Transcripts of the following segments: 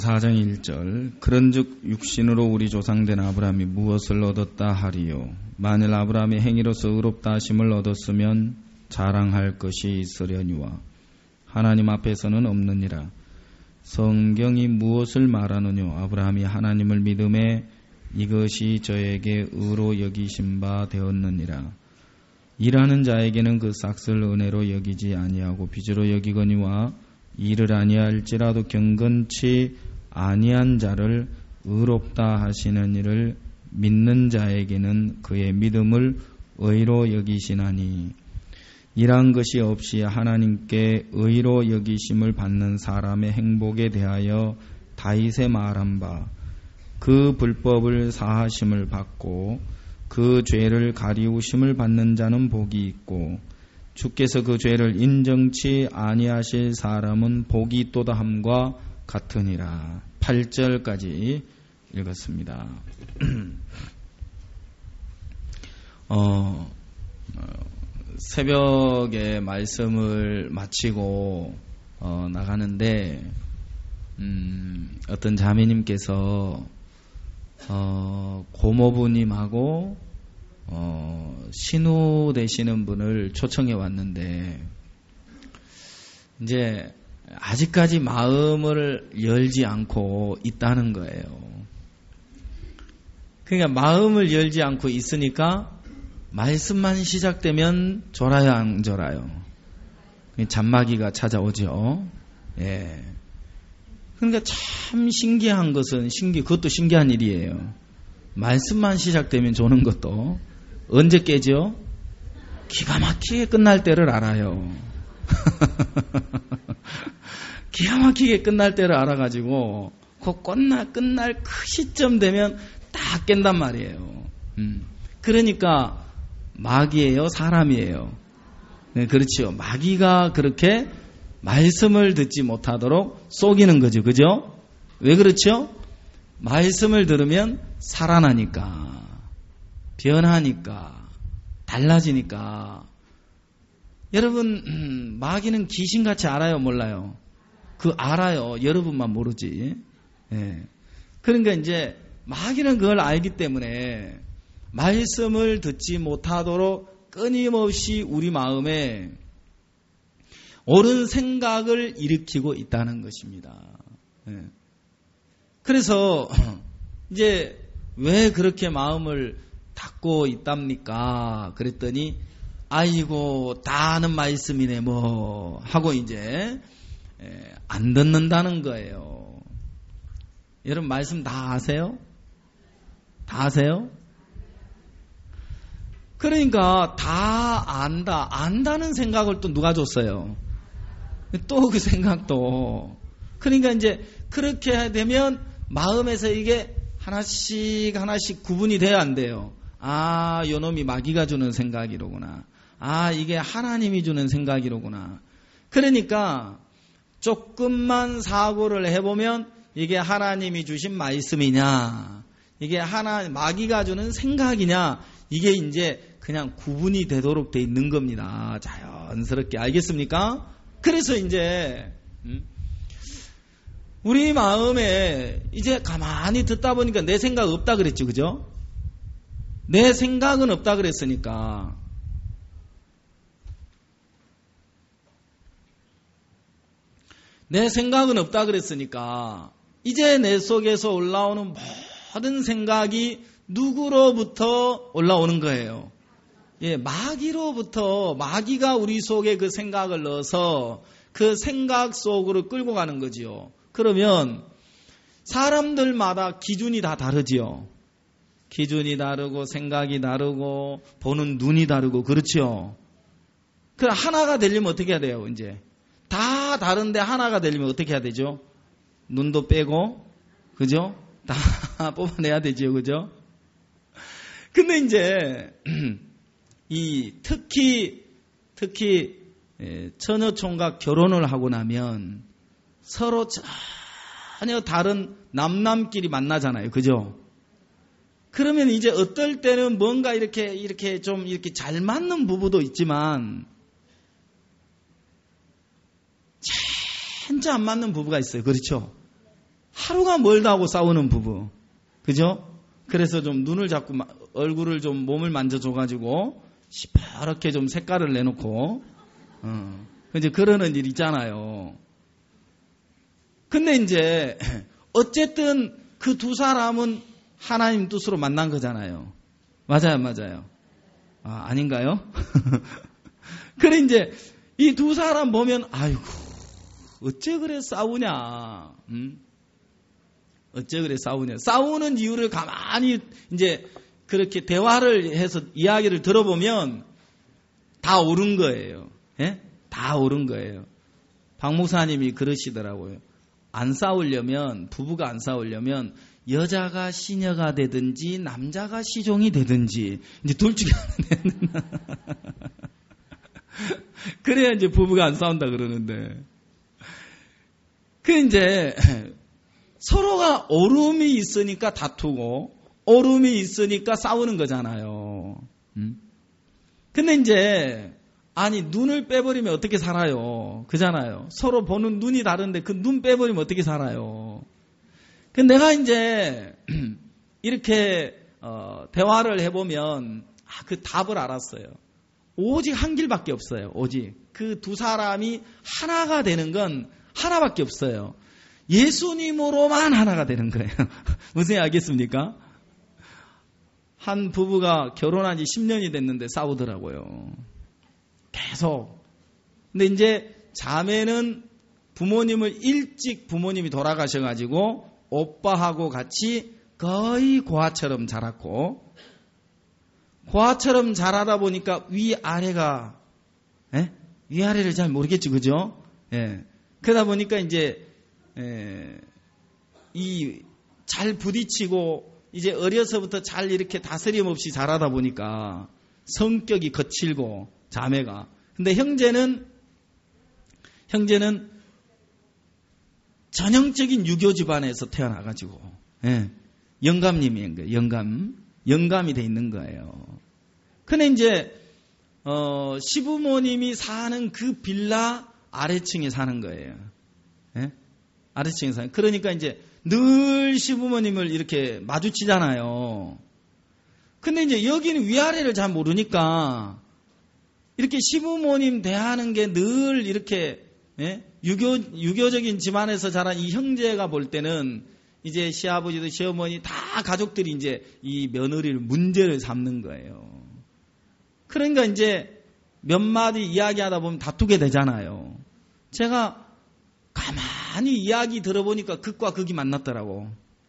4장 1절 그런즉 육신으로 우리 조상된 아브라함이 무엇을 얻었다 하리요. 만일 아브라함이 행위로서 의롭다 하심을 얻었으면 자랑할 것이 있으려니와 하나님 앞에서는 없느니라. 성경이 무엇을 말하느뇨. 아브라함이 하나님을 믿음에 이것이 저에게 의로 여기신 바 되었느니라. 일하는 자에게는 그 삭을 은혜로 여기지 아니하고 빚으로 여기거니와 일을 아니할지라도 경건치 아니한 자를 의롭다 하시는 이를 믿는 자에게는 그의 믿음을 의로 여기시나니 일한 것이 없이 하나님께 의로 여기심을 받는 사람의 행복에 대하여 다윗의 말한 바 그 불법을 사하심을 받고 그 죄를 가리우심을 받는 자는 복이 있고 주께서 그 죄를 인정치 아니하실 사람은 복이 있도다 함과 같으니라. 8절까지 읽었습니다. 새벽에 말씀을 마치고 나가는데 어떤 자매님께서 고모부님하고 신우 되시는 분을 초청해 왔는데 이제 아직까지 마음을 열지 않고 있다는 거예요. 그러니까 마음을 열지 않고 있으니까 말씀만 시작되면 졸아요, 안 졸아요? 잠마귀가 찾아오죠. 예. 그러니까 참 신기한 것은 그것도 신기한 일이에요. 말씀만 시작되면 조는 것도 언제 깨죠? 기가 막히게 끝날 때를 알아요. 기가 막히게 끝날 때를 알아가지고 그 끝날 그 시점 되면 딱 깬단 말이에요. 그러니까 마귀예요, 사람이에요? 네, 그렇죠. 마귀가 그렇게 말씀을 듣지 못하도록 속이는 거죠. 그죠? 왜 그렇죠? 말씀을 들으면 살아나니까, 변하니까, 달라지니까. 여러분, 마귀는 귀신같이 알아요, 몰라요? 알아요. 여러분만 모르지. 예. 그러니까 이제 마귀는 그걸 알기 때문에 말씀을 듣지 못하도록 끊임없이 우리 마음에 옳은 생각을 일으키고 있다는 것입니다. 예. 그래서 이제 왜 그렇게 마음을 닫고 있답니까? 그랬더니 아이고 다 아는 말씀이네 뭐 하고 이제 안 듣는다는 거예요. 여러분 말씀 다 아세요? 다 아세요? 그러니까 다 안다는 생각을 또 누가 줬어요? 또 그 생각도. 그러니까 이제 그렇게 되면 마음에서 이게 하나씩 구분이 돼야 안 돼요. 아, 요놈이 마귀가 주는 생각이로구나. 아, 이게 하나님이 주는 생각이로구나. 그러니까 조금만 사고를 해보면 이게 하나님이 주신 말씀이냐, 이게 마귀가 주는 생각이냐, 이게 이제 그냥 구분이 되도록 돼 있는 겁니다. 자연스럽게. 알겠습니까? 그래서 이제 우리 마음에 이제 가만히 듣다 보니까 내 생각 없다 그랬죠. 그죠? 내 생각은 없다 그랬으니까 이제 내 속에서 올라오는 모든 생각이 누구로부터 올라오는 거예요? 예, 마귀로부터. 마귀가 우리 속에 그 생각을 넣어서 그 생각 속으로 끌고 가는 거지요. 그러면 사람들마다 기준이 다 다르지요. 기준이 다르고 생각이 다르고 보는 눈이 다르고 그렇죠. 그럼 하나가 되려면 어떻게 해야 돼요? 이제 다 다른데 하나가 되려면 어떻게 해야 되죠? 눈도 빼고, 그죠? 다 뽑아내야 되지요, 그죠? 근데 이제 특히 처녀 총각 결혼을 하고 나면 서로 전혀 다른 남끼리 만나잖아요, 그죠? 그러면 이제 어떨 때는 뭔가 이렇게 좀 이렇게 잘 맞는 부부도 있지만 진짜 안 맞는 부부가 있어요. 그렇죠? 하루가 멀다고 싸우는 부부. 그죠? 그래서 좀 눈을 잡고 얼굴을 좀 몸을 만져줘가지고 시퍼렇게 좀 색깔을 내놓고 이제 그러는 일 있잖아요. 근데 이제 어쨌든 그 두 사람은 하나님 뜻으로 만난 거잖아요. 맞아요. 아닌가요? 그래 이제 이 두 사람 보면 아이고 어째 그래 싸우냐? 어째 그래 싸우냐? 싸우는 이유를 가만히 이제 그렇게 대화를 해서 이야기를 들어보면 다 옳은 거예요. 예? 다 옳은 거예요. 박 목사님이 그러시더라고요. 안 싸우려면, 부부가 안 싸우려면 여자가 시녀가 되든지 남자가 시종이 되든지 이제 둘 중에 하나 그래야 이제 부부가 안 싸운다 그러는데. 그 이제 서로가 옳음이 있으니까 다투고 옳음이 있으니까 싸우는 거잖아요. 근데 이제 아니 눈을 빼버리면 어떻게 살아요? 그잖아요. 서로 보는 눈이 다른데 그 눈 빼버리면 어떻게 살아요? 근데 내가 이제 이렇게 대화를 해보면 그 답을 알았어요. 오직 한 길밖에 없어요. 오직 그 두 사람이 하나가 되는 건 하나밖에 없어요. 예수님으로만 하나가 되는 거예요. 무슨 얘기 알겠습니까? 한 부부가 결혼한 지 10년이 됐는데 싸우더라고요. 계속. 근데 이제 자매는 부모님을 일찍 부모님이 돌아가셔가지고 오빠하고 같이 거의 고아처럼 자랐고, 고아처럼 자라다 보니까 위아래가, 위아래를 잘 모르겠죠, 그죠? 예. 그러다 보니까 이제, 잘 부딪히고, 이제 어려서부터 잘 이렇게 다스림 없이 자라다 보니까 성격이 거칠고, 자매가. 근데 형제는 전형적인 유교 집안에서 태어나가지고, 영감님인 거예요. 영감이 돼 있는 거예요. 근데 이제, 시부모님이 사는 그 빌라 아래층에 사는 거예요. 아래층에 사는. 그러니까 이제 늘 시부모님을 이렇게 마주치잖아요. 근데 이제 여기는 위아래를 잘 모르니까 이렇게 시부모님 대하는 게 늘 이렇게, 유교적인 집안에서 자란 이 형제가 볼 때는 이제 시아버지도 시어머니 다 가족들이 이제 이 며느리를 문제를 삼는 거예요. 그러니까 이제 몇 마디 이야기하다 보면 다투게 되잖아요. 제가 가만히 이야기 들어보니까 극과 극이 만났더라고.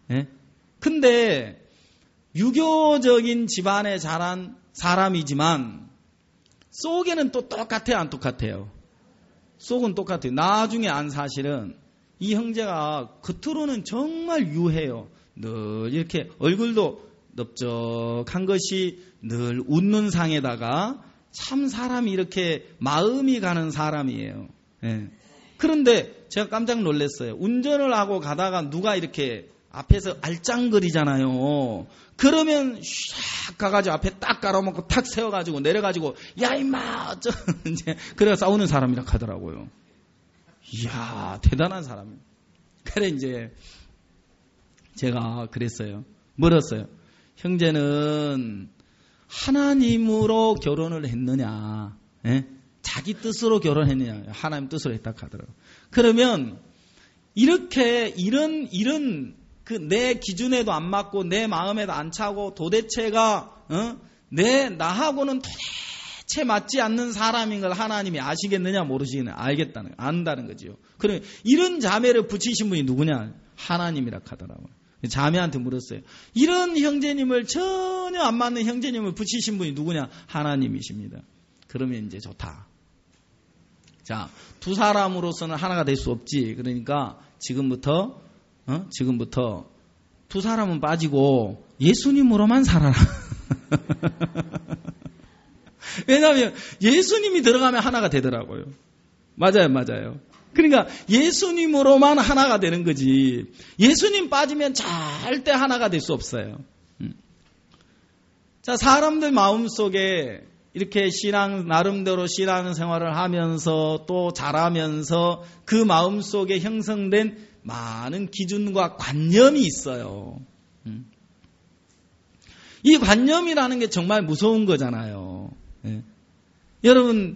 근데 유교적인 집안에 자란 사람이지만 속에는 또 똑같아요, 안 똑같아요? 속은 똑같아요. 나중에 안 사실은 이 형제가 겉으로는 정말 유해요. 늘 이렇게 얼굴도 넓적한 것이 늘 웃는 상에다가 참 사람이 이렇게 마음이 가는 사람이에요. 그런데 제가 깜짝 놀랐어요. 운전을 하고 가다가 누가 이렇게 앞에서 알짱거리잖아요. 그러면 샥 가가지고 앞에 딱 깔아먹고 탁 세워가지고 내려가지고 야 임마 어쩌 이제 그래가 싸우는 사람이라 하더라고요. 이야 대단한 사람이에요. 그래 이제 제가 그랬어요. 물었어요. 형제는 하나님으로 결혼을 했느냐? 자기 뜻으로 결혼했느냐? 하나님 뜻으로 했다 하더라고요. 그러면 이렇게 이런 그 내 기준에도 안 맞고 내 마음에도 안 차고 도대체가 나하고는 도대체 맞지 않는 사람인 걸 하나님이 아시겠느냐 모르시겠느냐 안다는 거지요. 그러면 이런 자매를 붙이신 분이 누구냐? 하나님이라 하더라고요. 자매한테 물었어요. 이런 형제님을 전혀 안 맞는 형제님을 붙이신 분이 누구냐? 하나님이십니다. 그러면 이제 좋다. 자, 두 사람으로서는 하나가 될 수 없지. 그러니까 지금부터 두 사람은 빠지고 예수님으로만 살아라. 왜냐하면 예수님이 들어가면 하나가 되더라고요. 맞아요. 그러니까 예수님으로만 하나가 되는 거지. 예수님 빠지면 절대 하나가 될 수 없어요. 자, 사람들 마음속에 이렇게 나름대로 신앙 생활을 하면서 또 자라면서 그 마음속에 형성된 많은 기준과 관념이 있어요. 이 관념이라는 게 정말 무서운 거잖아요. 예. 여러분,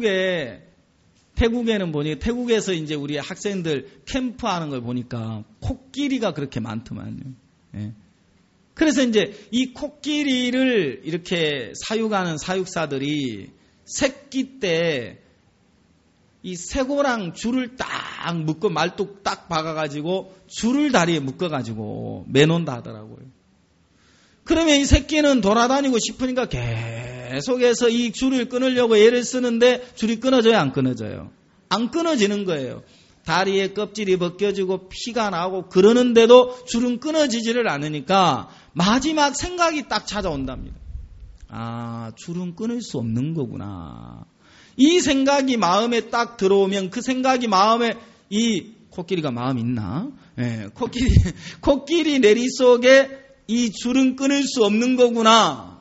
태국에는 보니, 태국에서 이제 우리 학생들 캠프하는 걸 보니까 코끼리가 그렇게 많더만요. 예. 그래서 이제 이 코끼리를 이렇게 사육하는 사육사들이 새끼 때 이 쇠고랑 줄을 딱 묶어, 말뚝 딱 박아가지고 줄을 다리에 묶어가지고 매놓는다 하더라고요. 그러면 이 새끼는 돌아다니고 싶으니까 계속해서 이 줄을 끊으려고 애를 쓰는데 줄이 끊어져요, 안 끊어져요? 안 끊어지는 거예요. 다리에 껍질이 벗겨지고 피가 나고 그러는데도 줄은 끊어지지를 않으니까 마지막 생각이 딱 찾아온답니다. 아, 줄은 끊을 수 없는 거구나. 이 생각이 마음에 딱 들어오면 그 생각이 마음에, 이 코끼리가 마음 있나? 예, 코끼리 내리 속에 이 줄은 끊을 수 없는 거구나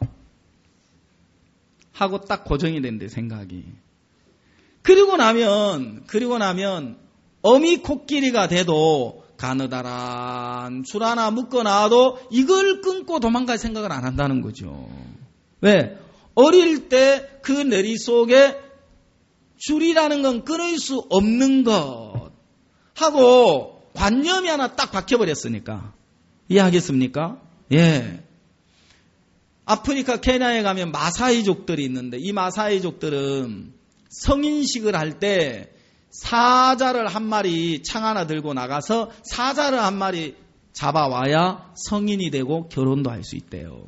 하고 딱 고정이 된대, 생각이. 그리고 나면 어미 코끼리가 돼도 가느다란 줄 하나 묶어놔도 이걸 끊고 도망갈 생각을 안 한다는 거죠. 왜? 어릴 때 그 내리 속에 줄이라는 건 끊을 수 없는 것 하고 관념이 하나 딱 박혀버렸으니까. 이해하겠습니까? 예. 아프리카 케냐에 가면 마사이족들이 있는데, 이 마사이족들은 성인식을 할 때 사자를 한 마리 창 하나 들고 나가서 사자를 한 마리 잡아와야 성인이 되고 결혼도 할 수 있대요.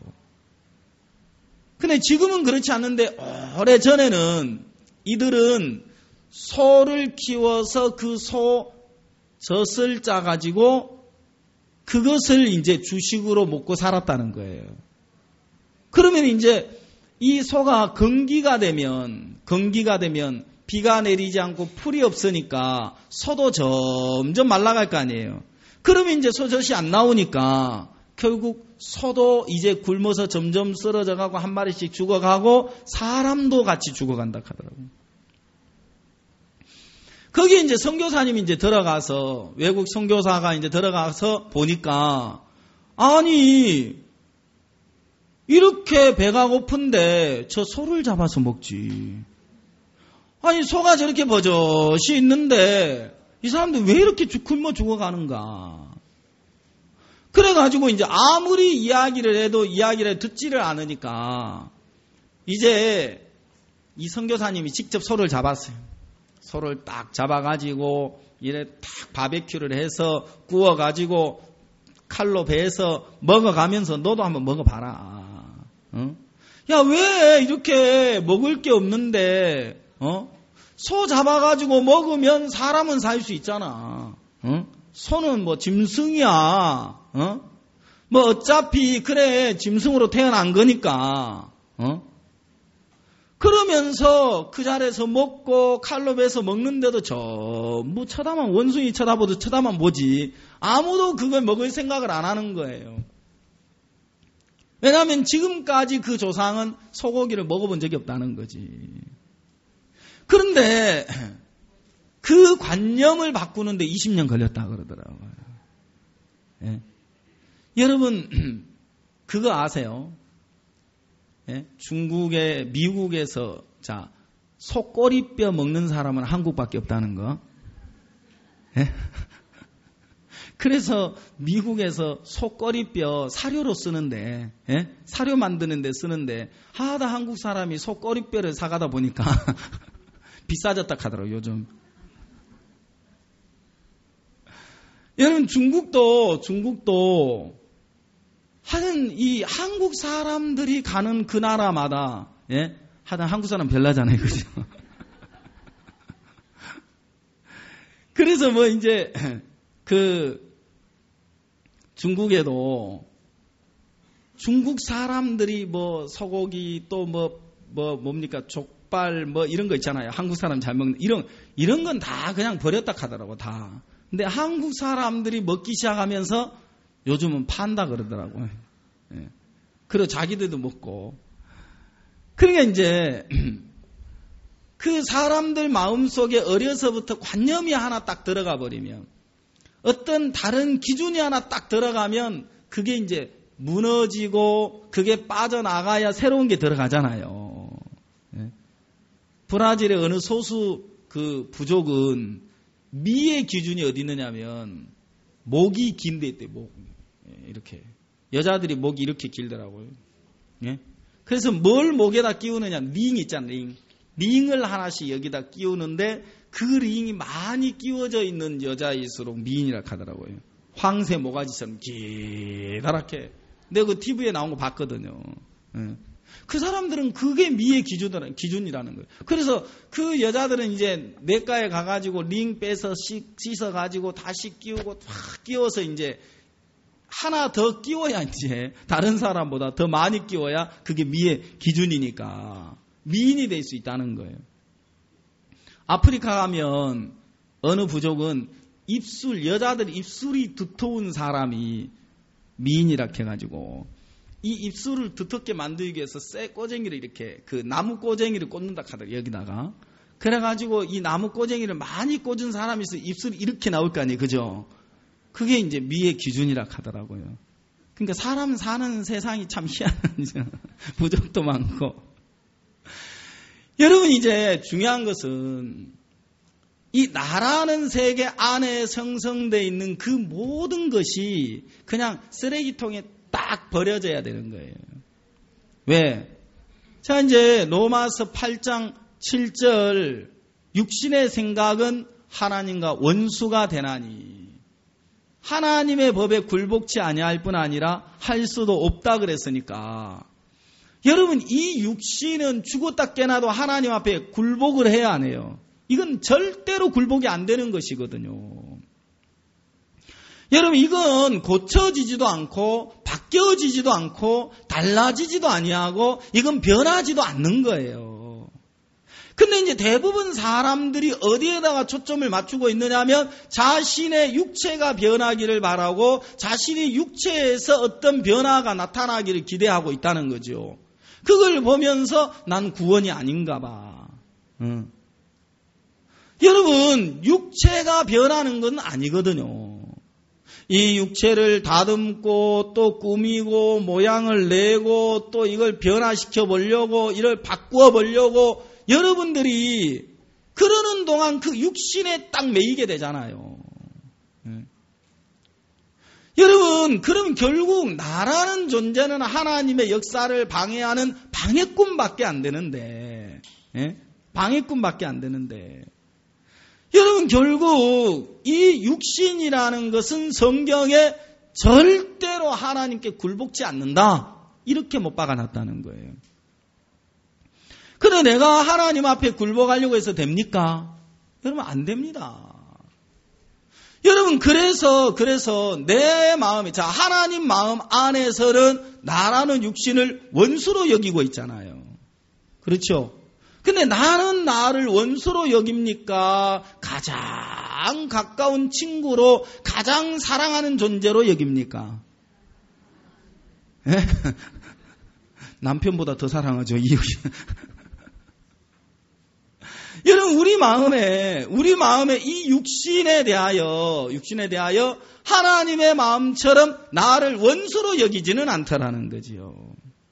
근데 지금은 그렇지 않는데, 오래전에는 이들은 소를 키워서 그 소 젖을 짜가지고 그것을 이제 주식으로 먹고 살았다는 거예요. 그러면 이제 이 소가 건기가 되면 비가 내리지 않고 풀이 없으니까 소도 점점 말라갈 거 아니에요. 그러면 이제 소젖이 안 나오니까 결국 소도 이제 굶어서 점점 쓰러져가고 한 마리씩 죽어가고 사람도 같이 죽어간다 하더라고요. 거기 이제 선교사님이 이제 들어가서, 외국 선교사가 이제 들어가서 보니까, 아니, 이렇게 배가 고픈데 저 소를 잡아서 먹지. 아니, 소가 저렇게 버젓이 있는데 이 사람들 왜 이렇게 굶어 죽어가는가. 그래가지고 이제 아무리 이야기를 해도 이야기를 듣지를 않으니까 이제 이 선교사님이 직접 소를 잡았어요. 소를 딱 잡아가지고 이래 딱 바베큐를 해서 구워가지고 칼로 베서 먹어가면서 너도 한번 먹어봐라. 어? 야, 왜 이렇게 먹을 게 없는데, 소 잡아가지고 먹으면 사람은 살 수 있잖아. 소는 뭐 짐승이야. 뭐 어차피 그래 짐승으로 태어난 거니까. 그러면서 그 자리에서 먹고 칼로 베서 먹는데도 전부 쳐다만, 원숭이 쳐다보도 쳐다만 보지 아무도 그걸 먹을 생각을 안 하는 거예요. 왜냐하면 지금까지 그 조상은 소고기를 먹어본 적이 없다는 거지. 그런데 그 관념을 바꾸는데 20년 걸렸다 그러더라고요. 예. 여러분 그거 아세요? 예? 미국에서 자, 소 꼬리뼈 먹는 사람은 한국밖에 없다는 거. 예? 그래서 미국에서 소 꼬리뼈 사료로 쓰는데, 예? 사료 만드는데 쓰는데 하다 한국 사람이 소 꼬리뼈를 사가다 보니까 비싸졌다 하더라고요, 요즘. 여러분 중국도 하여튼 이 한국 사람들이 가는 그 나라마다, 예? 하여튼 한국 사람 별나잖아요, 그죠? 그래서 뭐 이제 그 중국에도 중국 사람들이 뭐 소고기 또 뭡니까 족발 뭐 이런 거 있잖아요. 한국 사람 잘 먹는 이런 건 다 그냥 버렸다 하더라고 다. 근데 한국 사람들이 먹기 시작하면서 요즘은 판다 그러더라고요. 예. 그리고 자기들도 먹고. 그러니까 이제 그 사람들 마음속에 어려서부터 관념이 하나 딱 들어가 버리면 어떤 다른 기준이 하나 딱 들어가면 그게 이제 무너지고 그게 빠져나가야 새로운 게 들어가잖아요. 브라질의 어느 소수 그 부족은 미의 기준이 어디 있느냐면 목이 긴 데 있대. 목 이렇게 여자들이 목이 이렇게 길더라고요. 그래서 뭘 목에다 끼우느냐, 링 있잖아요. 링을 하나씩 여기다 끼우는데 그 링이 많이 끼워져 있는 여자일수록 미인이라 하더라고요. 황새 모가지처럼 기다랗게. 내가 그 TV에 나온 거 봤거든요. 그 사람들은 그게 미의 기준이라는 거예요. 그래서 그 여자들은 이제 내과에 가가지고 링 빼서 씻어가지고 다시 끼우고 탁 끼워서 이제 하나 더 끼워야 이제 다른 사람보다 더 많이 끼워야 그게 미의 기준이니까 미인이 될 수 있다는 거예요. 아프리카 가면 어느 부족은 여자들 입술이 두터운 사람이 미인이라 해가지고 이 입술을 두텁게 만들기 위해서 쇠 꼬쟁이를 이렇게 그 나무 꼬쟁이를 꽂는다 하더라고요. 여기다가. 그래가지고 이 나무 꼬쟁이를 많이 꽂은 사람이 있어 입술이 이렇게 나올 거 아니에요. 그죠? 그게 이제 미의 기준이라 하더라고요. 그러니까 사람 사는 세상이 참 희한한 부족도 많고. 여러분 이제 중요한 것은 이 나라는 세계 안에 형성되어 있는 그 모든 것이 그냥 쓰레기통에 딱 버려져야 되는 거예요. 왜? 자, 이제 로마서 8장 7절 육신의 생각은 하나님과 원수가 되나니 하나님의 법에 굴복치 아니할 뿐 아니라 할 수도 없다 그랬으니까 여러분 이 육신은 죽었다 깨나도 하나님 앞에 굴복을 해야 안 해요. 이건 절대로 굴복이 안 되는 것이거든요. 여러분 이건 고쳐지지도 않고 바뀌어지지도 않고 달라지지도 아니하고 이건 변하지도 않는 거예요. 근데 이제 대부분 사람들이 어디에다가 초점을 맞추고 있느냐면 자신의 육체가 변하기를 바라고 자신의 육체에서 어떤 변화가 나타나기를 기대하고 있다는 거죠. 그걸 보면서 난 구원이 아닌가 봐. 여러분 육체가 변하는 건 아니거든요. 이 육체를 다듬고 또 꾸미고 모양을 내고 또 이걸 변화시켜 보려고 이걸 바꾸어 보려고 여러분들이 그러는 동안 그 육신에 딱 매이게 되잖아요. 여러분 그럼 결국 나라는 존재는 하나님의 역사를 방해하는 방해꾼밖에 안 되는데 방해꾼밖에 안 되는데 여러분 결국 이 육신이라는 것은 성경에 절대로 하나님께 굴복지 않는다 이렇게 못 박아놨다는 거예요. 근데 내가 하나님 앞에 굴복하려고 해서 됩니까? 여러분 안 됩니다. 여러분 그래서 내 마음이 자 하나님 마음 안에서는 나라는 육신을 원수로 여기고 있잖아요. 그렇죠? 근데 나는 나를 원수로 여깁니까? 가장 가까운 친구로 가장 사랑하는 존재로 여깁니까? 남편보다 더 사랑하죠. 여러분 우리 마음에 이 육신에 대하여 하나님의 마음처럼 나를 원수로 여기지는 않더라는 거지요.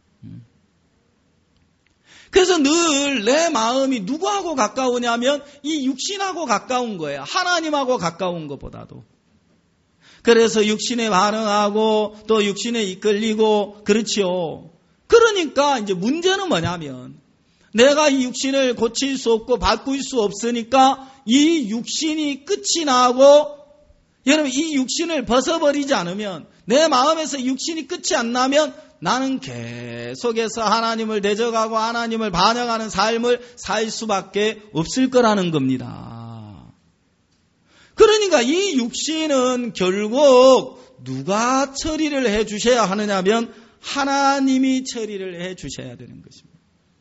그래서 늘 내 마음이 누구하고 가까우냐면 이 육신하고 가까운 거예요. 하나님하고 가까운 것보다도. 그래서 육신에 반응하고 또 육신에 이끌리고 그렇지요. 그러니까 이제 문제는 뭐냐면 내가 이 육신을 고칠 수 없고 바꿀 수 없으니까 이 육신이 끝이 나고 여러분 이 육신을 벗어버리지 않으면 내 마음에서 육신이 끝이 안 나면 나는 계속해서 하나님을 대적하고 하나님을 반역하는 삶을 살 수밖에 없을 거라는 겁니다. 그러니까 이 육신은 결국 누가 처리를 해 주셔야 하느냐면 하나님이 처리를 해 주셔야 되는 것입니다.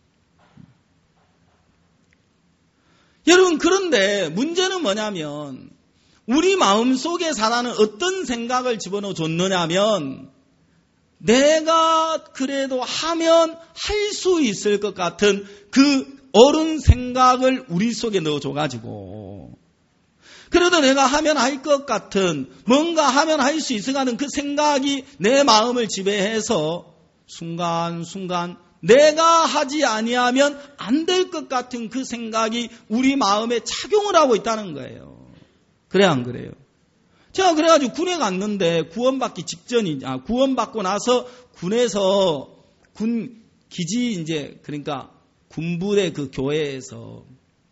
여러분 그런데 문제는 뭐냐면 우리 마음속에 사단은 어떤 생각을 집어넣어 줬느냐면 내가 그래도 하면 할 수 있을 것 같은 그 옳은 생각을 우리 속에 넣어줘가지고 그래도 내가 하면 할 것 같은, 뭔가 하면 할 수 있어가는 그 생각이 내 마음을 지배해서 순간순간 내가 하지 아니하면 안 될 것 같은 그 생각이 우리 마음에 착용을 하고 있다는 거예요. 그래 안 그래요? 제가 그래가지고 군에 갔는데 구원받고 나서 군에서 군 기지 이제 그러니까 군부대 그 교회에서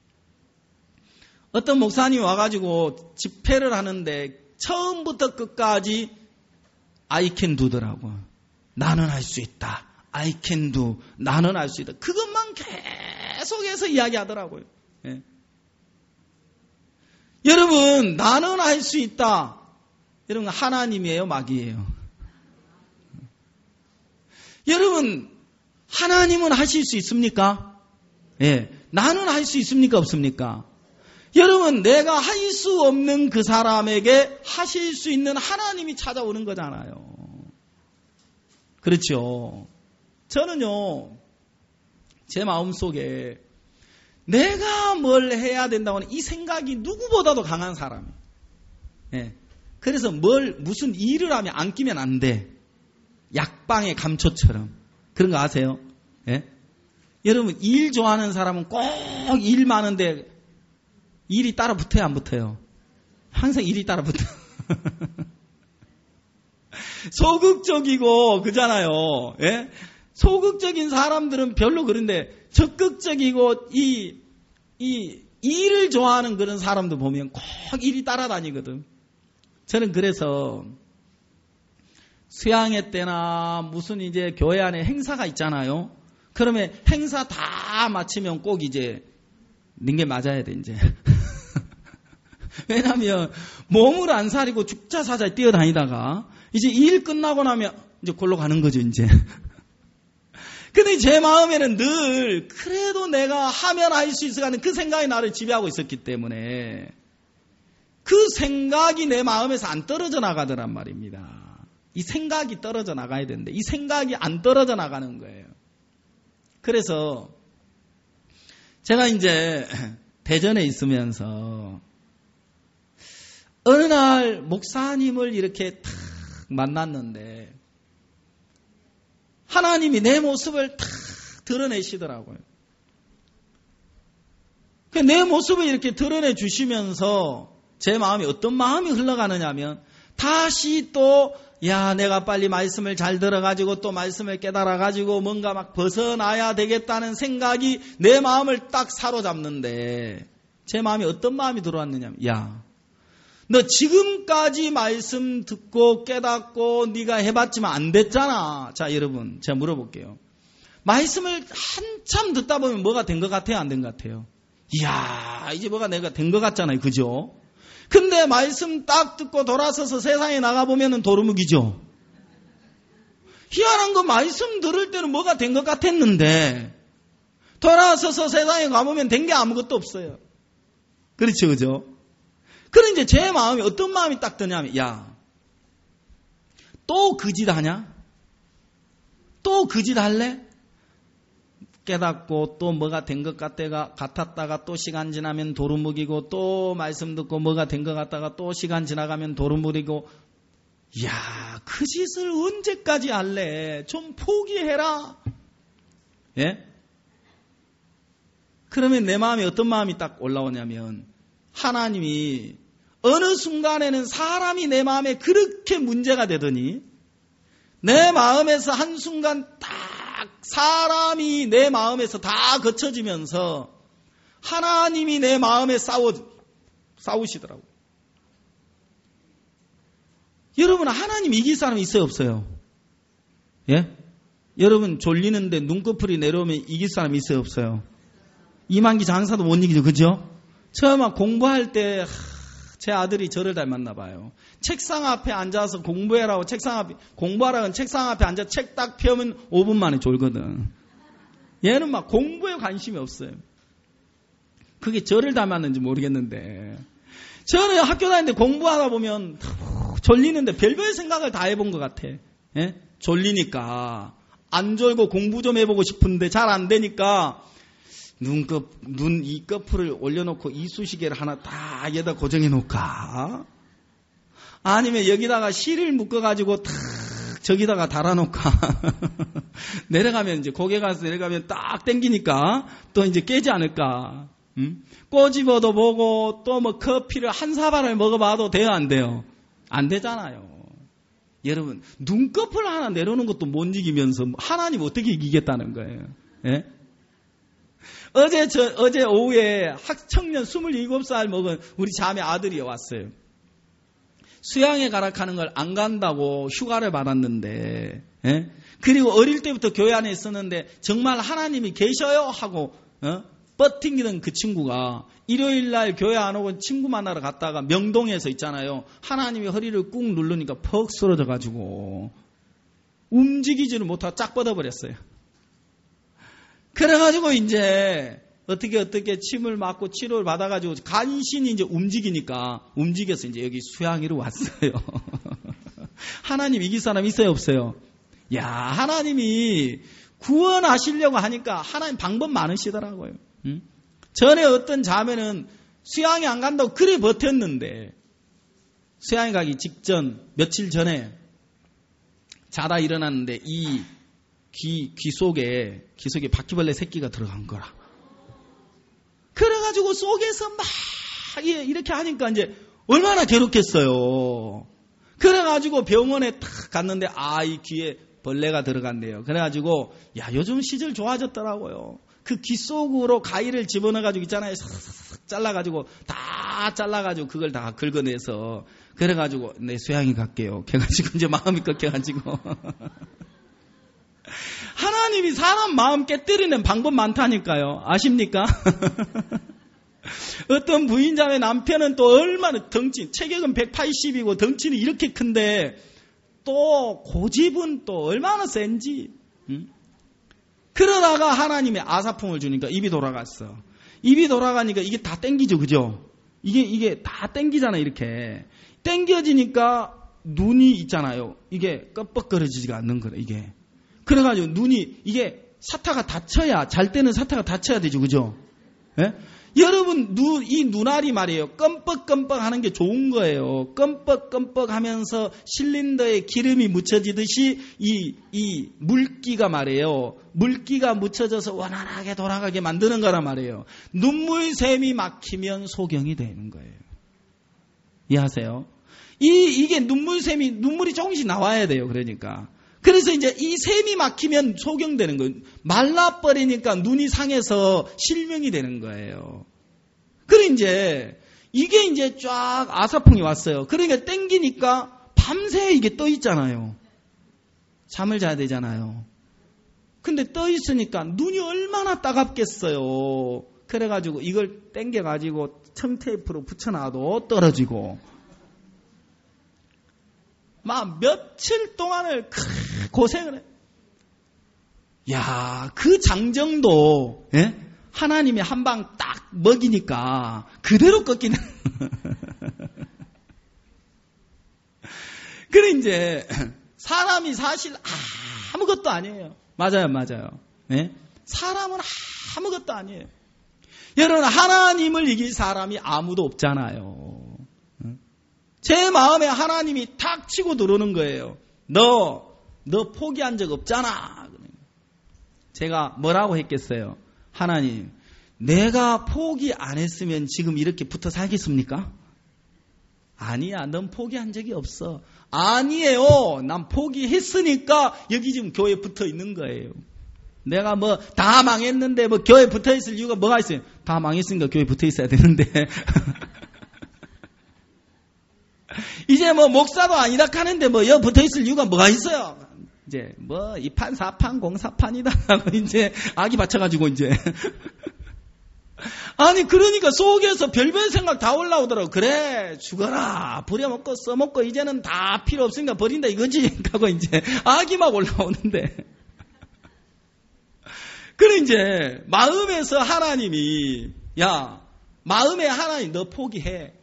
어떤 목사님이 와가지고 집회를 하는데 처음부터 끝까지 I can do더라고. 나는 할 수 있다. I can do. 나는 할 수 있다. 그것만 계속해서 이야기하더라고요. 예. 여러분, 나는 할 수 있다. 여러분, 하나님이에요, 마귀예요? 여러분, 하나님은 하실 수 있습니까? 예. 나는 할 수 있습니까? 없습니까? 여러분, 내가 할 수 없는 그 사람에게 하실 수 있는 하나님이 찾아오는 거잖아요. 그렇죠. 저는요, 제 마음속에 내가 뭘 해야 된다고 하는 이 생각이 누구보다도 강한 사람이에요. 예. 그래서 무슨 일을 하면 안 끼면 안 돼. 약방의 감초처럼. 그런 거 아세요? 예? 여러분, 일 좋아하는 사람은 꼭 일 많은데 일이 따라 붙어요, 안 붙어요? 항상 일이 따라 붙어요. 소극적이고, 그잖아요. 예? 소극적인 사람들은 별로 그런데, 적극적이고, 일을 좋아하는 그런 사람들 보면 꼭 일이 따라다니거든. 저는 그래서, 수양회 때나 무슨 이제 교회 안에 행사가 있잖아요. 그러면 행사 다 마치면 꼭 이제, 닌게 맞아야 돼, 이제. 왜냐면, 몸을 안 사리고 죽자사자 뛰어다니다가, 이제 일 끝나고 나면 이제 골로 가는 거죠, 이제. 근데 제 마음에는 늘 그래도 내가 하면 할 수 있어 가는 그 생각이 나를 지배하고 있었기 때문에 그 생각이 내 마음에서 안 떨어져 나가더란 말입니다. 이 생각이 떨어져 나가야 되는데 이 생각이 안 떨어져 나가는 거예요. 그래서 제가 이제 대전에 있으면서 어느 날 목사님을 이렇게 탁 만났는데 하나님이 내 모습을 탁 드러내시더라고요. 내 모습을 이렇게 드러내 주시면서 제 마음이 어떤 마음이 흘러가느냐 하면 다시 또 내가 빨리 말씀을 잘 들어가지고 또 말씀을 깨달아가지고 뭔가 막 벗어나야 되겠다는 생각이 내 마음을 딱 사로잡는데 제 마음이 어떤 마음이 들어왔느냐 하면 너 지금까지 말씀 듣고 깨닫고 네가 해봤지만 안 됐잖아. 자, 여러분, 제가 물어볼게요. 말씀을 한참 듣다 보면 뭐가 된 것 같아요? 안 된 것 같아요? 이야, 이제 뭐가 내가 된 것 같잖아요. 그죠? 근데 말씀 딱 듣고 돌아서서 세상에 나가보면 도루묵이죠. 희한한 거 말씀 들을 때는 뭐가 된 것 같았는데 돌아서서 세상에 가보면 된 게 아무것도 없어요. 그렇죠, 그죠? 그럼 이제 제 마음이 어떤 마음이 딱 드냐면 또 그 짓 하냐? 또 그 짓 할래? 깨닫고 또 뭐가 된 것 같았다가 또 시간 지나면 도루묵이고 또 말씀 듣고 뭐가 된 것 같다가 또 시간 지나가면 도루묵이고 그 짓을 언제까지 할래? 좀 포기해라. 예? 그러면 내 마음에 어떤 마음이 딱 올라오냐면 하나님이 어느 순간에는 사람이 내 마음에 그렇게 문제가 되더니 내 마음에서 한순간 딱 사람이 내 마음에서 다 거쳐지면서 하나님이 내 마음에 싸우시더라고요. 여러분, 하나님 이길 사람 있어요, 없어요? 예? 여러분, 졸리는데 눈꺼풀이 내려오면 이길 사람 있어요, 없어요? 이만기 장사도 못 이기죠, 그죠? 처음 공부할 때 제 아들이 저를 닮았나 봐요. 책상 앞에 앉아서 공부하라고 책상 앞에 앉아 책 딱 펴면 5분 만에 졸거든. 얘는 막 공부에 관심이 없어요. 그게 저를 닮았는지 모르겠는데 저는 학교 다니는데 공부하다 보면 졸리는데 별별 생각을 다 해본 것 같아. 예? 졸리니까 안 졸고 공부 좀 해보고 싶은데 잘 안 되니까 눈 이 커프를 올려놓고 이쑤시개를 하나 다 여기다 고정해 놓을까? 아니면 여기다가 실을 묶어가지고 탁 저기다가 달아놓을까? 내려가면 이제 고개 가서 내려가면 딱 당기니까 또 이제 깨지 않을까? 꼬집어도 보고 또 뭐 커피를 한 사발을 먹어봐도 돼요, 안 돼요? 안 되잖아요. 여러분, 눈꺼풀 하나 내려놓는 것도 못 이기면서 하나님 어떻게 이기겠다는 거예요? 예? 어제 오후에 학청년 27살 먹은 우리 자매 아들이 왔어요. 수양에 가라 하는 걸 안 간다고 휴가를 받았는데, 예? 그리고 어릴 때부터 교회 안에 있었는데 정말 하나님이 계셔요 하고 뻗팅기던 그 친구가 일요일날 교회 안 오고 친구 만나러 갔다가 명동에서 있잖아요. 하나님이 허리를 꾹 누르니까 퍽 쓰러져가지고 움직이지를 못하고 쫙 뻗어버렸어요. 그래가지고 이제 어떻게 침을 맞고 치료를 받아가지고 간신히 이제 움직여서 이제 여기 수양이로 왔어요. 하나님 이길 사람 있어요, 없어요? 야, 하나님이 구원하시려고 하니까 하나님 방법 많으시더라고요. 전에 어떤 자매는 수양이 안 간다고 그래 버텼는데 수양이 가기 직전 며칠 전에 자다 일어났는데 이 귀 속에 바퀴벌레 새끼가 들어간 거라. 그래가지고 속에서 막 이렇게 하니까 이제 얼마나 괴롭겠어요. 그래가지고 병원에 탁 갔는데 이 귀에 벌레가 들어간대요. 그래가지고 요즘 시절 좋아졌더라고요. 그 귀 속으로 가위를 집어넣어가지고 있잖아요. 싹 잘라가지고 다 잘라가지고 그걸 다 긁어내서 그래가지고 내 수양이 갈게요. 그래가지고 이제 마음이 꺾여가지고 하나님이 사람 마음 깨뜨리는 방법 많다니까요. 아십니까? 어떤 부인자의 남편은 또 얼마나 체격은 180이고 덩치는 이렇게 큰데 또 고집은 또 얼마나 센지. 그러다가 하나님의 아사풍을 주니까 입이 돌아갔어. 입이 돌아가니까 이게 다 땡기죠, 그죠? 이게 다 땡기잖아, 이렇게. 땡겨지니까 눈이 있잖아요. 이게 껌뻑거려지지가 않는 거래, 이게. 그래가지고 눈이, 이게 사타가 닫혀야, 잘 때는 사타가 닫혀야 되죠, 그죠? 예? 여러분, 이 눈알이 말이에요. 껌뻑껌뻑 하는 게 좋은 거예요. 껌뻑껌뻑 하면서 실린더에 기름이 묻혀지듯이 이 물기가 말이에요. 물기가 묻혀져서 원활하게 돌아가게 만드는 거란 말이에요. 눈물샘이 막히면 소경이 되는 거예요. 이해하세요? 이게 눈물이 조금씩 나와야 돼요. 그러니까. 그래서 이제 이 샘이 막히면 소경되는 거예요. 말라버리니까 눈이 상해서 실명이 되는 거예요. 그래 이게 이제 쫙 아사풍이 왔어요. 그러니까 땡기니까 밤새 이게 떠 있잖아요. 잠을 자야 되잖아요. 근데 떠 있으니까 눈이 얼마나 따갑겠어요. 그래가지고 이걸 땡겨가지고 청테이프로 붙여놔도 떨어지고 막 며칠 동안을 고생을 해. 야, 그 장정도, 예? 하나님이 한 방 딱 먹이니까 그대로 꺾이는. 그래, 이제, 사람이 사실 아무것도 아니에요. 맞아요. 예? 사람은 아무것도 아니에요. 여러분, 하나님을 이길 사람이 아무도 없잖아요. 제 마음에 하나님이 탁 치고 들어오는 거예요. 너 포기한 적 없잖아. 제가 뭐라고 했겠어요? 하나님, 내가 포기 안 했으면 지금 이렇게 붙어 살겠습니까? 아니야, 넌 포기한 적이 없어. 아니에요, 난 포기했으니까 여기 지금 교회에 붙어 있는 거예요. 내가 다 망했는데 교회에 붙어 있을 이유가 뭐가 있어요? 다 망했으니까 교회에 붙어 있어야 되는데. 이제 목사도 아니다 하는데 여 붙어 있을 이유가 뭐가 있어요? 이제 2판, 4판, 0사판이다 하고 이제 악이 받쳐가지고 이제. 아니, 그러니까 속에서 별별 생각 다 올라오더라고. 그래, 죽어라. 부려먹고 써먹고 이제는 다 필요 없으니까 버린다 이거지. 하고 이제 악이 막 올라오는데. 그래, 이제 마음에서 하나님이, 마음에 하나님 너 포기해.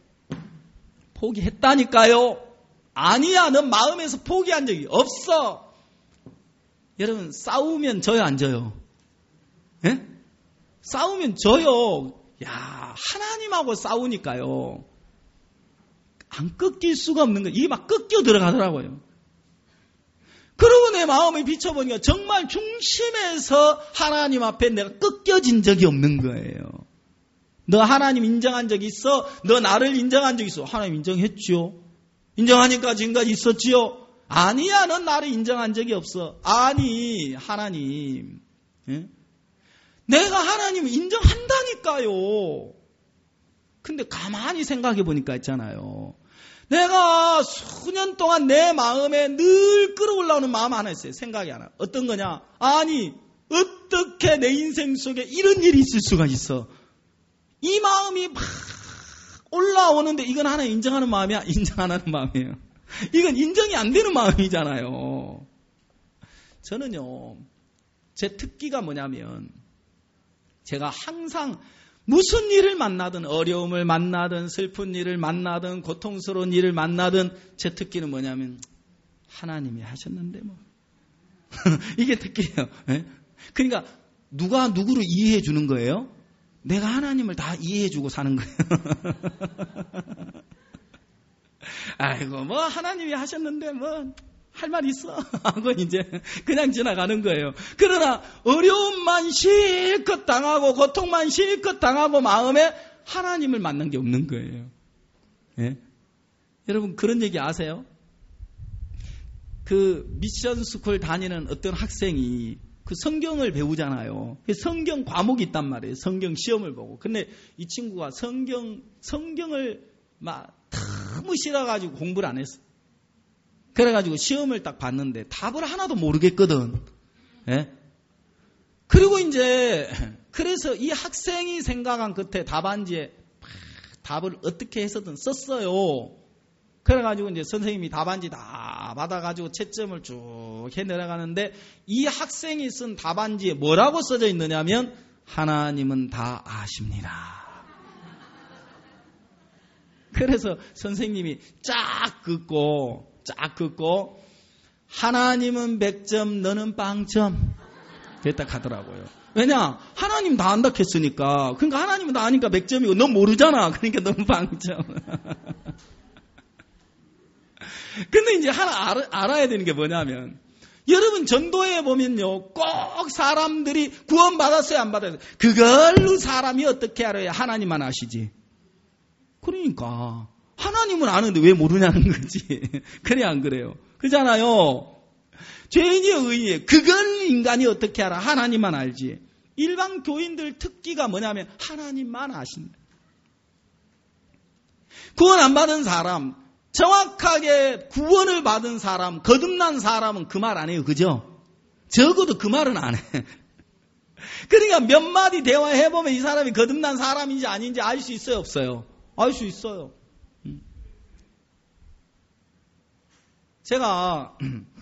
포기했다니까요. 아니야, 넌 마음에서 포기한 적이 없어. 여러분, 싸우면 져요, 안 져요? 예? 싸우면 져요. 야, 하나님하고 싸우니까요. 안 꺾일 수가 없는 거예요. 이게 막 꺾여 들어가더라고요. 그러고 내 마음을 비춰보니까 정말 중심에서 하나님 앞에 내가 꺾여진 적이 없는 거예요. 너 하나님 인정한 적 있어? 너 나를 인정한 적 있어? 하나님 인정했지요. 인정하니까 지금까지 있었지요. 아니야, 넌 나를 인정한 적이 없어. 아니, 하나님. 예? 내가 하나님을 인정한다니까요. 근데 가만히 생각해 보니까 있잖아요. 내가 수년 동안 내 마음에 늘 끌어올라오는 마음 하나 있어요. 생각이 하나. 어떤 거냐? 아니, 어떻게 내 인생 속에 이런 일이 있을 수가 있어? 이 마음이 막 올라오는데 이건 하나님 인정하는 마음이야? 인정 안 하는 마음이에요. 이건 인정이 안 되는 마음이잖아요. 저는요, 제 특기가 뭐냐면 제가 항상 무슨 일을 만나든 어려움을 만나든 슬픈 일을 만나든 고통스러운 일을 만나든 제 특기는 뭐냐면 하나님이 하셨는데 뭐 이게 특기예요. 네? 그러니까 누가 누구를 이해해 주는 거예요? 내가 하나님을 다 이해해 주고 사는 거예요. 아이고 뭐 하나님이 하셨는데 뭐 할 말 있어 하고 이제 그냥 지나가는 거예요. 그러나 어려움만 실컷 당하고 고통만 실컷 당하고 마음에 하나님을 만난 게 없는 거예요. 예? 여러분 그런 얘기 아세요? 그 미션 스쿨 다니는 어떤 학생이 그 성경을 배우잖아요. 성경 과목이 있단 말이에요. 성경 시험을 보고. 근데 이 친구가 성경을 막 너무 싫어가지고 공부를 안 했어. 그래가지고 시험을 딱 봤는데 답을 하나도 모르겠거든. 예? 그리고 이제 그래서 이 학생이 생각한 끝에 답안지에 답을 어떻게 해서든 썼어요. 그래가지고 이제 선생님이 답안지 다 받아가지고 채점을 쭉 해 내려가는데 이 학생이 쓴 답안지에 뭐라고 써져 있느냐면 하나님은 다 아십니다. 그래서 선생님이 쫙 긋고 하나님은 100점 너는 0점 그랬다 하더라고요. 왜냐? 하나님 다 안다 했으니까. 그러니까 하나님은 다 아니까 100점이고 넌 모르잖아. 그러니까 너는 0점. 근데 이제 하나 알아야 되는 게 뭐냐면 여러분 전도회 보면요 꼭 사람들이 구원받았어요 안 받았어요? 그걸로 사람이 어떻게 알아야 하나님만 아시지. 그러니까 하나님은 아는데 왜 모르냐는 거지. 그래 안 그래요? 그잖아요. 죄인이여 의인이여 그걸 인간이 어떻게 알아? 하나님만 알지. 일반 교인들 특기가 뭐냐면 하나님만 아신다. 구원 안 받은 사람, 정확하게 구원을 받은 사람, 거듭난 사람은 그 말 안 해요. 그죠? 적어도 그 말은 안 해. 그러니까 몇 마디 대화해보면 이 사람이 거듭난 사람인지 아닌지 알 수 있어요? 없어요? 알 수 있어요. 제가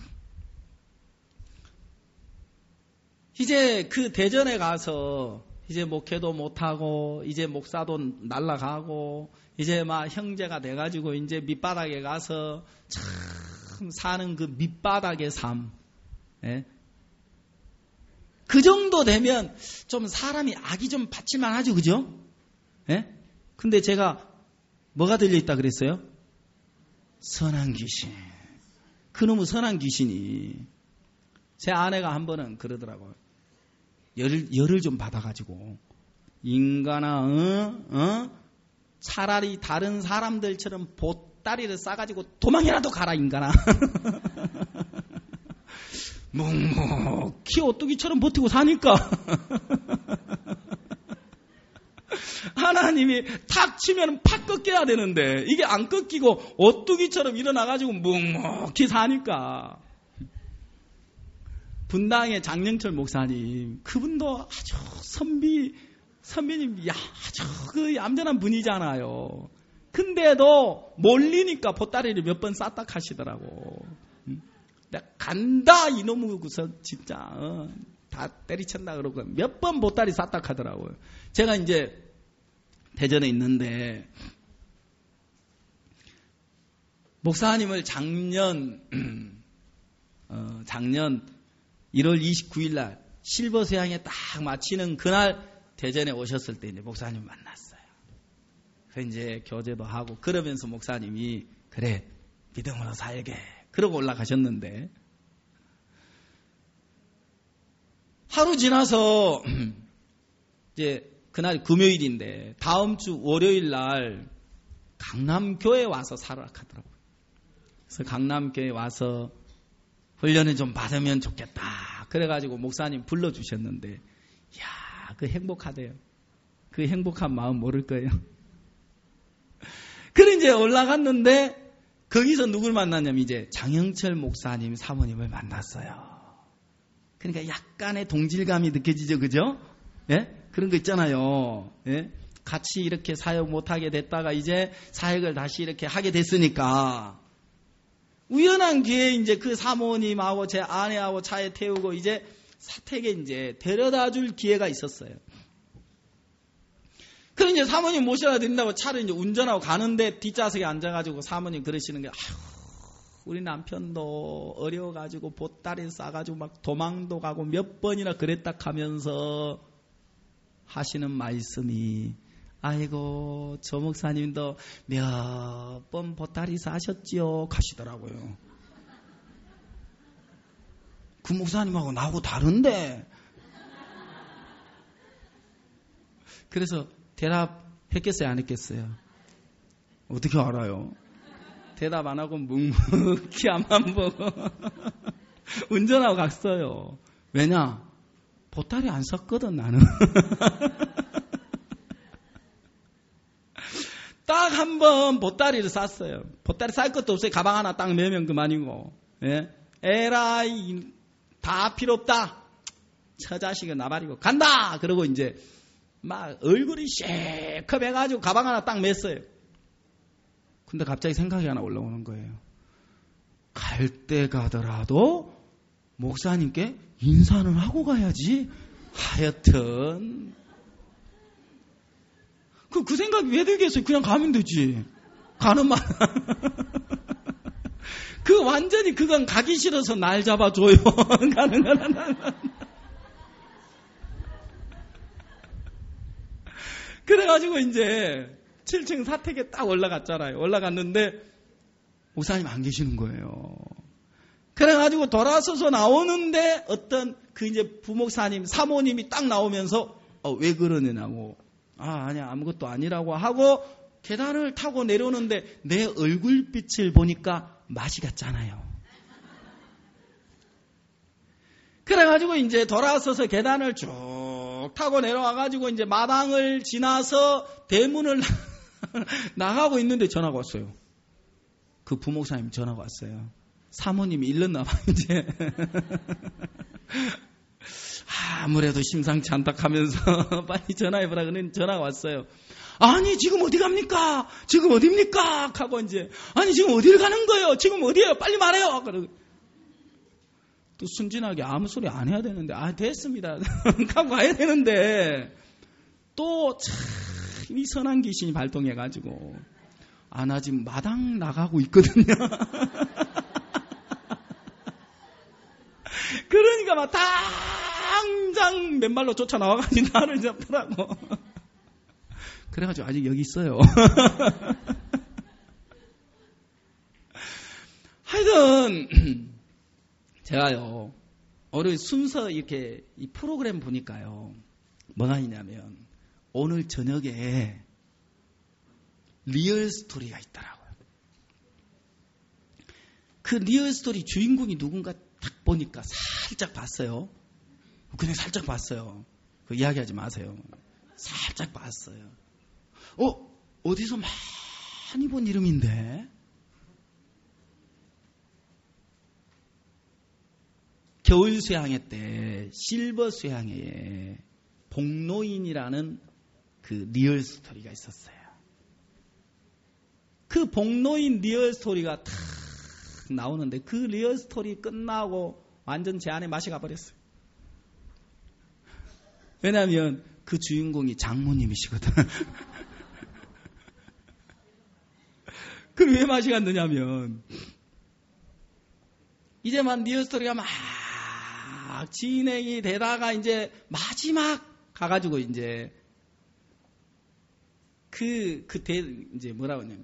이제 그 대전에 가서 이제 목회도 못하고 이제 목사도 날라가고 이제 막 형제가 돼가지고 이제 밑바닥에 가서 참 사는 그 밑바닥의 삶. 예? 그 정도 되면 좀 사람이 악이 좀 받칠만 하죠. 그죠? 예? 근데 제가 뭐가 들려있다 그랬어요? 선한 귀신. 그놈의 선한 귀신이 제 아내가 한 번은 그러더라고요. 열을 좀 받아가지고 인간아 차라리 다른 사람들처럼 보따리를 싸가지고 도망이라도 가라 인간아. 묵묵히 오뚜기처럼 버티고 사니까 하나님이 탁 치면 팍 꺾여야 되는데 이게 안 꺾이고 오뚜기처럼 일어나가지고 묵묵히 사니까. 분당의 장영철 목사님, 그분도 아주 선비님, 아주 그 얌전한 분이잖아요. 근데도 몰리니까 보따리를 몇 번 쌌다 하시더라고. 내가 간다, 이놈의 구석, 진짜. 다 때리쳤나 그러고 몇 번 보따리 쌌다 하더라고요. 제가 이제 대전에 있는데, 목사님을 작년 1월 29일 날 실버서양에 딱 마치는 그날 대전에 오셨을 때 이제 목사님 만났어요. 그래서 이제 교제도 하고 그러면서 목사님이 그래 믿음으로 살게 그러고 올라가셨는데 하루 지나서 이제 그날이 금요일인데 다음 주 월요일 날 강남교회 와서 살아라 하더라고요. 그래서 강남교회 와서 훈련을 좀 받으면 좋겠다. 그래가지고 목사님 불러주셨는데 이야 그 행복하대요. 그 행복한 마음 모를 거예요. 그래 이제 올라갔는데 거기서 누굴 만났냐면 이제 장영철 목사님 사모님을 만났어요. 그러니까 약간의 동질감이 느껴지죠, 그죠? 예? 그런 거 있잖아요. 예? 같이 이렇게 사역 못하게 됐다가 이제 사역을 다시 이렇게 하게 됐으니까 우연한 기회에 이제 그 사모님하고 제 아내하고 차에 태우고 이제 사택에 이제 데려다 줄 기회가 있었어요. 그럼 이제 사모님 모셔야 된다고 차를 이제 운전하고 가는데 뒷좌석에 앉아가지고 사모님 그러시는 게 아휴 우리 남편도 어려워가지고 보따리 싸가지고 막 도망도 가고 몇 번이나 그랬다 하면서 하시는 말씀이 아이고 저 목사님도 몇 번 보따리 싸셨지요 하시더라고요. 그 목사님하고 나하고 다른데. 그래서 대답했겠어요 안 했겠어요? 어떻게 알아요? 대답 안 하고 묵묵히 앞만 보고 운전하고 갔어요. 왜냐? 보따리 안 샀거든 나는. 딱 한 번 보따리를 쌌어요. 보따리 쌀 것도 없어요. 가방 하나 딱 메면 그만이고. 예? 에라이 다 필요 없다. 처자식은 나발이고 간다. 그러고 이제 막 얼굴이 시커매가지고 가방 하나 딱 맸어요. 근데 갑자기 생각이 하나 올라오는 거예요. 갈 때 가더라도 목사님께 인사는 하고 가야지. 하여튼 그 생각이 왜 들겠어요? 그냥 가면 되지. 가는 말. 그 완전히 그건 가기 싫어서 날 잡아줘요. 가는 거는. 그래가지고 이제 7층 사택에 딱 올라갔잖아요. 올라갔는데 목사님 안 계시는 거예요. 그래가지고 돌아서서 나오는데 어떤 그 이제 부목사님 사모님이 딱 나오면서 왜 그러느냐고 아니야 아무것도 아니라고 하고 계단을 타고 내려오는데 내 얼굴빛을 보니까 맛이 갔잖아요. 그래가지고 이제 돌아서서 계단을 쭉 타고 내려와가지고 이제 마당을 지나서 대문을 나가고 있는데 전화가 왔어요. 그 부목사님 전화가 왔어요. 사모님이 일렀나 봐요, 이제. 아무래도 심상치 않다 하면서 빨리 전화해보라 그러는 전화가 왔어요. 아니, 지금 어디 갑니까? 지금 어디입니까? 하고 이제, 아니, 지금 어디를 가는 거예요? 지금 어디예요? 빨리 말해요! 그러고. 또 순진하게 아무 소리 안 해야 되는데, 됐습니다. 하고 가야 되는데, 또 참, 이 선한 귀신이 발동해가지고, 나 지금 마당 나가고 있거든요. 그러니까 막 당장 맨발로 쫓아 나와가지고 나를 잡더라고. 그래가지고 아직 여기 있어요. 하여튼 제가요 오늘 순서 이렇게 이 프로그램 보니까요 뭐가 있냐면 오늘 저녁에 리얼 스토리가 있더라고요. 그 리얼 스토리 주인공이 누군가 딱 보니까 살짝 봤어요. 그냥 살짝 봤어요. 그 이야기하지 마세요. 살짝 봤어요. 어디서 많이 본 이름인데? 겨울 수양회 때 실버 수양회에 복노인이라는 그 리얼 스토리가 있었어요. 그 복노인 리얼 스토리가 탁 나오는데 그 리얼 스토리 끝나고 완전 제 안에 맛이 가버렸어요. 왜냐하면 그 주인공이 장모님이시거든. 그럼 왜 맛이 갔느냐면 이제만 리얼 스토리가 막 진행이 되다가 이제 마지막 가가지고 이제 이제 뭐라고 하냐면,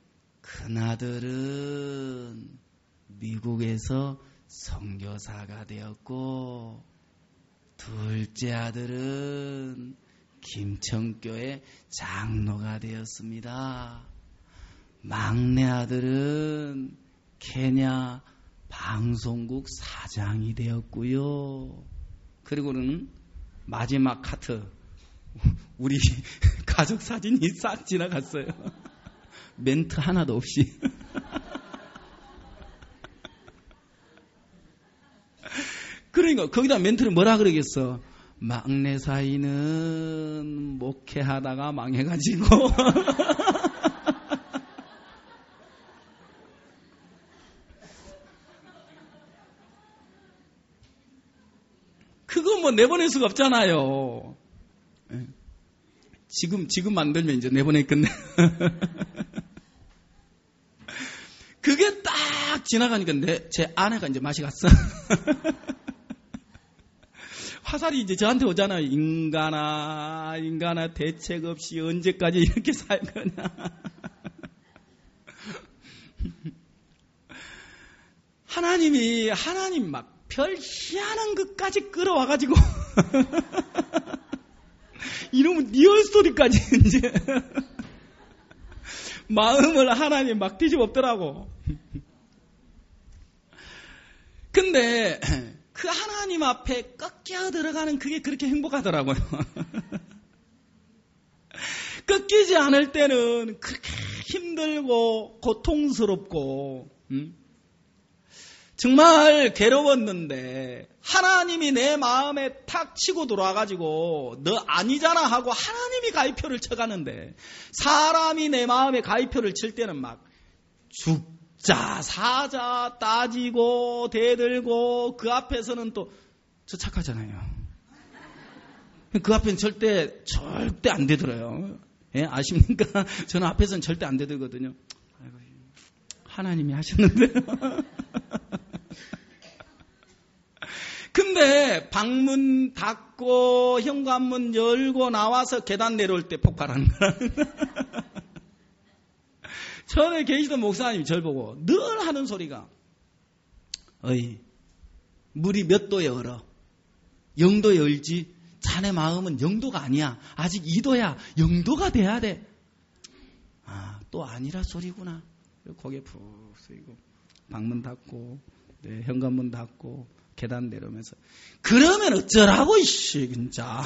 큰아들은 미국에서 선교사가 되었고, 둘째 아들은 김천교회 장로가 되었습니다. 막내 아들은 케냐 방송국 사장이 되었고요. 그리고는 마지막 카트, 우리 가족 사진이 싹 지나갔어요. 멘트 하나도 없이. 그러니까 거기다 멘트를 뭐라 그러겠어? 막내 사이는 목회하다가 망해가지고 그거 뭐 내보낼 수가 없잖아요. 지금 만들면 이제 내보냈겠네. 그게 딱 지나가니까 제 아내가 이제 맛이 갔어. 화살이 이제 저한테 오잖아요. 인간아 대책 없이 언제까지 이렇게 살 거냐. 하나님 막 별 희한한 것까지 끌어와가지고 이러면 리얼스토리까지 이제 마음을 하나님 막 뒤집어엎더라고. 근데 그 하나님 앞에 꺾여 들어가는 그게 그렇게 행복하더라고요. 꺾이지 않을 때는 그렇게 힘들고 고통스럽고 정말 괴로웠는데 하나님이 내 마음에 탁 치고 들어와가지고 너 아니잖아 하고 하나님이 가위표를 쳐가는데, 사람이 내 마음에 가위표를 칠 때는 막 죽자 사자 따지고 대들고, 그 앞에서는 또 저 착하잖아요. 그 앞에는 절대 안 대들어요. 예, 아십니까? 저는 앞에서는 절대 안 대들거든요. 아이고, 하나님이 하셨는데요. 근데 방문 닫고 현관문 열고 나와서 계단 내려올 때 폭발하는 거야. 전에 계시던 목사님이 저를 보고 늘 하는 소리가, 어이, 물이 몇 도에 얼어? 0도에 얼지? 자네 마음은 0도가 아니야. 아직 2도야. 0도가 돼야 돼. 아, 또 아니라 소리구나. 고개 푹 숙이고 방문 닫고, 네, 현관문 닫고 계단 내려오면서, 그러면 어쩌라고 이씨 진짜.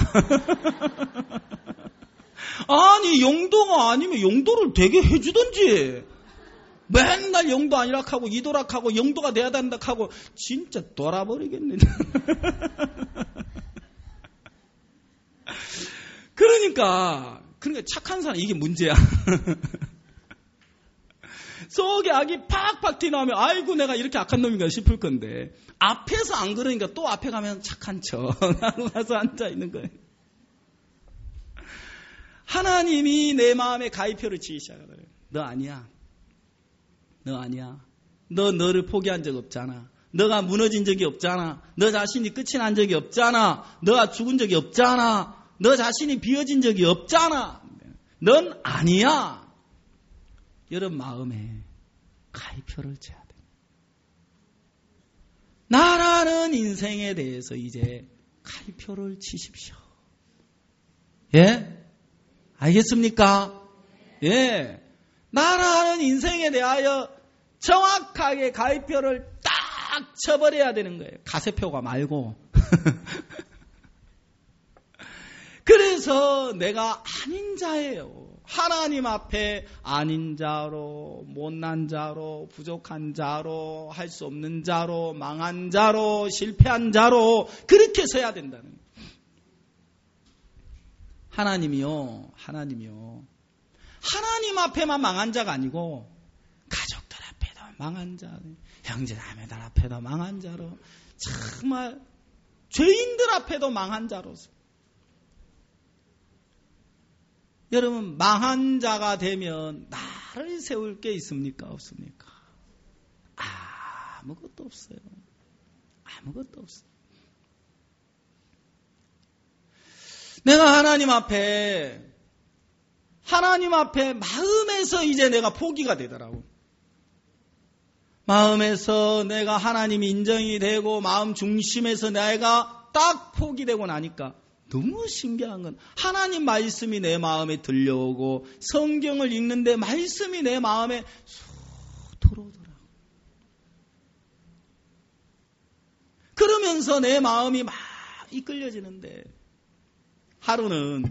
아니 용도가 아니면 용도를 되게 해주던지, 맨날 용도 아니라 하고 2도라 하고 용도가 돼야 된다 하고 진짜 돌아버리겠네. 그러니까 착한 사람, 이게 문제야. 속에 악이 팍팍 튀어나오면 아이고 내가 이렇게 악한 놈인가 싶을 건데, 앞에서 안 그러니까 또 앞에 가면 착한 척 하고 가서 앉아있는 거예요. 하나님이 내 마음에 가위표를 치기 시작하더래요. 너 아니야. 너 너를 포기한 적 없잖아. 너가 무너진 적이 없잖아. 너 자신이 끝이 난 적이 없잖아. 너가 죽은 적이 없잖아. 너 자신이 비워진 적이 없잖아. 넌 아니야. 여러분 마음에 가위표를 쳐야 돼. 나라는 인생에 대해서 이제 가위표를 치십시오. 예? 알겠습니까? 예. 나라는 인생에 대하여 정확하게 가위표를 딱 쳐버려야 되는 거예요. 가세표가 말고. 그래서 내가 아닌 자예요. 하나님 앞에 아닌 자로, 못난 자로, 부족한 자로, 할 수 없는 자로, 망한 자로, 실패한 자로 그렇게 서야 된다는 거예요. 하나님이요. 하나님 앞에만 망한 자가 아니고 가족들 앞에도 망한 자, 형제자매들 앞에도 망한 자로, 정말 죄인들 앞에도 망한 자로서. 여러분, 망한 자가 되면 나를 세울 게 있습니까? 없습니까? 아무것도 없어요. 내가 하나님 앞에 마음에서 이제 내가 포기가 되더라고. 마음에서 내가 하나님이 인정이 되고 마음 중심에서 내가 딱 포기되고 나니까 너무 신기한 건 하나님 말씀이 내 마음에 들려오고 성경을 읽는데 말씀이 내 마음에 쏙 들어오더라고. 그러면서 내 마음이 막 이끌려지는데 하루는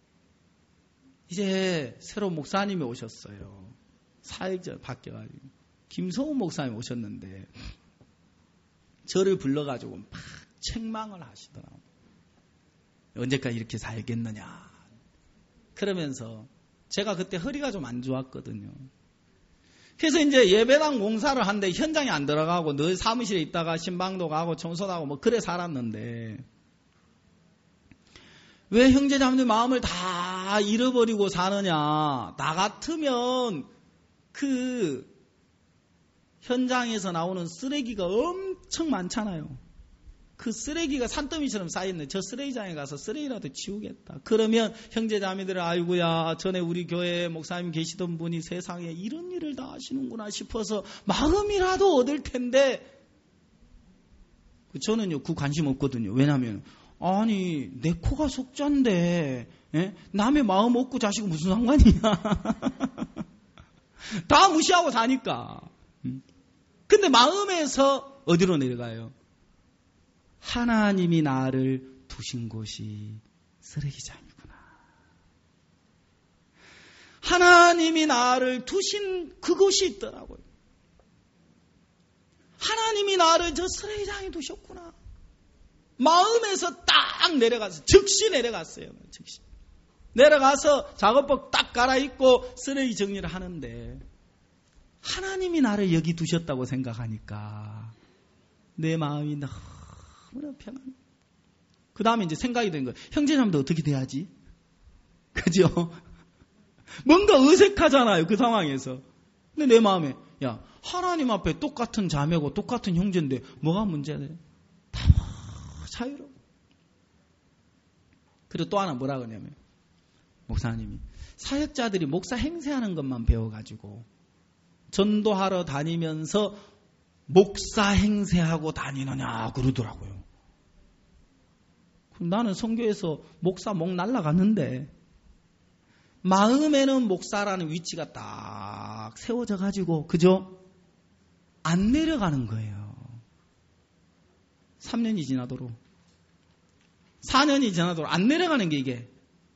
이제 새로운 목사님이 오셨어요. 사역자 바뀌어가지고 김성훈 목사님이 오셨는데 저를 불러가지고 막 책망을 하시더라고요. 언제까지 이렇게 살겠느냐. 그러면서 제가 그때 허리가 좀 안 좋았거든요. 그래서 이제 예배당 공사를 하는데 현장에 안 들어가고 늘 사무실에 있다가 신방도 가고 청소도 하고 뭐 그래 살았는데 왜 형제자매들 마음을 다 잃어버리고 사느냐. 나 같으면 그 현장에서 나오는 쓰레기가 엄청 많잖아요. 그 쓰레기가 산더미처럼 쌓여있네. 저 쓰레기장에 가서 쓰레기라도 치우겠다. 그러면 형제자매들은 아이고야 전에 우리 교회 목사님 계시던 분이 세상에 이런 일을 다 하시는구나 싶어서 마음이라도 얻을 텐데 저는요 그 관심 없거든요. 왜냐하면 아니 내 코가 속잔데 남의 마음 얻고 자식은 무슨 상관이냐. 다 무시하고 사니까. 근데 마음에서 어디로 내려가요? 하나님이 나를 두신 곳이 쓰레기장이구나. 하나님이 나를 두신 그곳이 있더라고요. 하나님이 나를 저 쓰레기장에 두셨구나. 마음에서 딱 내려가서 즉시 내려갔어요. 즉시 내려가서 작업복 딱 갈아입고 쓰레기 정리를 하는데 하나님이 나를 여기 두셨다고 생각하니까 내 마음이 너무나 편안해. 그 다음에 이제 생각이 된 거예요. 형제자매도 어떻게 돼야지? 그죠? 뭔가 어색하잖아요. 그 상황에서. 근데 내 마음에 야 하나님 앞에 똑같은 자매고 똑같은 형제인데 뭐가 문제야? 다 자유로워. 그리고 또 하나 뭐라 그러냐면 목사님이 사역자들이 목사 행세하는 것만 배워가지고 전도하러 다니면서 목사 행세하고 다니느냐 그러더라고요. 나는 선교에서 목사 목 날라갔는데 마음에는 목사라는 위치가 딱 세워져 가지고 그죠? 안 내려가는 거예요. 3년이 지나도록 4년이 지나도록 안 내려가는 게 이게.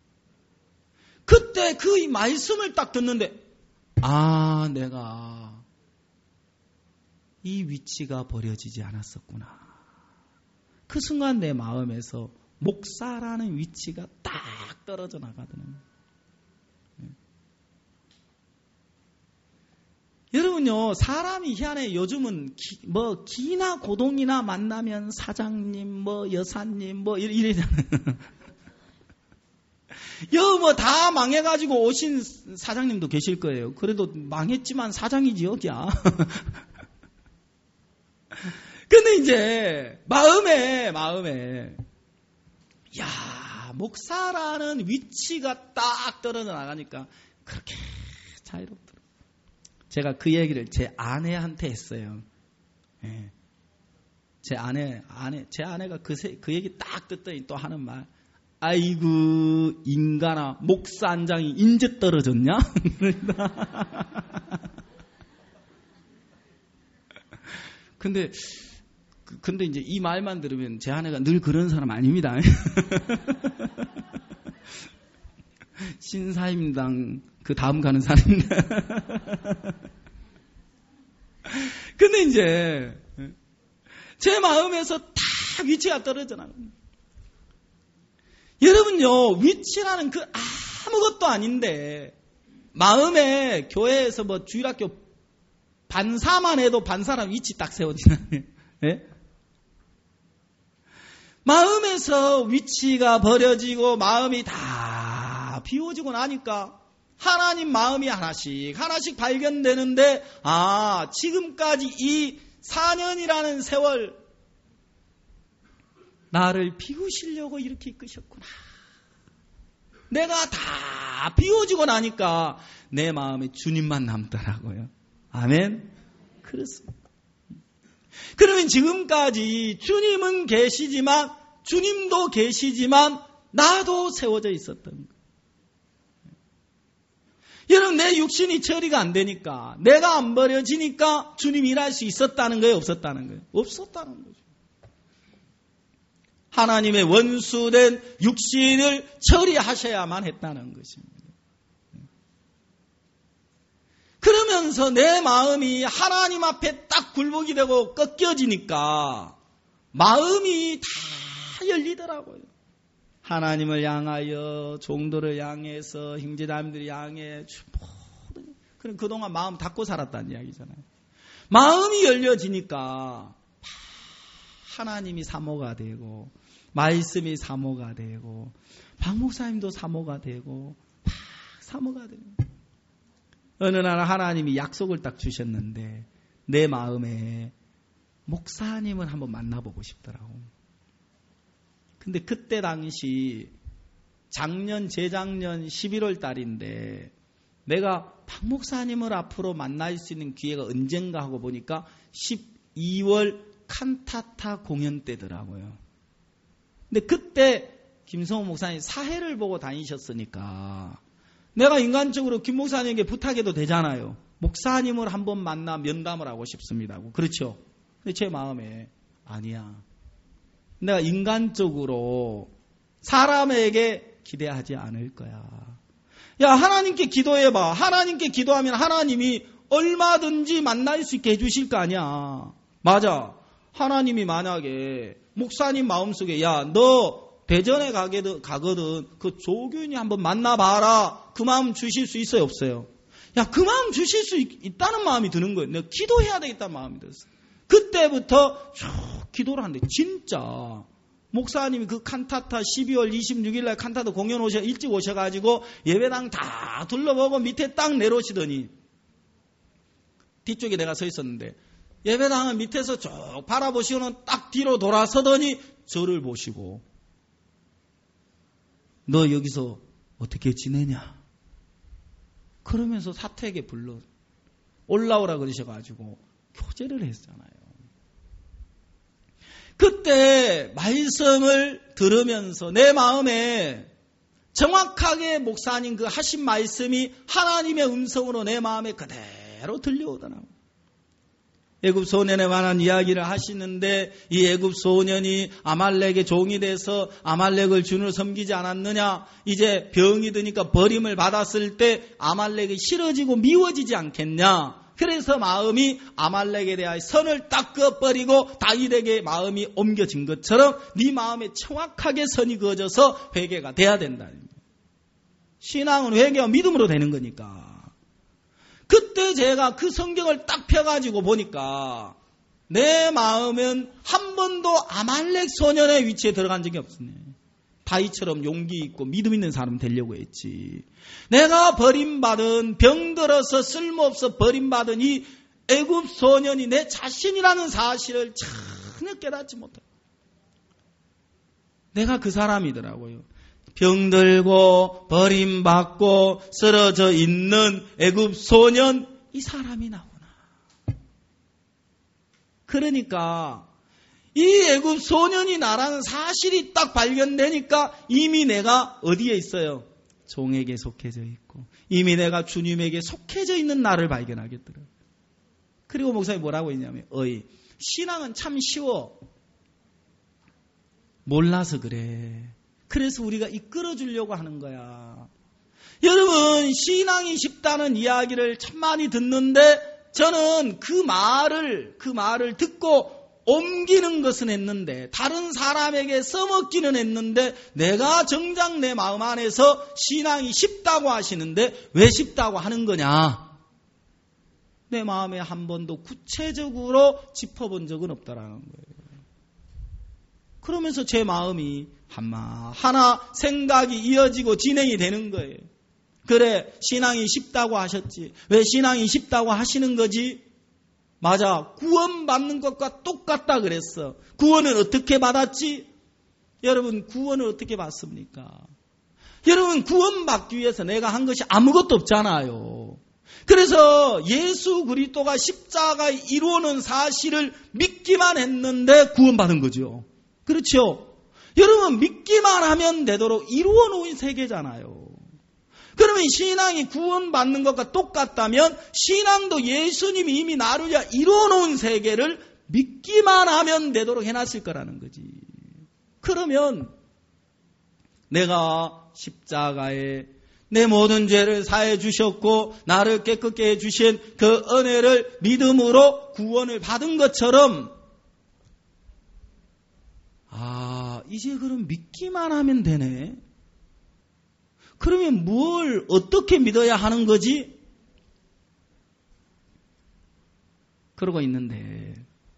그때 그 말씀을 딱 듣는데 아 내가 이 위치가 버려지지 않았었구나. 그 순간 내 마음에서 목사라는 위치가 딱 떨어져 나가더라고요. 여러분요 사람이 희한해. 요즘은 기나 고동이나 만나면 사장님 여사님 이래잖아요. 뭐 다 망해가지고 오신 사장님도 계실 거예요. 그래도 망했지만 사장이지 여기야. 근데 이제 마음에 야 목사라는 위치가 딱 떨어져 나가니까 그렇게 자유롭더라고요. 제가 그 얘기를 제 아내한테 했어요. 네. 제 아내가 그 얘기 딱 듣더니 또 하는 말. 아이고 인간아 목사 안장이 인제 떨어졌냐? 근데 이제 이 말만 들으면 제 아내가 늘 그런 사람 아닙니다. 신사임당 그 다음 가는 사람입니다. 근데 이제 제 마음에서 딱 위치가 떨어져 나갑니다. 여러분요 위치라는 그 아무것도 아닌데 마음에 교회에서 주일학교 반사만 해도 반사람 위치 딱 세워지나요? 네? 마음에서 위치가 버려지고 마음이 다 비워지고 나니까 하나님 마음이 하나씩 발견되는데 지금까지 이 4년이라는 세월 나를 비우시려고 이렇게 이끄셨구나. 내가 다 비워지고 나니까 내 마음에 주님만 남더라고요. 아멘? 그렇습니다. 그러면 지금까지 주님은 계시지만, 주님도 계시지만 나도 세워져 있었던 거예요. 여러분, 내 육신이 처리가 안 되니까, 내가 안 버려지니까 주님이 일할 수 있었다는 거예요? 없었다는 거예요? 없었다는 거죠. 하나님의 원수된 육신을 처리하셔야만 했다는 것입니다. 그러면서 내 마음이 하나님 앞에 딱 굴복이 되고 꺾여지니까 마음이 다 열리더라고요. 하나님을 향하여, 종도를 향해서, 형제자매들을 향해, 그럼 그동안 마음 닫고 살았다는 이야기잖아요. 마음이 열려지니까 하나님이 사모가 되고, 말씀이 사모가 되고, 박 목사님도 사모가 되고, 막 사모가 됩니다. 어느 날 하나님이 약속을 딱 주셨는데 내 마음에 목사님을 한번 만나보고 싶더라고. 근데 그때 당시 재작년 11월 달인데 내가 박 목사님을 앞으로 만날 수 있는 기회가 언젠가 하고 보니까 12월 칸타타 공연 때더라고요. 근데 그때 김성호 목사님 사회를 보고 다니셨으니까 내가 인간적으로 김 목사님에게 부탁해도 되잖아요. 목사님을 한번 만나 면담을 하고 싶습니다. 그렇죠? 근데 제 마음에 아니야. 내가 인간적으로 사람에게 기대하지 않을 거야. 야, 하나님께 기도해봐. 하나님께 기도하면 하나님이 얼마든지 만날 수 있게 해주실 거 아니야. 맞아. 하나님이 만약에 목사님 마음속에 야, 너 대전에 가거든. 그 조교인이 한번 만나봐라. 그 마음 주실 수 있어요? 없어요? 야, 그 마음 주실 수 있다는 마음이 드는 거예요. 내가 기도해야 되겠다는 마음이 들었어요. 그때부터 쭉 기도를 하는데 진짜 목사님이 그 칸타타 12월 26일 날 칸타타 공연 일찍 오셔가지고 예배당 다 둘러보고 밑에 딱 내려오시더니 뒤쪽에 내가 서 있었는데 예배당은 밑에서 쭉 바라보시고는 딱 뒤로 돌아서더니 저를 보시고 너 여기서 어떻게 지내냐? 그러면서 사택에 불러 올라오라 그러셔가지고 교제를 했잖아요. 그때 말씀을 들으면서 내 마음에 정확하게 목사님 그 하신 말씀이 하나님의 음성으로 내 마음에 그대로 들려오더라고요. 애굽 소년에 관한 이야기를 하시는데 이 애굽 소년이 아말렉의 종이 돼서 아말렉을 주를 섬기지 않았느냐. 이제 병이 드니까 버림을 받았을 때 아말렉이 싫어지고 미워지지 않겠냐. 그래서 마음이 아말렉에 대하여 선을 딱 그어버리고 다윗에게 마음이 옮겨진 것처럼 네 마음에 정확하게 선이 그어져서 회개가 돼야 된다. 신앙은 회개와 믿음으로 되는 거니까. 그때 제가 그 성경을 딱 펴가지고 보니까 내 마음은 한 번도 아말렉 소년의 위치에 들어간 적이 없네. 다윗처럼 용기 있고 믿음 있는 사람 되려고 했지. 내가 버림받은 병들어서 쓸모없어 버림받은 이 애굽 소년이 내 자신이라는 사실을 전혀 깨닫지 못해. 내가 그 사람이더라고요. 병들고 버림받고 쓰러져 있는 애굽 소년, 이 사람이 나구나. 그러니까 이 애굽 소년이 나라는 사실이 딱 발견되니까 이미 내가 어디에 있어요? 종에게 속해져 있고 이미 내가 주님에게 속해져 있는 나를 발견하겠더라고요. 그리고 목사님이 뭐라고 했냐면 신앙은 참 쉬워. 몰라서 그래. 그래서 우리가 이끌어 주려고 하는 거야. 여러분, 신앙이 쉽다는 이야기를 참 많이 듣는데 저는 그 말을 듣고 옮기는 것은 했는데 다른 사람에게 써먹기는 했는데 내가 정작 내 마음 안에서 신앙이 쉽다고 하시는데 왜 쉽다고 하는 거냐? 내 마음에 한 번도 구체적으로 짚어본 적은 없다라는 거예요. 그러면서 제 마음이 하나 생각이 이어지고 진행이 되는 거예요. 그래, 신앙이 쉽다고 하셨지. 왜 신앙이 쉽다고 하시는 거지? 맞아, 구원받는 것과 똑같다 그랬어. 구원은 어떻게 받았지? 여러분, 구원을 어떻게 받습니까? 여러분, 구원받기 위해서 내가 한 것이 아무것도 없잖아요. 그래서 예수 그리스도가 십자가에 이루어놓은 사실을 믿기만 했는데 구원받은 거죠. 그렇죠? 여러분, 믿기만 하면 되도록 이루어놓은 세계잖아요. 그러면 신앙이 구원받는 것과 똑같다면 신앙도 예수님이 이미 나를 위해 이루어놓은 세계를 믿기만 하면 되도록 해놨을 거라는 거지. 그러면 내가 십자가에 내 모든 죄를 사해 주셨고 나를 깨끗게 해주신 그 은혜를 믿음으로 구원을 받은 것처럼, 이제 그럼 믿기만 하면 되네. 그러면 뭘 어떻게 믿어야 하는 거지? 그러고 있는데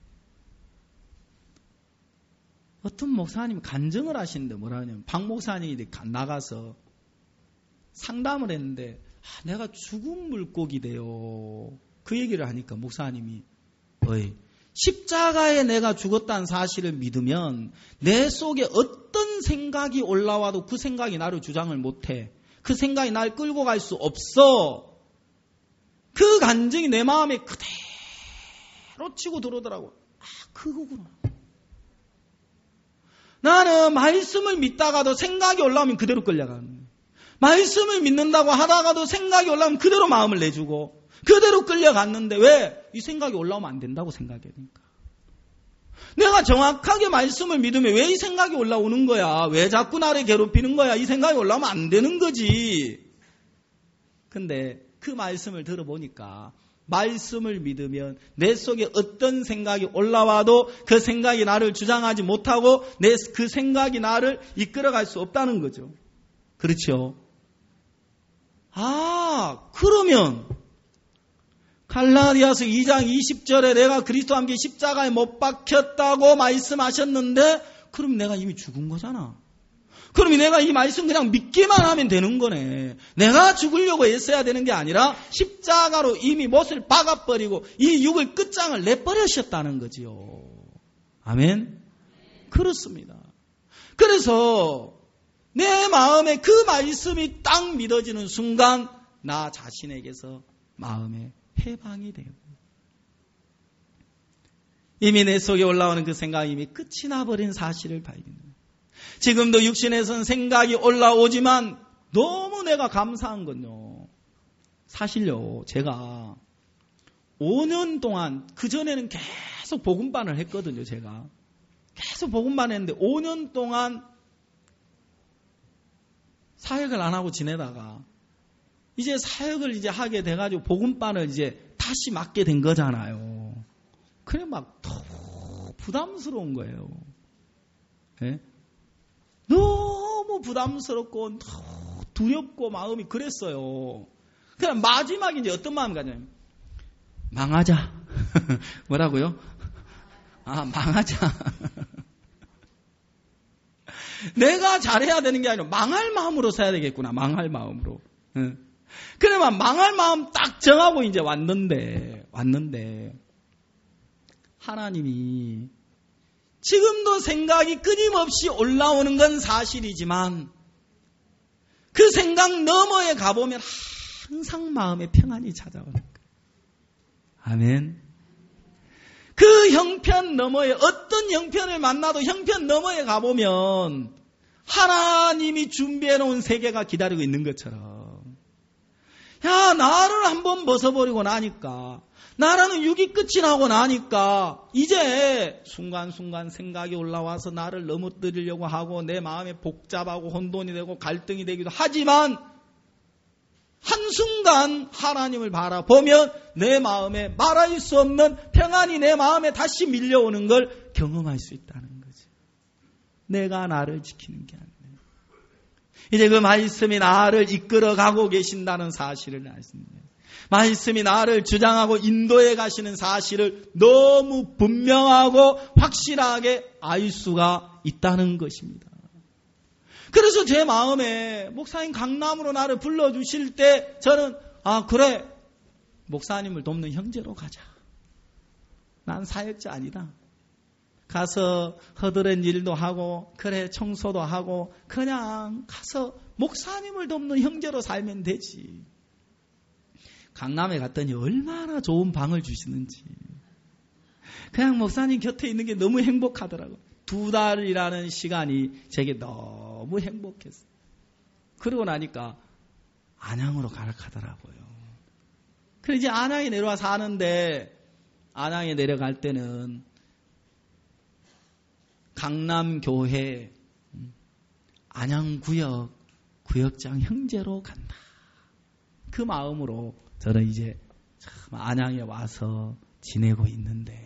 어떤 목사님이 간증을 하시는데 뭐라 하냐면, 박 목사님이 나가서 상담을 했는데 내가 죽은 물고기 돼요. 그 얘기를 하니까 목사님이 십자가에 내가 죽었다는 사실을 믿으면 내 속에 어떤 생각이 올라와도 그 생각이 나를 주장을 못해. 그 생각이 날 끌고 갈 수 없어. 그 간증이 내 마음에 그대로 치고 들어오더라고. 그거구나. 나는 말씀을 믿다가도 생각이 올라오면 그대로 끌려가는 거예요. 말씀을 믿는다고 하다가도 생각이 올라오면 그대로 마음을 내주고 그대로 끌려갔는데 왜? 이 생각이 올라오면 안 된다고 생각해야 되니까. 내가 정확하게 말씀을 믿으면 왜 이 생각이 올라오는 거야? 왜 자꾸 나를 괴롭히는 거야? 이 생각이 올라오면 안 되는 거지. 근데 그 말씀을 들어보니까 말씀을 믿으면 내 속에 어떤 생각이 올라와도 그 생각이 나를 주장하지 못하고 그 생각이 나를 이끌어갈 수 없다는 거죠. 그렇죠? 그러면 갈라디아서 2장 20절에 내가 그리스도와 함께 십자가에 못 박혔다고 말씀하셨는데, 그럼 내가 이미 죽은 거잖아. 그럼 내가 이 말씀 그냥 믿기만 하면 되는 거네. 내가 죽으려고 애써야 되는 게 아니라 십자가로 이미 못을 박아버리고 이 육을 끝장을 내버리셨다는 거지요. 아멘? 그렇습니다. 그래서 내 마음에 그 말씀이 딱 믿어지는 순간 나 자신에게서 마음에 해방이 되고 이미 내 속에 올라오는 그 생각이 이미 끝이 나버린 사실을 발견해요. 지금도 육신에서는 생각이 올라오지만 너무 내가 감사한 건요. 사실요, 제가 5년 동안, 그전에는 계속 복음반을 했거든요, 제가. 계속 복음반을 했는데 5년 동안 사역을 안 하고 지내다가 이제 사역을 이제 하게 돼가지고 복음반을 이제 다시 맡게 된 거잖아요. 그래 막 더 부담스러운 거예요. 네? 너무 부담스럽고 두렵고 마음이 그랬어요. 그냥 마지막에 이제 어떤 마음이 가냐면 망하자. 뭐라고요? 망하자. 내가 잘해야 되는 게 아니라 망할 마음으로 써야 되겠구나. 망할 마음으로. 그래만 망할 마음 딱 정하고 이제 왔는데 하나님이 지금도 생각이 끊임없이 올라오는 건 사실이지만 그 생각 너머에 가보면 항상 마음에 평안이 찾아오는 거예요. 아멘. 그 형편 너머에 어떤 형편을 만나도 형편 너머에 가보면 하나님이 준비해 놓은 세계가 기다리고 있는 것처럼, 야, 나를 한번 벗어버리고 나니까, 나라는 육이 끝이 나고 나니까 이제 순간순간 생각이 올라와서 나를 넘어뜨리려고 하고 내 마음에 복잡하고 혼돈이 되고 갈등이 되기도 하지만 한순간 하나님을 바라보면 내 마음에 말할 수 없는 평안이 내 마음에 다시 밀려오는 걸 경험할 수 있다는 거죠. 내가 나를 지키는 게 아니에요. 이제 그 말씀이 나를 이끌어가고 계신다는 사실을 알습니다. 말씀이 나를 주장하고 인도해 가시는 사실을 너무 분명하고 확실하게 알 수가 있다는 것입니다. 그래서 제 마음에 목사님 강남으로 나를 불러주실 때 저는 그래, 목사님을 돕는 형제로 가자. 난 사역자 아니다. 가서 허드렛 일도 하고 그래 청소도 하고 그냥 가서 목사님을 돕는 형제로 살면 되지. 강남에 갔더니 얼마나 좋은 방을 주시는지. 그냥 목사님 곁에 있는 게 너무 행복하더라고요. 2달이라는 시간이 제게 너무 행복했어요. 그러고 나니까 안양으로 가락하더라고요. 그래서 이제 안양에 내려와 사는데 안양에 내려갈 때는 강남교회 안양구역 구역장 형제로 간다. 그 마음으로 저는 이제 참 안양에 와서 지내고 있는데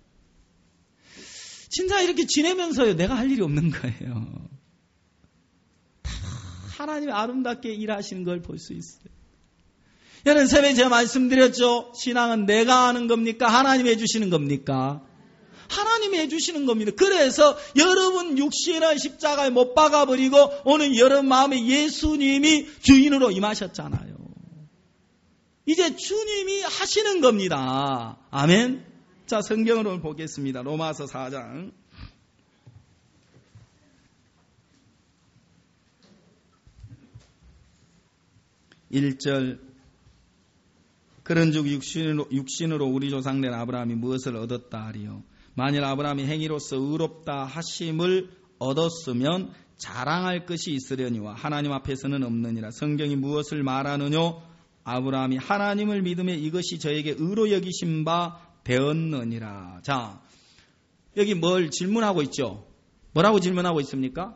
진짜 이렇게 지내면서요 내가 할 일이 없는 거예요. 다 하나님이 아름답게 일하시는 걸 볼 수 있어요. 여러분 새벽에 제가 말씀드렸죠. 신앙은 내가 하는 겁니까? 하나님이 해주시는 겁니까? 하나님이 해주시는 겁니다. 그래서 여러분 육신을 십자가에 못 박아버리고 오늘 여러분 마음에 예수님이 주인으로 임하셨잖아요. 이제 주님이 하시는 겁니다. 아멘. 자, 성경으로 보겠습니다. 로마서 4장 1절 그런즉 육신으로 우리 조상된 아브라함이 무엇을 얻었다 하리요. 만일 아브라함이 행위로서 의롭다 하심을 얻었으면 자랑할 것이 있으려니와 하나님 앞에서는 없느니라. 성경이 무엇을 말하느뇨? 아브라함이 하나님을 믿음에 이것이 저에게 의로 여기신 바 되었느니라. 자, 여기 뭘 질문하고 있죠? 뭐라고 질문하고 있습니까?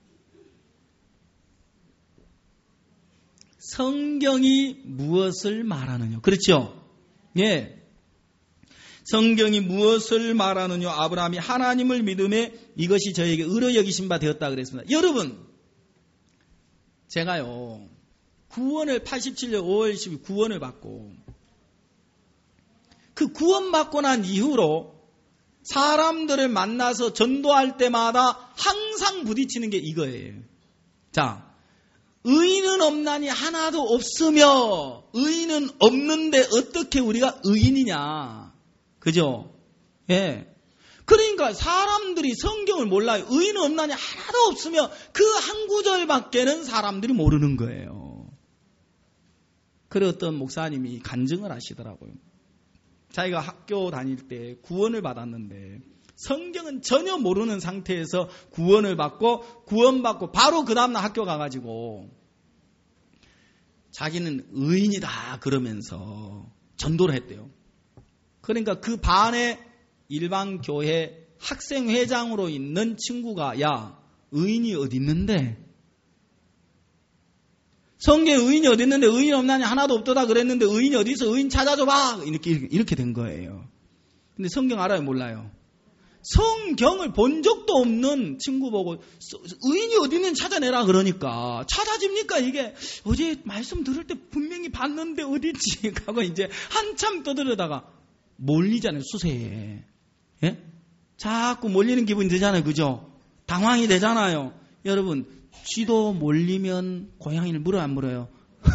성경이 무엇을 말하느냐? 그렇죠? 예. 성경이 무엇을 말하느냐? 아브라함이 하나님을 믿음에 이것이 저에게 의로 여기신 바 되었다 그랬습니다. 여러분, 제가요, 구원을 87년 5월 10일 구원을 받고 그 구원받고 난 이후로 사람들을 만나서 전도할 때마다 항상 부딪히는 게 이거예요. 자, 의인은 없나니 하나도 없으며 의인은 없는데 어떻게 우리가 의인이냐. 그죠? 예. 그러니까 사람들이 성경을 몰라요. 의인은 없나니 하나도 없으며 그 한 구절밖에는 사람들이 모르는 거예요. 그래 어떤 목사님이 간증을 하시더라고요. 자기가 학교 다닐 때 구원을 받았는데 성경은 전혀 모르는 상태에서 구원을 받고 구원받고 바로 그 다음날 학교 가가지고 자기는 의인이다 그러면서 전도를 했대요. 그러니까 그 반에 일반 교회 학생회장으로 있는 친구가 야 의인이 어디 있는데 성경에 의인이 어디 있는데 의인 없나니 하나도 없더라 그랬는데 의인이 어디 있어 의인 찾아줘봐 이렇게 된 거예요. 근데 성경 알아요 몰라요? 성경을 본 적도 없는 친구 보고 의인이 어디 있는지 찾아내라 그러니까 찾아집니까 이게 어제 말씀 들을 때 분명히 봤는데 어디지 하고 이제 한참 떠들다가 몰리잖아요 수세에. 예? 자꾸 몰리는 기분이 들잖아요 그죠? 당황이 되잖아요. 여러분 쥐도 몰리면 고양이를 물어요 안 물어요?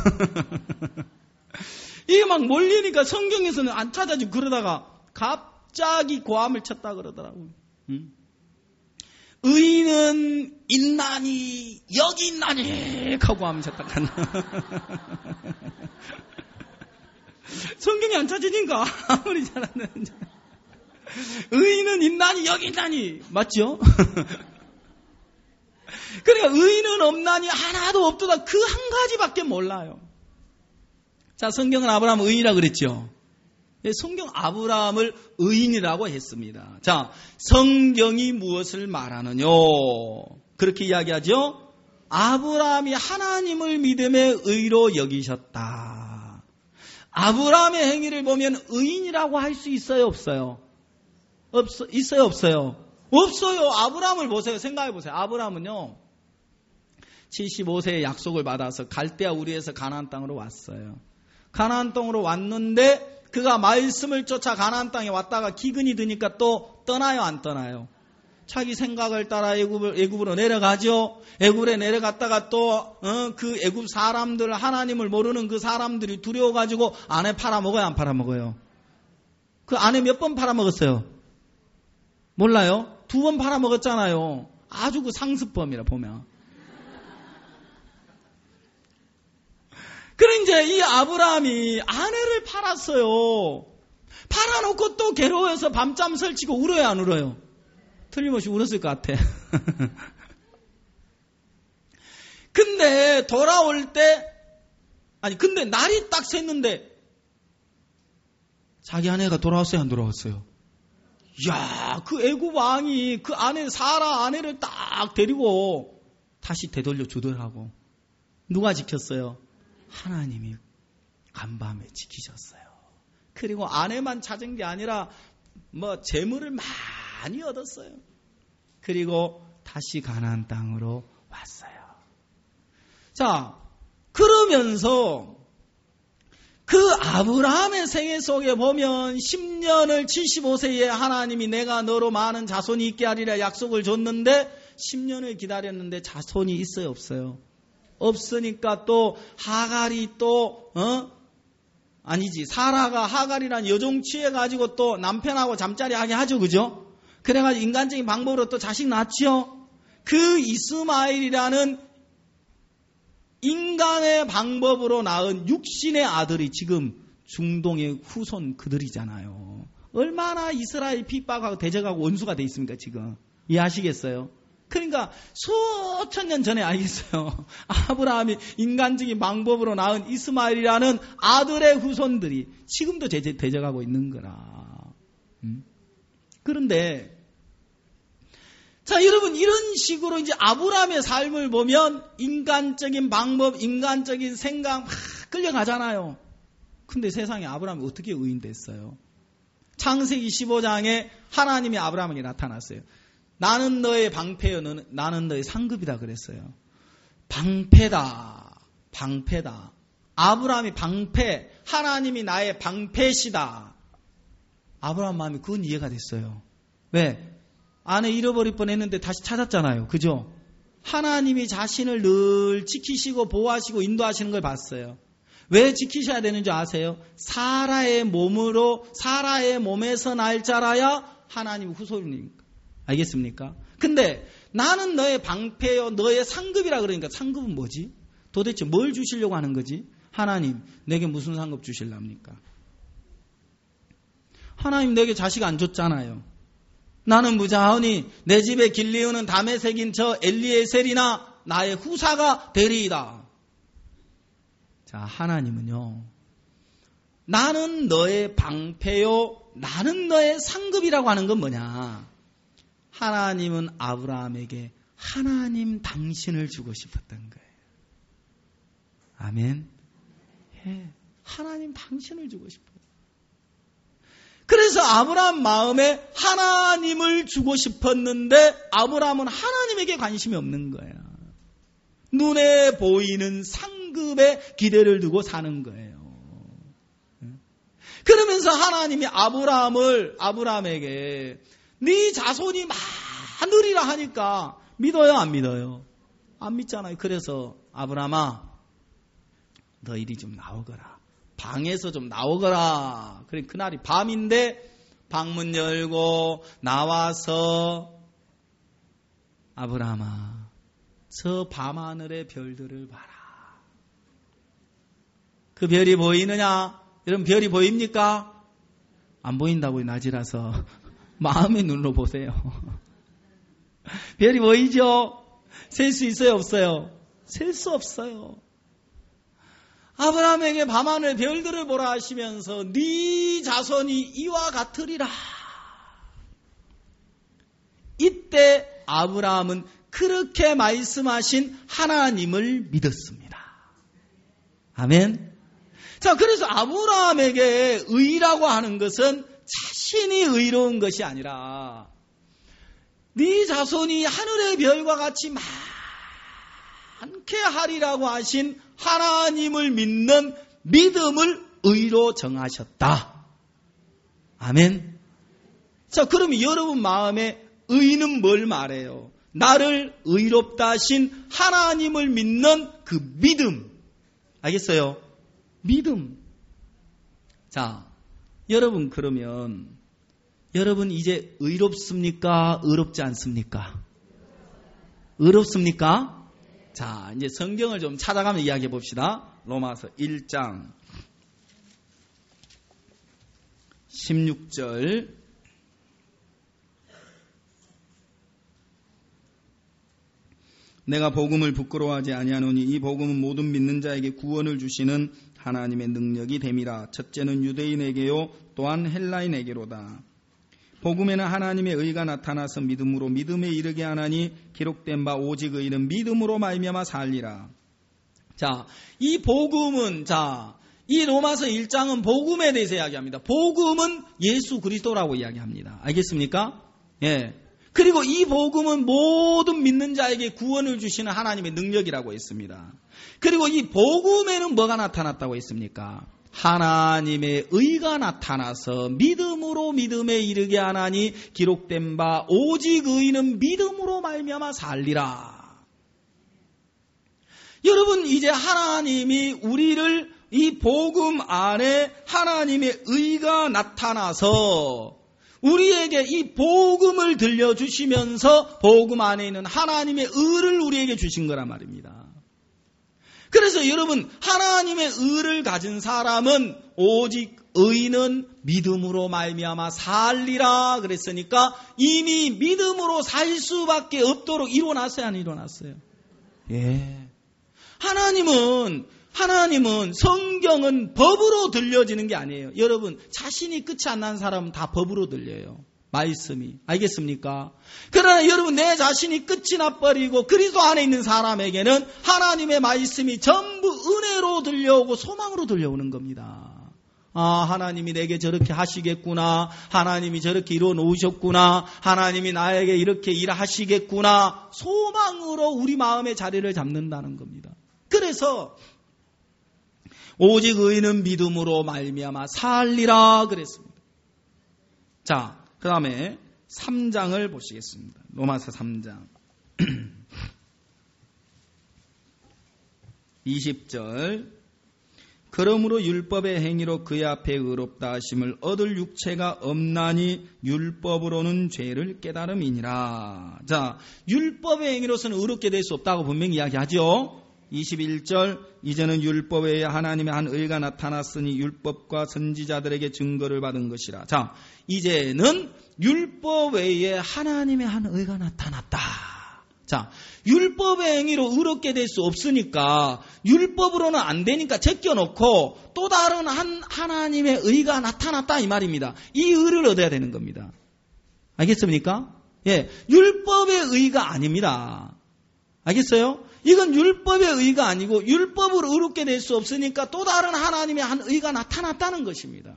이게 막 몰리니까 성경에서는 안 찾아지고 그러다가 갑자기 고함을 쳤다 그러더라고요. 의인은 있나니 여기 있나니 하고 고함을 쳤다 간다. 성경이 안 찾아지니까 아무리 잘하는 의인은 있나니 여기 있나니 맞죠? 그러니까 의인은 없나니 하나도 없도다 그 한 가지밖에 몰라요. 자 성경은 아브라함 의인이라고 그랬죠. 성경 아브라함을 의인이라고 했습니다. 자 성경이 무엇을 말하느냐 그렇게 이야기하죠. 아브라함이 하나님을 믿음에 의로 여기셨다. 아브라함의 행위를 보면 의인이라고 할 수 있어요 없어요? 있어요 없어요? 없어요. 아브라함을 보세요. 생각해 보세요. 아브라함은요 75세에 약속을 받아서 갈대아 우리에서 가나안 땅으로 왔어요. 가나안 땅으로 왔는데 그가 말씀을 쫓아 가나안 땅에 왔다가 기근이 드니까 또 떠나요 안 떠나요? 자기 생각을 따라 애굽으로 내려가죠. 애굽에 내려갔다가 또 그 애굽 사람들 하나님을 모르는 그 사람들이 두려워가지고 아내 팔아먹어요 안 팔아먹어요? 그 아내 몇 번 팔아먹었어요? 몰라요? 2번 팔아먹었잖아요. 아주 그 상습범이라 보면. 그래 이제 이 아브라함이 아내를 팔았어요. 팔아놓고 또 괴로워서 밤잠 설치고 울어요, 안 울어요? 틀림없이 울었을 것 같아. 근데 돌아올 때, 근데 날이 딱 샜는데 자기 아내가 돌아왔어요, 안 돌아왔어요? 이야, 그 애굽 왕이 그 아내 사라 아내를 딱 데리고 다시 되돌려 주더라고. 누가 지켰어요? 하나님이 간밤에 지키셨어요. 그리고 아내만 찾은 게 아니라 재물을 많이 얻었어요. 그리고 다시 가나안 땅으로 왔어요. 자, 그러면서 그 아브라함의 생애 속에 보면 10년을 75세에 하나님이 내가 너로 많은 자손이 있게 하리라 약속을 줬는데 10년을 기다렸는데 자손이 있어요, 없어요? 없으니까 또 하갈이 사라가 하갈이란 여종 취해가지고 또 남편하고 잠자리 하게 하죠, 그죠? 그래가지고 인간적인 방법으로 또 자식 낳지요. 그 이스마엘이라는 인간의 방법으로 낳은 육신의 아들이 지금 중동의 후손 그들이잖아요. 얼마나 이스라엘 핍박하고 대적하고 원수가 돼 있습니까, 지금? 이해하시겠어요? 그러니까 수천 년 전에 알겠어요. 아브라함이 인간적인 방법으로 낳은 이스마엘이라는 아들의 후손들이 지금도 대적하고 있는 거라. 그런데 자, 여러분, 이런 식으로 이제 아브라함의 삶을 보면 인간적인 방법, 인간적인 생각 막 끌려가잖아요. 근데 세상에 아브라함이 어떻게 의인됐어요? 창세기 15장에 하나님이 아브라함에게 나타났어요. 나는 너의 방패요, 나는 너의 상급이다 그랬어요. 방패다. 아브라함이 방패, 하나님이 나의 방패시다. 아브라함 마음이 그건 이해가 됐어요. 왜? 아내 잃어버릴 뻔했는데 다시 찾았잖아요. 그죠? 하나님이 자신을 늘 지키시고 보호하시고 인도하시는 걸 봤어요. 왜 지키셔야 되는지 아세요? 사라의 몸에서 날 자라야 하나님 후손입니까? 알겠습니까? 근데 나는 너의 방패요, 너의 상급이라 그러니까 상급은 뭐지? 도대체 뭘 주시려고 하는 거지? 하나님, 내게 무슨 상급 주실랍니까? 하나님 내게 자식 안 줬잖아요. 나는 무자하오니 내 집에 길리우는 담에 새긴 저 엘리에셀이나 나의 후사가 되리이다. 자, 하나님은요, 나는 너의 방패요, 나는 너의 상급이라고 하는 건 뭐냐? 하나님은 아브라함에게 하나님 당신을 주고 싶었던 거예요. 아멘. 예, 하나님 당신을 주고 싶어요. 그래서 아브라함 마음에 하나님을 주고 싶었는데 아브라함은 하나님에게 관심이 없는 거야. 눈에 보이는 상급에 기대를 두고 사는 거예요. 그러면서 하나님이 아브라함에게 네 자손이 많으리라 하니까 믿어요, 안 믿어요? 안 믿잖아요. 그래서 아브라함아, 너 이리 좀 나오거라. 방에서 좀 나오거라. 그래, 그날이 밤인데 방문 열고 나와서 아브라함아, 저 밤하늘의 별들을 봐라. 그 별이 보이느냐? 여러분, 별이 보입니까? 안 보인다고 낮이라서 마음의 눈으로 보세요. 별이 보이죠? 셀 수 있어요, 없어요? 셀 수 없어요. 아브라함에게 밤하늘 별들을 보라 하시면서 네 자손이 이와 같으리라. 이때 아브라함은 그렇게 말씀하신 하나님을 믿었습니다. 아멘. 자, 그래서 아브라함에게 의라고 하는 것은 자신이 의로운 것이 아니라 네 자손이 하늘의 별과 같이 많게 하리라고 하신 하나님을 믿는 믿음을 의로 정하셨다. 아멘. 자, 그럼 여러분 마음에 의는 뭘 말해요? 나를 의롭다 하신 하나님을 믿는 그 믿음. 알겠어요? 믿음. 자, 여러분 그러면 여러분 이제 의롭습니까? 의롭지 않습니까? 의롭습니까? 자, 이제 성경을 좀 찾아가며 이야기해 봅시다. 로마서 1장 16절 내가 복음을 부끄러워하지 아니하노니 이 복음은 모든 믿는 자에게 구원을 주시는 하나님의 능력이 됨이라. 첫째는 유대인에게요 또한 헬라인에게로다. 복음에는 하나님의 의가 나타나서 믿음으로 믿음에 이르게 하나니 기록된 바 오직 의는 믿음으로 말미암아 살리라. 자, 이 복음은 이 로마서 1장은 복음에 대해서 이야기합니다. 복음은 예수 그리스도라고 이야기합니다. 알겠습니까? 예. 그리고 이 복음은 모든 믿는 자에게 구원을 주시는 하나님의 능력이라고 했습니다. 그리고 이 복음에는 뭐가 나타났다고 했습니까? 하나님의 의가 나타나서 믿음으로 믿음에 이르게 하나니 기록된 바 오직 의는 믿음으로 말미암아 살리라. 여러분 이제 하나님이 우리를 이 복음 안에 하나님의 의가 나타나서 우리에게 이 복음을 들려주시면서 복음 안에 있는 하나님의 의를 우리에게 주신 거란 말입니다. 그래서 여러분 하나님의 의를 가진 사람은 오직 의는 믿음으로 말미암아 살리라 그랬으니까 이미 믿음으로 살 수밖에 없도록 이루어놨어요, 안 이루어놨어요? 예. 하나님은 성경은 법으로 들려지는 게 아니에요. 여러분 자신이 끝이 안 난 사람은 다 법으로 들려요. 말씀이. 알겠습니까? 그러나 여러분 내 자신이 끝이 나버리고 그리스도 안에 있는 사람에게는 하나님의 말씀이 전부 은혜로 들려오고 소망으로 들려오는 겁니다. 아, 하나님이 내게 저렇게 하시겠구나. 하나님이 저렇게 이루어 놓으셨구나. 하나님이 나에게 이렇게 일하시겠구나. 소망으로 우리 마음의 자리를 잡는다는 겁니다. 그래서 오직 의인은 믿음으로 말미암아 살리라 그랬습니다. 자, 그 다음에 3장을 보시겠습니다. 로마서 3장 20절 그러므로 율법의 행위로 그의 앞에 의롭다 하심을 얻을 육체가 없나니 율법으로는 죄를 깨달음이니라. 자, 율법의 행위로서는 의롭게 될 수 없다고 분명히 이야기하죠. 21절 이제는 율법 외에 하나님의 한 의가 나타났으니 율법과 선지자들에게 증거를 받은 것이라. 자, 이제는 율법 외에 하나님의 한 의가 나타났다. 자, 율법의 행위로 의롭게 될 수 없으니까 율법으로는 안 되니까 제껴놓고 또 다른 하나님의 의가 나타났다 이 말입니다. 이 의를 얻어야 되는 겁니다. 알겠습니까? 예, 율법의 의가 아닙니다. 알겠어요? 이건 율법의 의가 아니고 율법으로 의롭게 될 수 없으니까 또 다른 하나님의 한 의가 나타났다는 것입니다.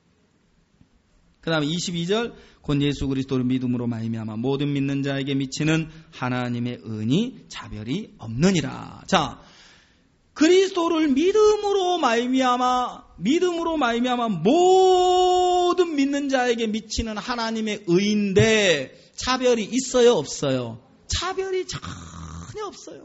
그 다음에 22절 곧 예수 그리스도를 믿음으로 말미암아 모든 믿는 자에게 미치는 하나님의 은이 차별이 없느니라. 자, 그리스도를 믿음으로 말미암아 모든 믿는 자에게 미치는 하나님의 의인데 차별이 있어요, 없어요? 차별이 전혀 없어요.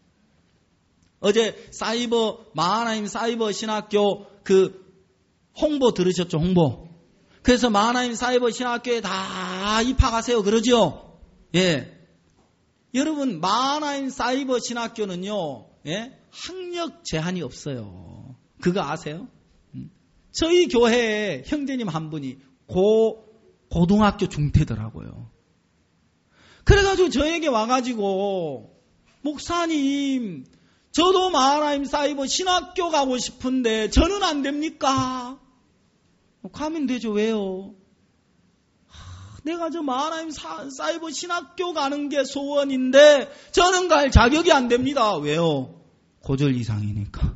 어제 마하나임 사이버 신학교 그 홍보 들으셨죠? 홍보. 그래서 마하나임 사이버 신학교에 다 입학하세요. 그러죠? 예. 여러분, 마하나임 사이버 신학교는요, 예? 학력 제한이 없어요. 그거 아세요? 저희 교회에 형제님 한 분이 고등학교 중퇴더라고요. 그래가지고 저에게 와가지고, 목사님, 저도 마하나임 사이버 신학교 가고 싶은데 저는 안 됩니까? 가면 되죠. 왜요? 내가 저 마하나임 사이버 신학교 가는 게 소원인데 저는 갈 자격이 안 됩니다. 왜요? 고졸 이상이니까.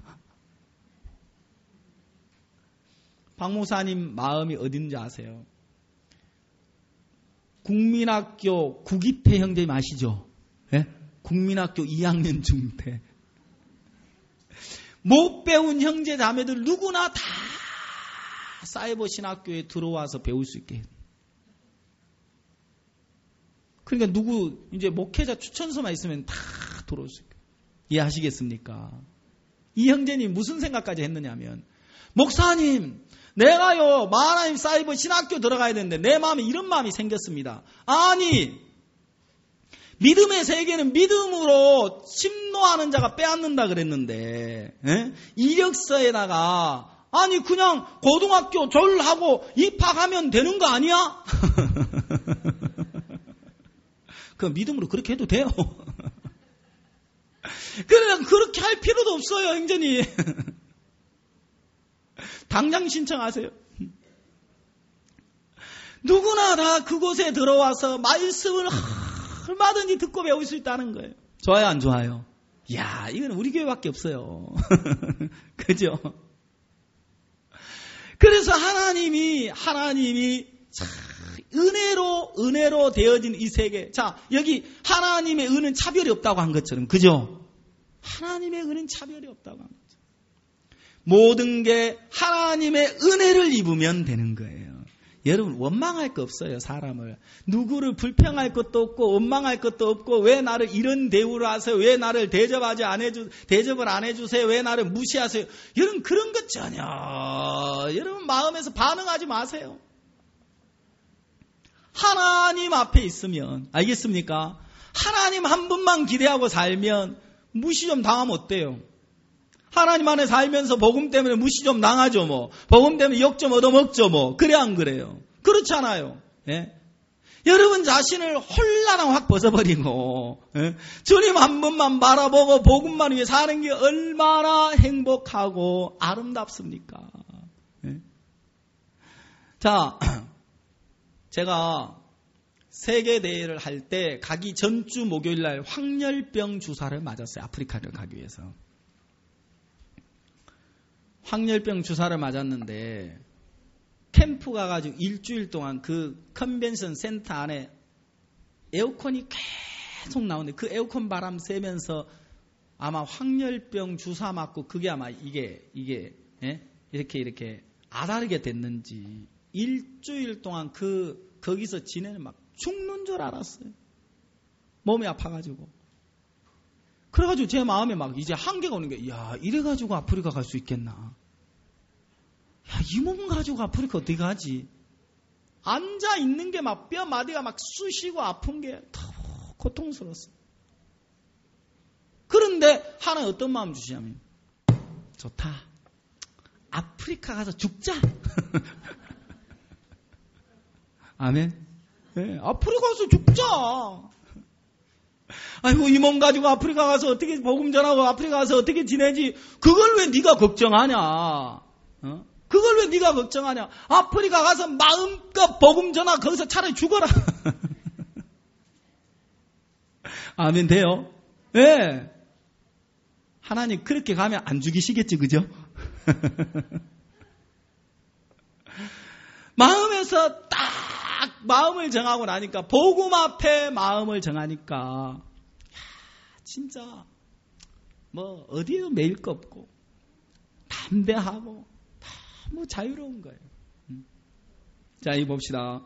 박 목사님 마음이 어딘지 아세요? 국민학교 구기태 형제님 아시죠? 예? 국민학교 2학년 중퇴. 못 배운 형제 자매들 누구나 다 사이버 신학교에 들어와서 배울 수 있게. 그러니까 이제 목회자 추천서만 있으면 다 들어올 수 있게. 이해하시겠습니까? 이 형제님 무슨 생각까지 했느냐면, 목사님, 내가요, 마하나임 사이버 신학교 들어가야 되는데 내 마음에 이런 마음이 생겼습니다. 아니, 믿음의 세계는 믿음으로 침노하는 자가 빼앗는다 그랬는데, 이력서에다가 아니 그냥 고등학교 졸하고 입학하면 되는 거 아니야? 그 믿음으로 그렇게 해도 돼요. 그냥 그렇게 할 필요도 없어요, 행전이. 당장 신청하세요. 누구나 다 그곳에 들어와서 말씀을 얼마든지 듣고 배울 수 있다는 거예요. 좋아요, 안 좋아요? 이야, 이건 우리 교회밖에 없어요. 그죠? 그래서 하나님이 은혜로 되어진 이 세계. 자, 여기 하나님의 은은 차별이 없다고 한 것처럼, 그죠? 하나님의 은은 차별이 없다고 한 거죠. 모든 게 하나님의 은혜를 입으면 되는 거예요. 여러분, 원망할 거 없어요, 사람을. 누구를 불평할 것도 없고 원망할 것도 없고, 왜 나를 이런 대우를 하세요? 왜 나를 대접을 안 해주세요? 왜 나를 무시하세요? 여러분, 그런 것 전혀 여러분 마음에서 반응하지 마세요. 하나님 앞에 있으면, 알겠습니까? 하나님 한 분만 기대하고 살면 무시 좀 당하면 어때요? 하나님 안에 살면서 복음 때문에 무시 좀 당하죠, 뭐. 복음 때문에 욕 좀 얻어먹죠, 뭐. 그래, 안 그래요? 그렇잖아요. 예? 여러분 자신을 홀라당 확 벗어버리고, 예? 주님 한 분만 바라보고 복음만 위해 사는 게 얼마나 행복하고 아름답습니까? 예? 자, 제가 세계대회를 할 때 가기 전주 목요일날 황열병 주사를 맞았어요. 아프리카를 가기 위해서. 황열병 주사를 맞았는데 캠프 가가지고 일주일 동안 그 컨벤션 센터 안에 에어컨이 계속 나오는데 그 에어컨 바람 쐬면서 아마 황열병 주사 맞고 그게 아마 이게 예? 이렇게 아다르게 됐는지 일주일 동안 거기서 지내는 막 죽는 줄 알았어요. 몸이 아파가지고. 그래가지고 제 마음에 막 이제 한계가 오는 게, 야, 이래가지고 아프리카 갈 수 있겠나? 야, 이 몸 가지고 아프리카 어떻게 가지? 앉아 있는 게 막 뼈 마디가 막 쑤시고 아픈 게 더 고통스러웠어. 그런데 하나님 어떤 마음 주시냐면, 좋다. 아프리카 가서 죽자. 아멘. 네, 아프리카 가서 죽자. 아이고, 이 몸 가지고 아프리카 가서 어떻게 복음 전하고 아프리카 가서 어떻게 지내지? 그걸 왜 네가 걱정하냐? 그걸 왜 네가 걱정하냐? 아프리카 가서 마음껏 복음 전하, 거기서 차라리 죽어라. 아멘, 돼요? 예. 네. 하나님 그렇게 가면 안 죽이시겠지, 그죠? 마음에서 딱 마음을 정하고 나니까, 복음 앞에 마음을 정하니까, 진짜 뭐 어디에도 매일 거 없고 담대하고 너무 자유로운 거예요. 자, 이 봅시다.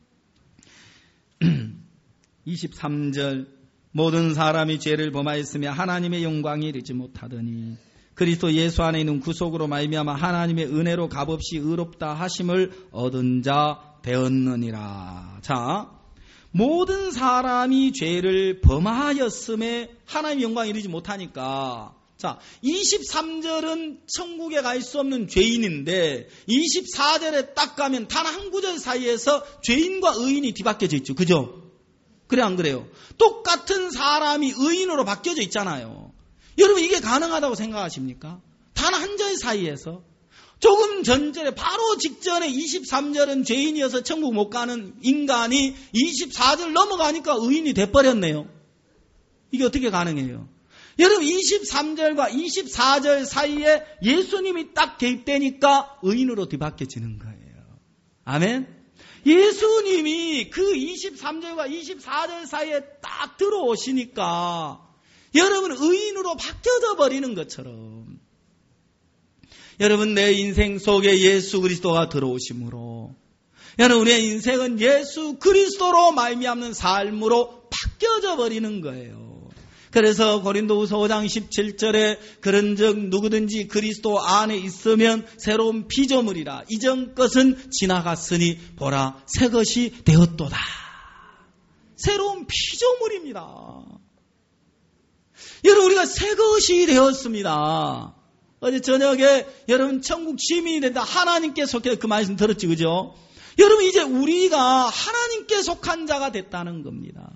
23절, 모든 사람이 죄를 범하였으며 하나님의 영광에 이르지 못하더니 그리스도 예수 안에 있는 구속으로 말미암아 하나님의 은혜로 값없이 의롭다 하심을 얻은 자 되었느니라. 자, 모든 사람이 죄를 범하였음에 하나님의 영광에 이르지 못하니까, 자, 23절은 천국에 갈 수 없는 죄인인데 24절에 딱 가면 단 한 구절 사이에서 죄인과 의인이 뒤바뀌어져 있죠. 그죠? 그래, 안 그래요? 똑같은 사람이 의인으로 바뀌어져 있잖아요. 여러분, 이게 가능하다고 생각하십니까? 단 한 절 사이에서. 조금 전절에 바로 직전에 23절은 죄인이어서 천국 못 가는 인간이 24절 넘어가니까 의인이 돼버렸네요. 이게 어떻게 가능해요? 여러분, 23절과 24절 사이에 예수님이 딱 개입되니까 의인으로 뒤바뀌어지는 거예요. 아멘? 예수님이 그 23절과 24절 사이에 딱 들어오시니까 여러분 의인으로 바뀌어져 버리는 것처럼, 여러분 내 인생 속에 예수 그리스도가 들어오심으로 여러분 우리의 인생은 예수 그리스도로 말미암는 삶으로 바뀌어져 버리는 거예요. 그래서 고린도후서 5장 17절에 그런즉 누구든지 그리스도 안에 있으면 새로운 피조물이라. 이전 것은 지나갔으니 보라 새 것이 되었도다. 새로운 피조물입니다. 여러분 우리가 새 것이 되었습니다. 어제 저녁에 여러분 천국 시민이 된다. 하나님께 속해 그 말씀 들었지 그죠? 여러분 이제 우리가 하나님께 속한 자가 됐다는 겁니다.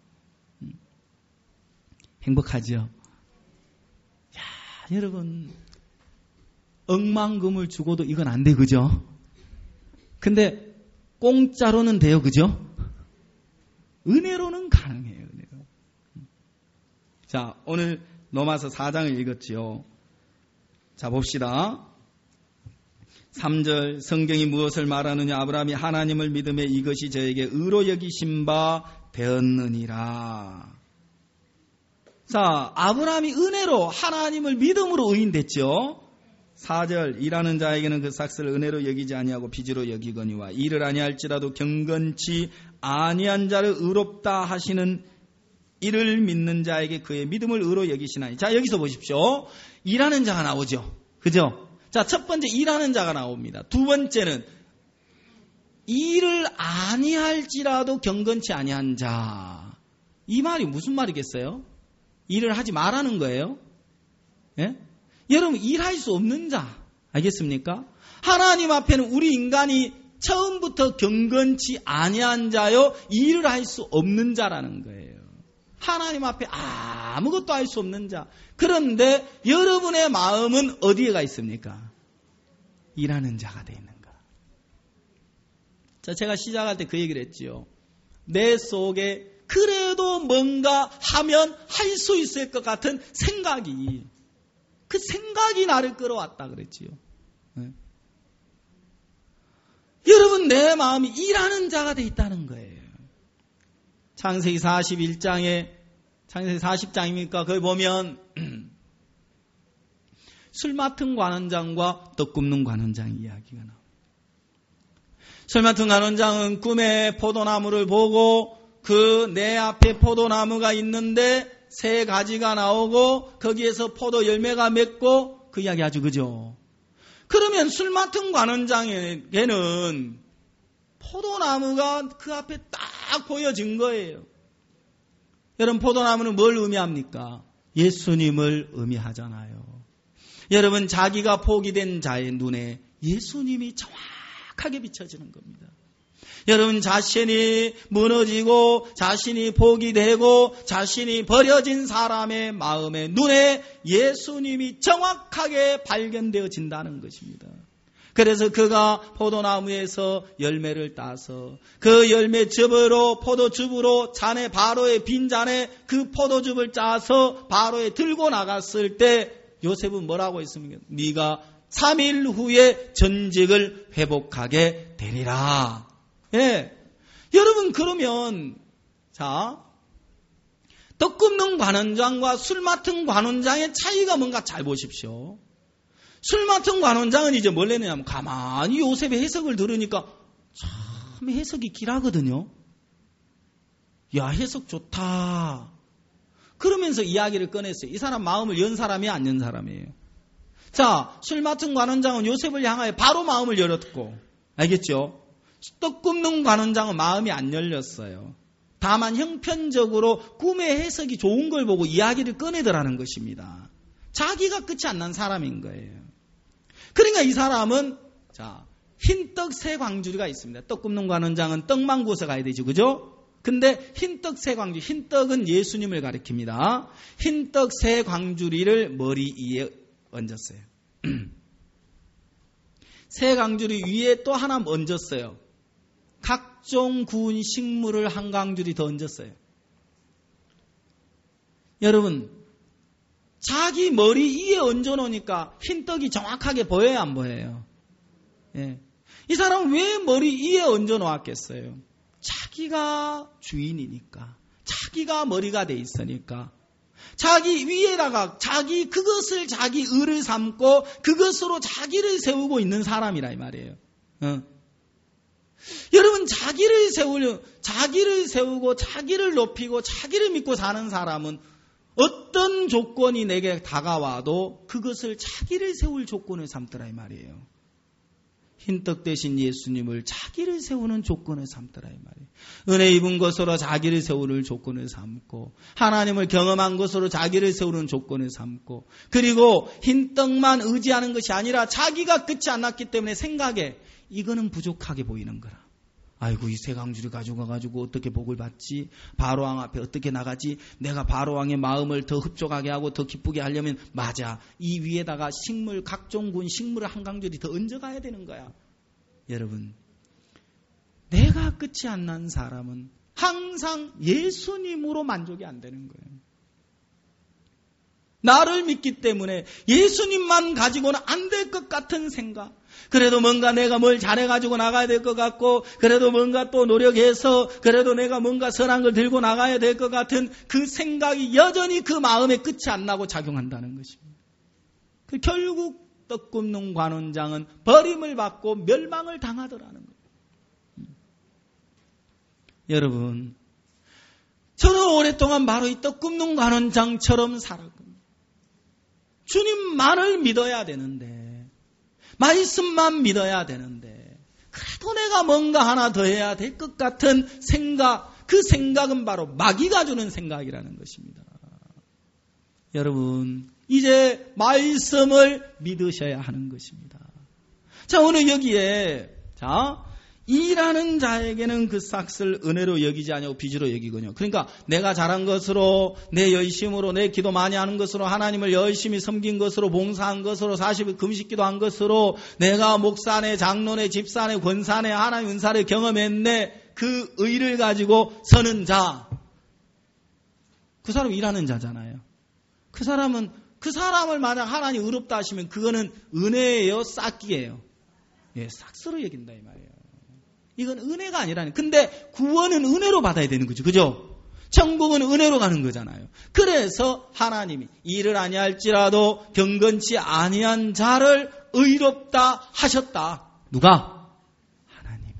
행복하죠? 야, 여러분 억만금을 주고도 이건 안 돼 그죠? 근데 공짜로는 돼요 그죠? 은혜로는 가능해요. 은혜로. 자, 오늘 로마서 4장을 읽었지요. 자, 봅시다. 3절 성경이 무엇을 말하느냐. 아브라함이 하나님을 믿음에 이것이 저에게 의로 여기신 바 되었느니라. 자, 아브라함이 은혜로 하나님을 믿음으로 의인됐죠. 4절 일하는 자에게는 그 삭슬을 은혜로 여기지 아니하고 빚으로 여기거니와 일을 아니할지라도 경건치 아니한 자를 의롭다 하시는 이를 믿는 자에게 그의 믿음을 의로 여기시나니. 자, 여기서 보십시오. 일하는 자가 나오죠. 그죠? 자, 첫 번째 일하는 자가 나옵니다. 두 번째는 일을 아니할지라도 경건치 아니한 자. 이 말이 무슨 말이겠어요? 일을 하지 말라는 거예요. 예? 여러분 일할 수 없는 자 알겠습니까? 하나님 앞에는 우리 인간이 처음부터 경건치 아니한 자요 일을 할 수 없는 자라는 거예요. 하나님 앞에 아무것도 할 수 없는 자. 그런데 여러분의 마음은 어디에 가 있습니까? 일하는 자가 되어 있는가. 자, 제가 시작할 때 그 얘기를 했지요. 내 속에 그래도 뭔가 하면 할 수 있을 것 같은 생각이, 그 생각이 나를 끌어왔다 그랬지요. 네. 여러분 내 마음이 일하는 자가 되어 있다는 거예요. 창세기 41장에 창세기 40장입니까? 거기 보면 술 맡은 관원장과 떡 굽는 관원장 이야기가 나옵니다. 술 맡은 관원장은 꿈에 포도나무를 보고 그 내 앞에 포도나무가 있는데 세 가지가 나오고 거기에서 포도 열매가 맺고 그 이야기 아주 그죠? 그러면 술 맡은 관원장에게는 포도나무가 그 앞에 딱 보여진 거예요. 여러분 포도나무는 뭘 의미합니까? 예수님을 의미하잖아요. 여러분 자기가 포기된 자의 눈에 예수님이 정확하게 비춰지는 겁니다. 여러분 자신이 무너지고 자신이 포기되고 자신이 버려진 사람의 마음의 눈에 예수님이 정확하게 발견되어진다는 것입니다. 그래서 그가 포도나무에서 열매를 따서 그 열매즙으로 포도즙으로 잔에 바로의 빈잔에 그 포도즙을 짜서 바로에 들고 나갔을 때 요셉은 뭐라고 했습니까? 네가 3일 후에 전직을 회복하게 되리라. 예. 여러분 그러면 자 떡 굽는 관원장과 술 맡은 관원장의 차이가 뭔가 잘 보십시오. 술 맡은 관원장은 이제 뭘 내느냐면 가만히 요셉의 해석을 들으니까 참 해석이 길하거든요. 야 해석 좋다. 그러면서 이야기를 꺼냈어요. 이 사람 마음을 연 사람이야 안 연 사람이에요. 자, 술 맡은 관원장은 요셉을 향하여 바로 마음을 열었고 알겠죠? 떡 굽는 관원장은 마음이 안 열렸어요. 다만 형편적으로 꿈의 해석이 좋은 걸 보고 이야기를 꺼내더라는 것입니다. 자기가 끝이 안 난 사람인 거예요. 그러니까 이 사람은 자 흰떡 세 광주리가 있습니다. 떡 굽는 관원장은 떡만 구워서 가야 되죠. 그죠? 근데 흰떡 세 광주리, 흰떡은 예수님을 가리킵니다. 흰떡 세 광주리를 머리 위에 얹었어요. 세 광주리 위에 또 하나 얹었어요. 각종 구운 식물을 한 광주리 더 얹었어요. 여러분 자기 머리 위에 얹어놓으니까 흰떡이 정확하게 보여요 안 보여요? 예. 이 사람은 왜 머리 위에 얹어놓았겠어요? 자기가 주인이니까, 자기가 머리가 돼 있으니까, 자기 위에다가 자기 그것을 자기 의를 삼고 그것으로 자기를 세우고 있는 사람이라 이 말이에요. 여러분 자기를 세우고 자기를 높이고 자기를 믿고 사는 사람은 어떤 조건이 내게 다가와도 그것을 자기를 세울 조건을 삼더라 이 말이에요. 흰떡 대신 예수님을 자기를 세우는 조건을 삼더라 이 말이에요. 은혜 입은 것으로 자기를 세우는 조건을 삼고 하나님을 경험한 것으로 자기를 세우는 조건을 삼고 그리고 흰떡만 의지하는 것이 아니라 자기가 끝이 안 났기 때문에 생각에 이거는 부족하게 보이는 거라. 아이고 이 세강줄이 가지고 가가지고 어떻게 복을 받지? 바로왕 앞에 어떻게 나가지? 내가 바로왕의 마음을 더 흡족하게 하고 더 기쁘게 하려면 맞아. 이 위에다가 식물 각종 군 식물 한 강줄이 더 얹어가야 되는 거야. 여러분 내가 끝이 안 난 사람은 항상 예수님으로 만족이 안 되는 거예요. 나를 믿기 때문에 예수님만 가지고는 안 될 것 같은 생각. 그래도 뭔가 내가 뭘 잘해가지고 나가야 될 것 같고 그래도 뭔가 또 노력해서 그래도 내가 뭔가 선한 걸 들고 나가야 될 것 같은 그 생각이 여전히 그 마음에 끝이 안 나고 작용한다는 것입니다. 결국 떡 굽는 관원장은 버림을 받고 멸망을 당하더라는 거예요. 여러분 저는 오랫동안 바로 이 떡 굽는 관원장처럼 살았거든요. 주님만을 믿어야 되는데 말씀만 믿어야 되는데 그래도 내가 뭔가 하나 더 해야 될 것 같은 생각, 그 생각은 바로 마귀가 주는 생각이라는 것입니다. 여러분 이제 말씀을 믿으셔야 하는 것입니다. 자 오늘 여기에 일하는 자에게는 그 싹을 은혜로 여기지 아니하고 빚으로 여기거든요. 그러니까 내가 잘한 것으로 내 열심으로 내 기도 많이 하는 것으로 하나님을 열심히 섬긴 것으로 봉사한 것으로 40일 금식기도 한 것으로 내가 목사네 장로네 집사네 권사네 하나님 은사를 경험했네. 그 의를 가지고 서는 자. 그 사람 일하는 자잖아요. 그 사람을 만약 하나님 의롭다 하시면 그거는 은혜예요 싹기예요. 예, 싹스로 여긴다 이 말이에요. 이건 은혜가 아니라는. 근데 구원은 은혜로 받아야 되는 거죠. 그죠? 천국은 은혜로 가는 거잖아요. 그래서 하나님이 일을 아니할지라도 경건치 아니한 자를 의롭다 하셨다. 누가? 하나님이.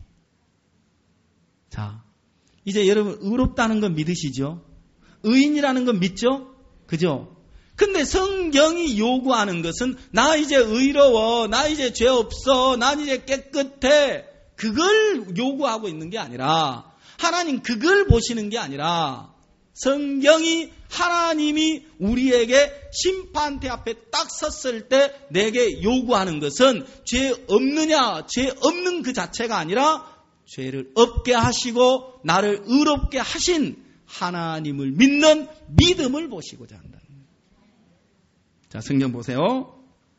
자, 이제 여러분 의롭다는 건 믿으시죠? 의인이라는 건 믿죠? 그죠? 근데 성경이 요구하는 것은 나 이제 의로워, 나 이제 죄 없어, 난 이제 깨끗해. 그걸 요구하고 있는 게 아니라 하나님 그걸 보시는 게 아니라 성경이 하나님이 우리에게 심판대 앞에 딱 섰을 때 내게 요구하는 것은 죄 없느냐 죄 없는 그 자체가 아니라 죄를 없게 하시고 나를 의롭게 하신 하나님을 믿는 믿음을 보시고자 한다는 거예요. 자 성경 보세요.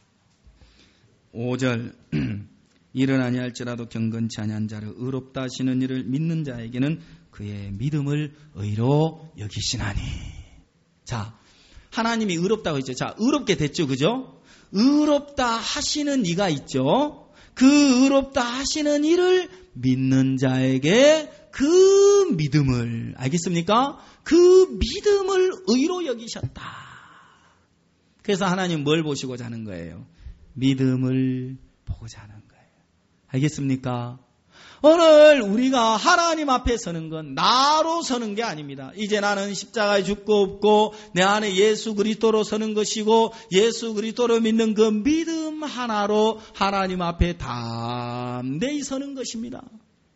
5절 일은 아니할지라도 경건치 아니한 자를 의롭다 하시는 이를 믿는 자에게는 그의 믿음을 의로 여기시나니. 자, 하나님이 의롭다고 했죠. 자, 의롭게 됐죠. 그죠? 의롭다 하시는 이가 있죠. 그 의롭다 하시는 이를 믿는 자에게 그 믿음을, 알겠습니까? 그 믿음을 의로 여기셨다. 그래서 하나님 뭘 보시고자 하는 거예요? 믿음을 보고자 하는 거예요. 알겠습니까? 오늘 우리가 하나님 앞에 서는 건 나로 서는 게 아닙니다. 이제 나는 십자가에 죽고 없고 내 안에 예수 그리스도로 서는 것이고 예수 그리스도를 믿는 그 믿음 하나로 하나님 앞에 담대히 서는 것입니다.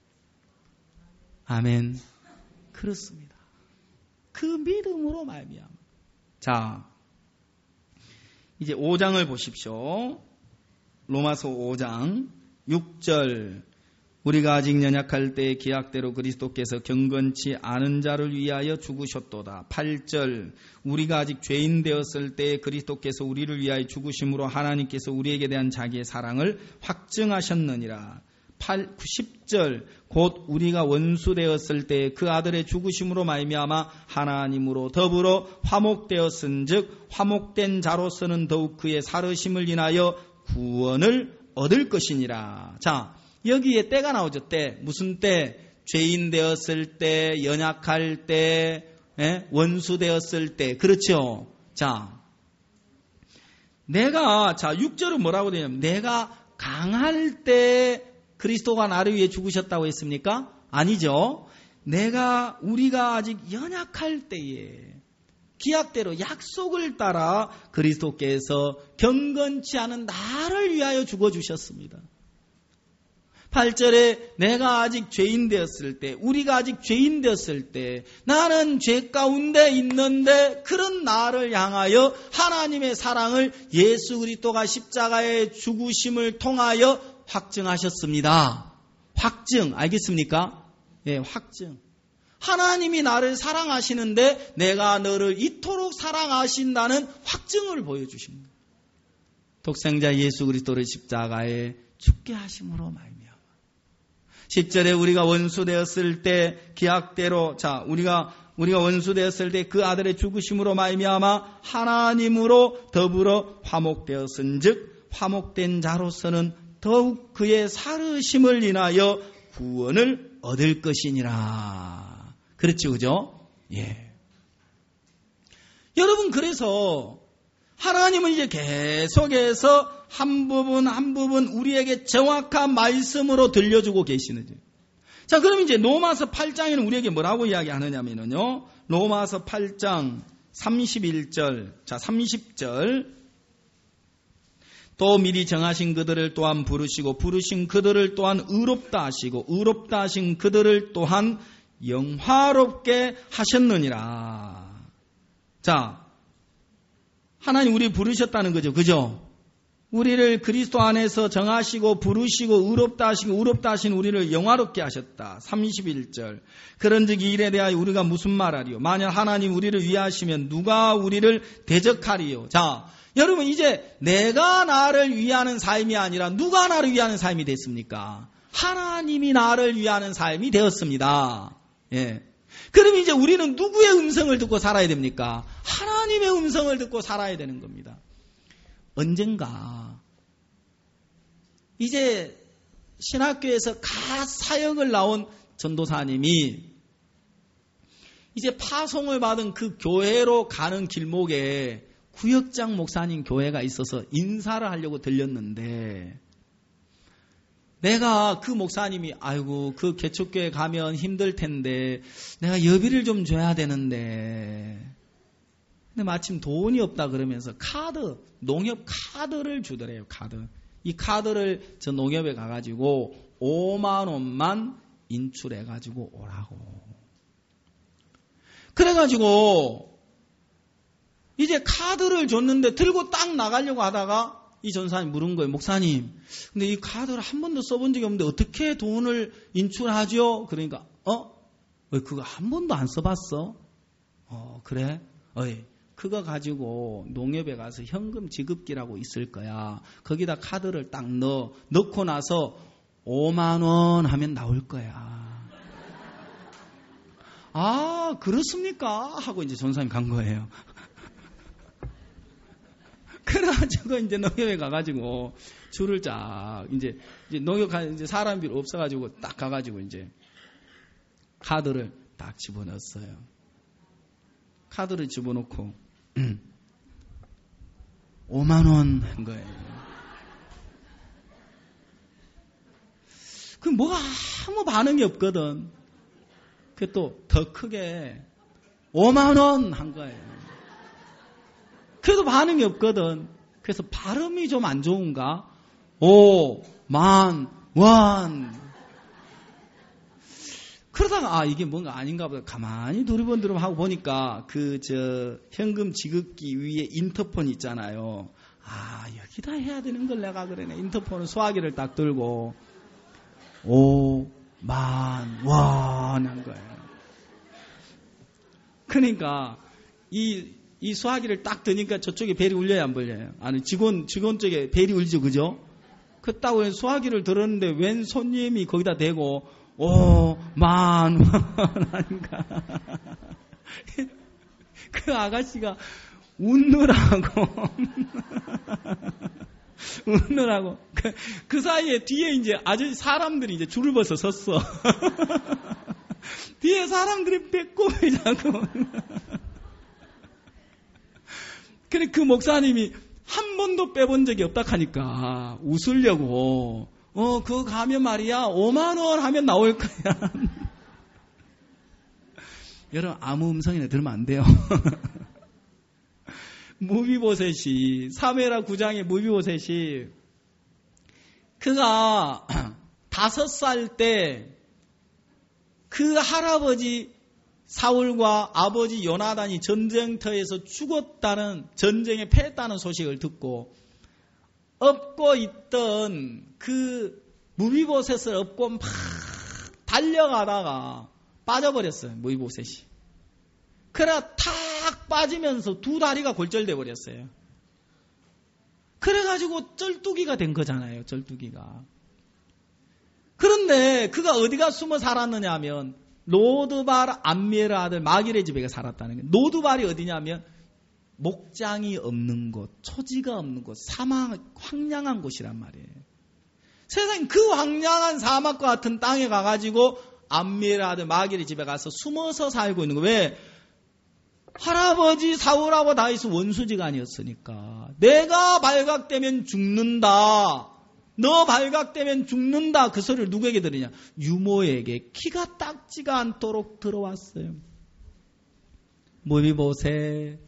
아멘. 그렇습니다. 그 믿음으로 말미암아. 자, 이제 5장을 보십시오. 로마서 5장 6절. 우리가 아직 연약할 때의 기약대로 그리스도께서 경건치 않은 자를 위하여 죽으셨도다. 8절. 우리가 아직 죄인 되었을 때에 그리스도께서 우리를 위하여 죽으심으로 하나님께서 우리에게 대한 자기의 사랑을 확증하셨느니라. 10절. 곧 우리가 원수 되었을 때에 그 아들의 죽으심으로 말미암아 하나님으로 더불어 화목되었은즉 화목된 자로서는 더욱 그의 살으심을 인하여 구원을 얻을 것이니라. 자, 여기에 때가 나오죠. 때. 무슨 때? 죄인 되었을 때, 연약할 때, 원수 되었을 때. 그렇죠? 자, 내가, 자, 6절은 뭐라고 되냐면, 내가 강할 때 그리스도가 나를 위해 죽으셨다고 했습니까? 아니죠. 우리가 아직 연약할 때에, 기약대로 약속을 따라 그리스도께서 경건치 않은 나를 위하여 죽어주셨습니다. 8절에 내가 아직 죄인 되었을 때, 우리가 아직 죄인 되었을 때, 나는 죄 가운데 있는데 그런 나를 향하여 하나님의 사랑을 예수 그리스도가 십자가의 죽으심을 통하여 확증하셨습니다. 확증, 알겠습니까? 예, 확증. 하나님이 나를 사랑하시는데 내가 너를 이토록 사랑하신다는 확증을 보여주십니다. 독생자 예수 그리스도를 십자가에 죽게 하심으로 말미암아. 10절에 우리가 원수 되었을 때 기약대로 우리가 원수 되었을 때 그 아들의 죽으심으로 말미암아 하나님으로 더불어 화목되었은즉 화목된 자로서는 더욱 그의 살으심을 인하여 구원을 얻을 것이니라. 그렇죠, 그죠? 예. 여러분, 그래서 하나님은 이제 계속해서 한 부분 우리에게 정확한 말씀으로 들려주고 계시는 거예요. 자, 그럼 이제 로마서 8장에는 우리에게 뭐라고 이야기하느냐면요. 로마서 8장 31절, 30절. 또 미리 정하신 그들을 또한 부르시고 부르신 그들을 또한 의롭다 하시고 의롭다 하신 그들을 또한 영화롭게 하셨느니라. 자, 하나님 우리 부르셨다는 거죠. 그죠? 우리를 그리스도 안에서 정하시고 부르시고 의롭다 하시고 의롭다 하신 우리를 영화롭게 하셨다. 31절. 그런즉 이 일에 대하여 우리가 무슨 말하리요? 만약 하나님 우리를 위하시면 누가 우리를 대적하리요? 자, 여러분 이제 내가 나를 위하는 삶이 아니라 누가 나를 위하는 삶이 됐습니까? 하나님이 나를 위하는 삶이 되었습니다. 예. 그럼 이제 우리는 누구의 음성을 듣고 살아야 됩니까? 하나님의 음성을 듣고 살아야 되는 겁니다. 언젠가 이제 신학교에서 갓 사역을 나온 전도사님이 이제 파송을 받은 그 교회로 가는 길목에 구역장 목사님 교회가 있어서 인사를 하려고 들렸는데 내가 그 목사님이 아이고 그 개척교회 가면 힘들 텐데 내가 여비를 좀 줘야 되는데 근데 마침 돈이 없다 그러면서 농협 카드를 주더래요. 카드. 이 카드를 저 농협에 가가지고 5만 원만 인출해가지고 오라고. 그래가지고 이제 카드를 줬는데 들고 딱 나가려고 하다가 이 전사님 물은 거예요. 목사님, 근데 이 카드를 한 번도 써본 적이 없는데 어떻게 돈을 인출하죠? 그러니까 왜 그거 한 번도 안 써봤어? 그래? 그거 가지고 농협에 가서 현금 지급기라고 있을 거야. 거기다 카드를 딱 넣고 나서 5만 원 하면 나올 거야. 아, 그렇습니까? 하고 이제 전사님 간 거예요. 그래가지고 이제 농협에 가가지고 줄을 이제 농협 이제 사람이 없어가지고 딱 가가지고 이제 카드를 딱 집어넣었어요. 카드를 집어넣고 5만 원 한 거예요. 그 뭐가 아무 반응이 없거든. 그 또 더 크게 5만 원 한 거예요. 그래도 반응이 없거든. 그래서 발음이 좀 안 좋은가? 5만 원. 그러다가 이게 뭔가 아닌가 보다 가만히 두리번두리번 하고 보니까 현금 지급기 위에 인터폰 있잖아요. 여기다 해야 되는 걸 내가 그러네. 인터폰은 소화기를 딱 들고 5만 원 한 거예요. 그러니까 이 소화기를 딱 드니까 저쪽에 벨이 울려요, 안 울려요? 아니, 직원 쪽에 벨이 울죠, 그죠? 그 딱 소화기를 들었는데 웬 손님이 거기다 대고 5만 원 하니까 그 아가씨가 웃느라고 그 사이에 뒤에 이제 사람들이 이제 줄을 벌써 섰어. 뒤에 사람들이 배꼽을 잡고 그래 그 목사님이 한 번도 빼본 적이 없다 하니까 웃으려고 그거 가면 말이야 5만 원 하면 나올 거야. 여러분 아무 음성이나 들으면 안 돼요. 무비보셋이, 사무엘하 9장의 무비보셋이, 그가 5살 때 그 할아버지 사울과 아버지 요나단이 전쟁터에서 죽었다는, 전쟁에 패했다는 소식을 듣고 업고 있던 그 무비보셋을 업고 막 달려가다가 빠져버렸어요. 무비보셋이. 그래 탁 빠지면서 두 다리가 골절돼 버렸어요. 그래가지고 쩔뚝이가 된 거잖아요. 쩔뚝이가. 그런데 그가 어디가 숨어 살았느냐 하면 로드발 암미엘의 아들 마길의 집에 살았다는 거예요. 로드발이 어디냐면 목장이 없는 곳, 초지가 없는 곳, 사막, 황량한 곳이란 말이에요. 세상에 그 황량한 사막과 같은 땅에 가가지고 암미엘의 아들 마길의 집에 가서 숨어서 살고 있는 거예요. 왜? 할아버지 사울하고 다윗은 원수지간이었으니까. 내가 발각되면 죽는다. 너 발각되면 죽는다. 그 소리를 누구에게 들으냐? 유모에게 키가 닦지가 않도록 들어왔어요. 무비보셋,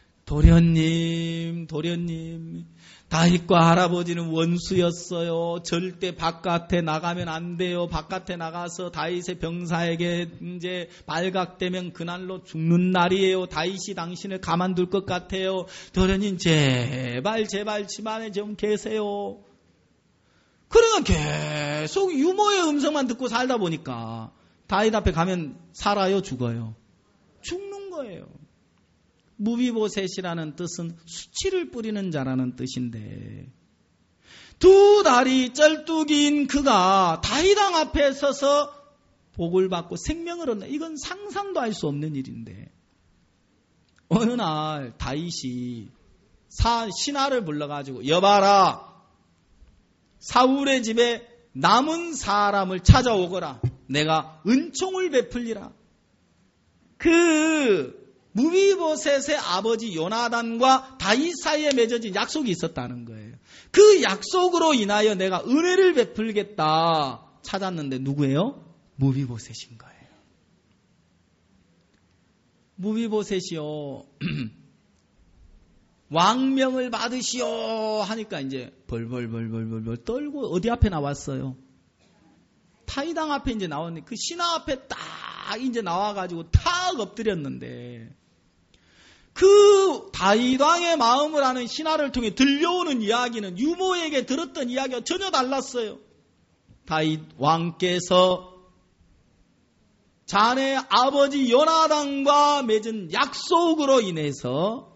도련님. 다윗과 할아버지는 원수였어요. 절대 바깥에 나가면 안 돼요. 바깥에 나가서 다윗의 병사에게 이제 발각되면 그날로 죽는 날이에요. 다윗이 당신을 가만둘 것 같아요. 도련님 제발 집안에 좀 계세요. 그러니까 계속 유모의 음성만 듣고 살다 보니까 다윗 앞에 가면 살아요, 죽어요? 죽는 거예요. 무비보셋이라는 뜻은 수치를 뿌리는 자라는 뜻인데, 두 다리 쩔뚝인 그가 다윗왕 앞에 서서 복을 받고 생명을 얻는, 이건 상상도 할 수 없는 일인데, 어느 날 다윗이 신하를 불러가지고 여봐라, 사울의 집에 남은 사람을 찾아오거라. 내가 은총을 베풀리라. 그 무비보셋의 아버지 요나단과 다윗 사이에 맺어진 약속이 있었다는 거예요. 그 약속으로 인하여 내가 은혜를 베풀겠다 찾았는데 누구예요? 무비보셋인 거예요. 무비보셋이요. 왕명을 받으시오 하니까 이제 벌벌 떨고 어디 앞에 나왔어요? 다윗왕 앞에 이제 나왔는데, 그 신하 앞에 딱 이제 나와가지고 탁 엎드렸는데, 그 다윗왕의 마음을 아는 신하를 통해 들려오는 이야기는 유모에게 들었던 이야기와 전혀 달랐어요. 다윗왕께서 자네 아버지 요나단과 맺은 약속으로 인해서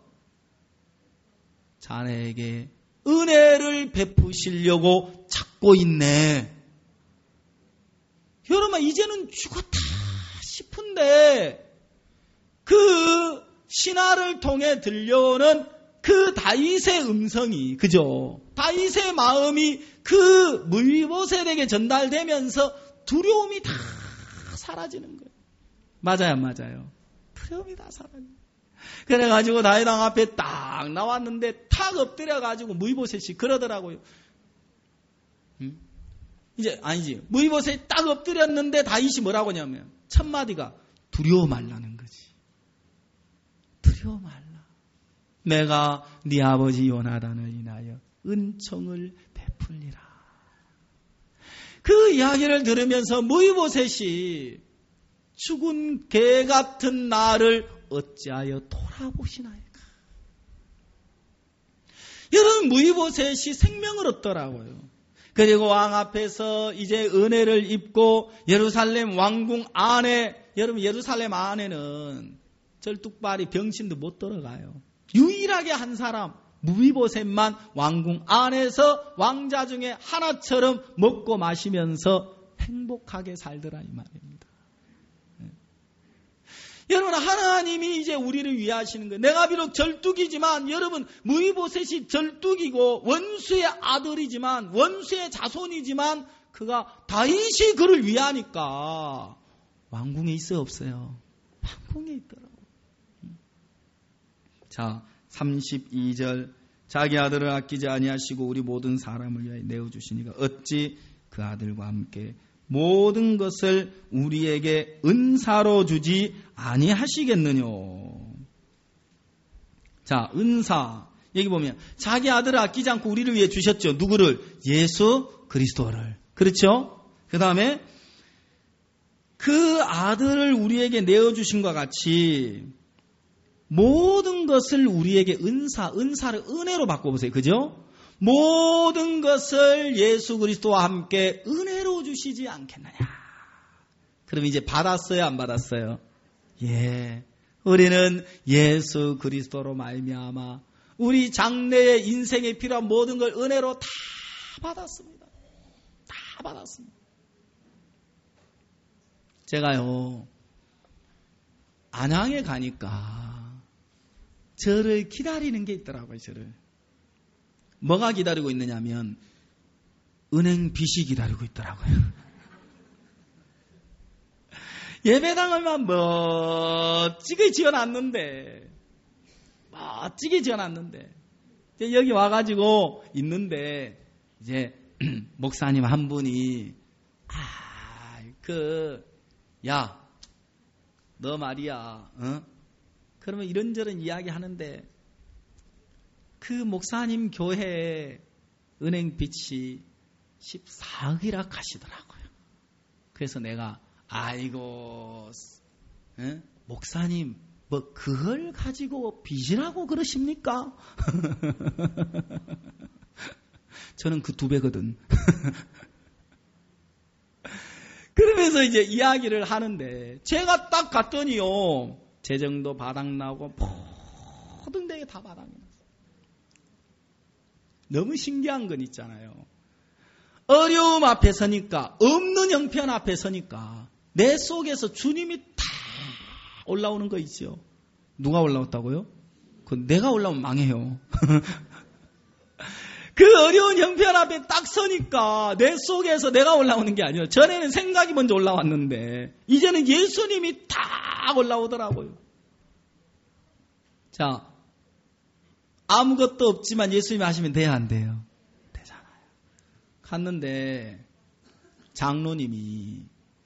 자네에게 은혜를 베푸시려고 찾고 있네. 여러분, 이제는 죽었다 싶은데 그 신하를 통해 들려오는 그 다윗의 음성이, 그죠? 다윗의 마음이 그 무비보셋에게 전달되면서 두려움이 다 사라지는 거예요. 맞아요, 맞아요. 두려움이 다 사라져요. 그래가지고 다윗왕 앞에 딱 나왔는데 탁 엎드려가지고 무비보셋이 그러더라고요. 이제 아니지. 무비보셋이 딱 엎드렸는데 다윗이 뭐라고 하냐면 첫 마디가 두려워 말라는 거지. 두려워 말라. 내가 네 아버지 요나단을 인하여 은총을 베풀리라. 그 이야기를 들으면서 무비보셋이 죽은 개 같은 나를 어찌하여 돌아보시나이까. 여러분, 무비보셋이 생명을 얻더라고요. 그리고 왕 앞에서 이제 은혜를 입고 예루살렘 왕궁 안에, 여러분 예루살렘 안에는 절뚝발이 병신도 못 들어가요. 유일하게 한 사람 무비보셋만 왕궁 안에서 왕자 중에 하나처럼 먹고 마시면서 행복하게 살더라 이 말입니다. 여러분, 하나님이 이제 우리를 위하시는 거예요. 내가 비록 절뚝이지만, 여러분, 무비보셋이 절뚝이고 원수의 아들이지만, 원수의 자손이지만, 그가 다윗이 그를 위하니까 왕궁에 있어요, 없어요? 왕궁에 있더라고요. 자, 32절. 자기 아들을 아끼지 아니하시고 우리 모든 사람을 위하여 내어주시니까 어찌 그 아들과 함께 모든 것을 우리에게 은사로 주지 아니하시겠느뇨. 자, 은사. 여기 보면 자기 아들을 아끼지 않고 우리를 위해 주셨죠. 누구를? 예수 그리스도를. 그렇죠? 그 다음에 그 아들을 우리에게 내어주신과 같이 모든 것을 우리에게 은사를 은혜로 바꿔보세요. 그죠? 모든 것을 예수 그리스도와 함께 은혜로 주시지 않겠느냐. 그럼 이제 받았어요, 안 받았어요? 예. 우리는 예수 그리스도로 말미암아 우리 장래의 인생에 필요한 모든 걸 은혜로 다 받았습니다. 다 받았습니다. 제가요, 안양에 가니까 저를 기다리는 게 있더라고요, 저를. 뭐가 기다리고 있느냐면 은행 빚이 기다리고 있더라고요. 예배당을만 멋지게 지어놨는데 여기 와가지고 있는데 이제 목사님 한 분이 야, 너 말이야, 그러면 이런저런 이야기 하는데 그 목사님 교회에 은행 빚이 14억이라 하시더라고요. 그래서 내가 아이고, 목사님 뭐 그걸 가지고 빚이라고 그러십니까? 저는 그 2배거든. 그러면서 이제 이야기를 하는데 제가 딱 갔더니요, 재정도 바닥나고 모든 데에 다 바닥이 났어요. 너무 신기한 건 있잖아요. 어려움 앞에 서니까, 없는 형편 앞에 서니까 내 속에서 주님이 다 올라오는 거 있죠. 누가 올라왔다고요? 그건 내가 올라오면 망해요. 그 어려운 형편 앞에 딱 서니까 내 속에서 내가 올라오는 게 아니에요. 전에는 생각이 먼저 올라왔는데 이제는 예수님이 다 올라오더라고요. 자, 아무것도 없지만 예수님이 하시면 돼야 안 돼요? 되잖아요. 갔는데 장로님이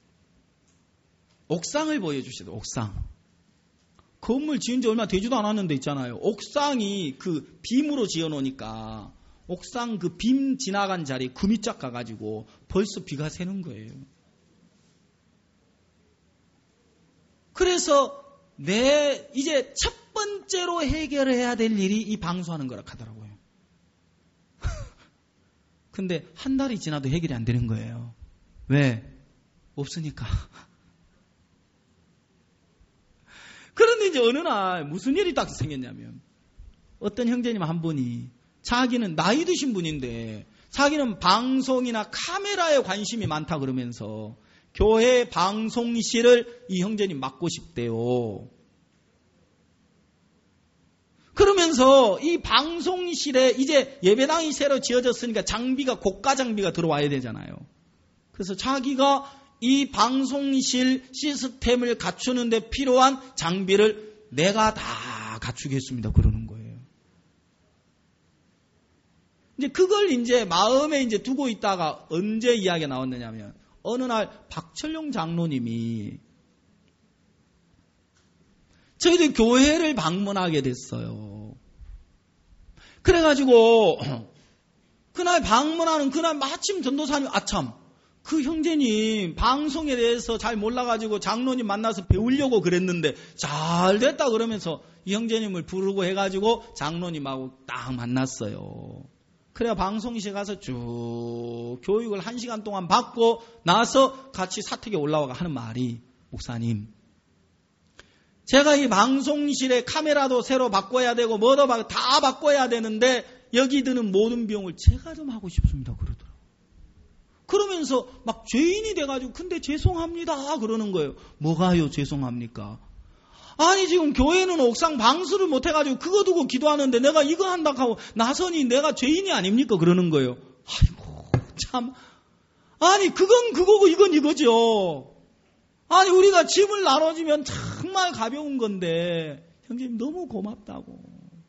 옥상을 보여주시더라고요. 옥상. 건물 지은 지 얼마 되지도 않았는데 있잖아요. 옥상이 그 빔으로 지어놓으니까 옥상 그 빔 지나간 자리 금이 쫙 가가지고 벌써 비가 새는 거예요. 그래서 이제 첫 번째로 해결해야 될 일이 이 방수하는 거라 하더라고요. 근데 한 달이 지나도 해결이 안 되는 거예요. 왜? 없으니까. 그런데 이제 어느 날 무슨 일이 딱 생겼냐면 어떤 형제님 한 분이 자기는 나이 드신 분인데 자기는 방송이나 카메라에 관심이 많다 그러면서 교회 방송실을 이 형제님 맡고 싶대요. 그러면서 이 방송실에 이제 예배당이 새로 지어졌으니까 장비가 고가 장비가 들어와야 되잖아요. 그래서 자기가 이 방송실 시스템을 갖추는 데 필요한 장비를 내가 다 갖추겠습니다. 그러는 거예요. 이제 그걸 이제 마음에 이제 두고 있다가 언제 이야기가 나왔느냐면 어느 날 박철용 장로님이 저희들 교회를 방문하게 됐어요. 그래가지고 그날 방문하는 그날 마침 전도사님 아참 그 형제님 방송에 대해서 잘 몰라가지고 장로님 만나서 배우려고 그랬는데 잘 됐다 그러면서 이 형제님을 부르고 해가지고 장로님하고 딱 만났어요. 그래야 방송실에 가서 쭉 교육을 1시간 동안 받고 나서 같이 사택에 올라와가 하는 말이 목사님 제가 이 방송실에 카메라도 새로 바꿔야 되고 뭐도 다 바꿔야 되는데 여기 드는 모든 비용을 제가 좀 하고 싶습니다. 그러더라고요. 그러면서 막 죄인이 돼가지고 근데 죄송합니다 그러는 거예요. 뭐가요 죄송합니까? 아니 지금 교회는 옥상 방수를 못해가지고 그거 두고 기도하는데 내가 이거 한다고 하고 나서니 내가 죄인이 아닙니까? 그러는 거예요. 아이고 참 아니 그건 그거고 이건 이거죠. 아니 우리가 짐을 나눠주면 정말 가벼운 건데 형제님 너무 고맙다고.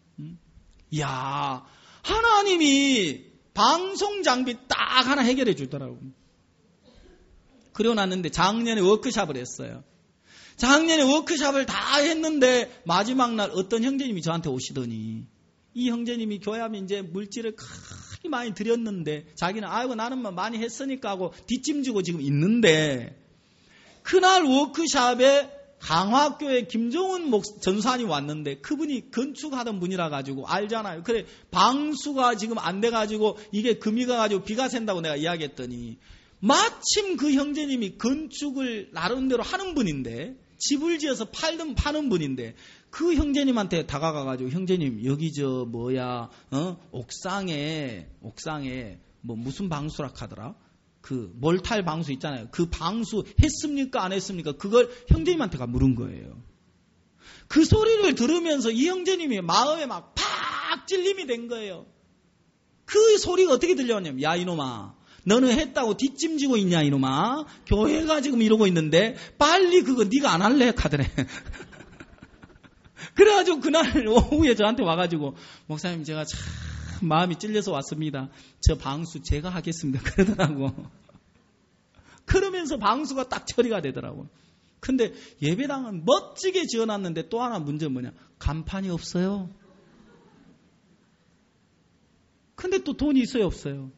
이야 하나님이 방송 장비 딱 하나 해결해 주더라고요. 그러고 났는데 작년에 워크숍을 했어요. 작년에 워크숍을 다 했는데 마지막 날 어떤 형제님이 저한테 오시더니 이 형제님이 교회 하면 이제 물질을 크게 많이 드렸는데 자기는 아이고 나는 뭐 많이 했으니까 하고 뒷짐지고 지금 있는데 그날 워크숍에 강화교회 김종훈 전사님 왔는데 그분이 건축하던 분이라 가지고 알잖아요. 그래 방수가 지금 안 돼가지고 이게 금이 가가지고 비가 샌다고 내가 이야기했더니 마침 그 형제님이 건축을 나름대로 하는 분인데 집을 지어서 파는 분인데 그 형제님한테 다가가가지고 형제님 여기 옥상에 뭐 무슨 방수라 하더라? 그 몰탈 방수 있잖아요. 그 방수 했습니까? 안 했습니까? 그걸 형제님한테 물은 거예요. 그 소리를 들으면서 이 형제님이 마음에 막 팍 찔림이 된 거예요. 그 소리가 어떻게 들려왔냐면 야 이놈아 너는 했다고 뒷짐지고 있냐 이놈아 교회가 지금 이러고 있는데 빨리 그거 네가 안 할래? 하더래. 그래가지고 그날 오후에 저한테 와가지고 목사님 제가 참 마음이 찔려서 왔습니다. 저 방수 제가 하겠습니다. 그러더라고. 그러면서 방수가 딱 처리가 되더라고. 근데 예배당은 멋지게 지어놨는데 또 하나 문제는 뭐냐? 간판이 없어요. 근데 또 돈이 있어요? 없어요?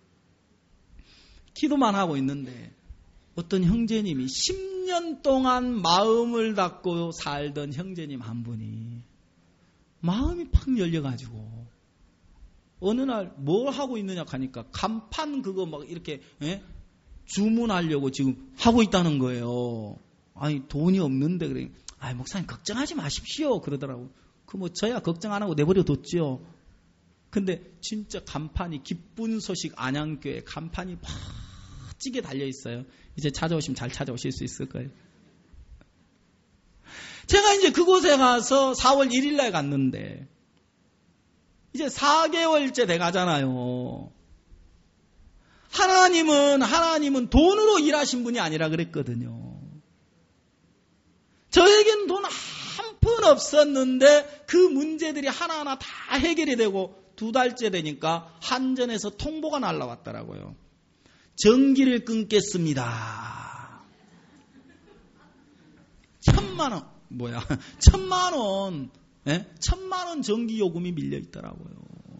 기도만 하고 있는데 어떤 형제님이 10년 동안 마음을 닫고 살던 형제님 한 분이 마음이 팍 열려가지고 어느 날 뭘 하고 있느냐 하니까 간판 그거 막 이렇게 주문하려고 지금 하고 있다는 거예요. 아니 돈이 없는데 그래. 아이 목사님 걱정하지 마십시오 그러더라고. 그 뭐 저야 걱정 안 하고 내버려 뒀죠. 근데 진짜 간판이 기쁜 소식 안양교회 간판이 멋지게 달려 있어요. 이제 찾아오시면 잘 찾아오실 수 있을 거예요. 제가 이제 그곳에 가서 4월 1일 날 갔는데 이제 4개월째 돼가잖아요. 하나님은 돈으로 일하신 분이 아니라 그랬거든요. 저에겐 돈 한 푼 없었는데 그 문제들이 하나하나 다 해결이 되고 2달째 되니까 한전에서 통보가 날라왔더라고요. 전기를 끊겠습니다. 1,000만 원. 뭐야? 1,000만 원. 1,000만 원 전기 요금이 밀려 있더라고요.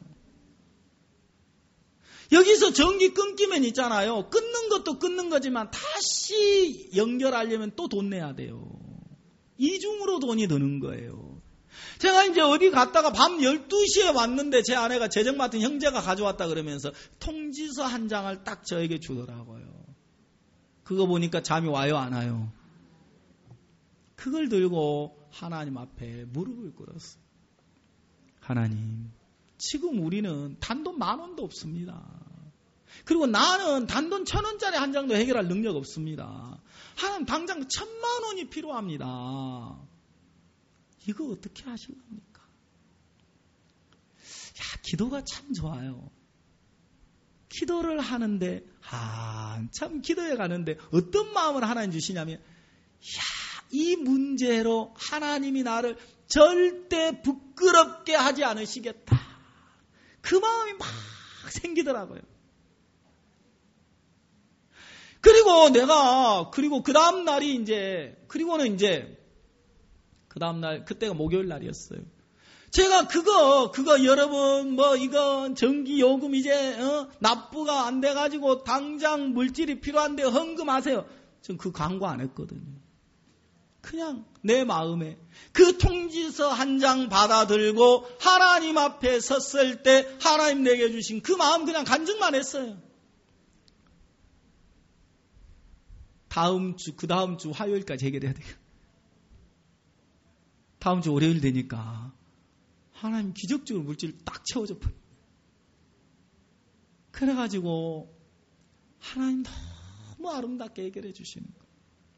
여기서 전기 끊기면 있잖아요. 끊는 것도 끊는 거지만 다시 연결하려면 또 돈 내야 돼요. 이중으로 돈이 드는 거예요. 제가 이제 어디 갔다가 밤 12시에 왔는데 제 아내가 재정 맡은 형제가 가져왔다 그러면서 통지서 한 장을 딱 저에게 주더라고요. 그거 보니까 잠이 와요, 안 와요? 그걸 들고 하나님 앞에 무릎을 꿇었어요. 하나님, 지금 우리는 단돈 10,000원도 없습니다. 그리고 나는 단돈 1,000원짜리 한 장도 해결할 능력 없습니다. 하나님 당장 1,000만 원이 필요합니다. 이거 어떻게 하실 겁니까? 기도가 참 좋아요. 기도를 하는데 참 기도해 가는데 어떤 마음을 하나님 주시냐면 이 문제로 하나님이 나를 절대 부끄럽게 하지 않으시겠다. 그 마음이 막 생기더라고요. 그리고 그 다음 날이 그 다음 날, 그때가 목요일 날이었어요. 제가 그거 여러분, 이건 전기 요금 이제, 납부가 안 돼가지고 당장 물질이 필요한데 헌금하세요. 전 그 광고 안 했거든요. 그냥 내 마음에 그 통지서 한 장 받아들고 하나님 앞에 섰을 때 하나님 내게 주신 그 마음 그냥 간증만 했어요. 그 다음 주 화요일까지 해결해야 돼요. 다음 주 월요일 되니까 하나님 기적적으로 물질을 딱 채워줘 버려요. 그래가지고 하나님 너무 아름답게 해결해 주시는 거예요.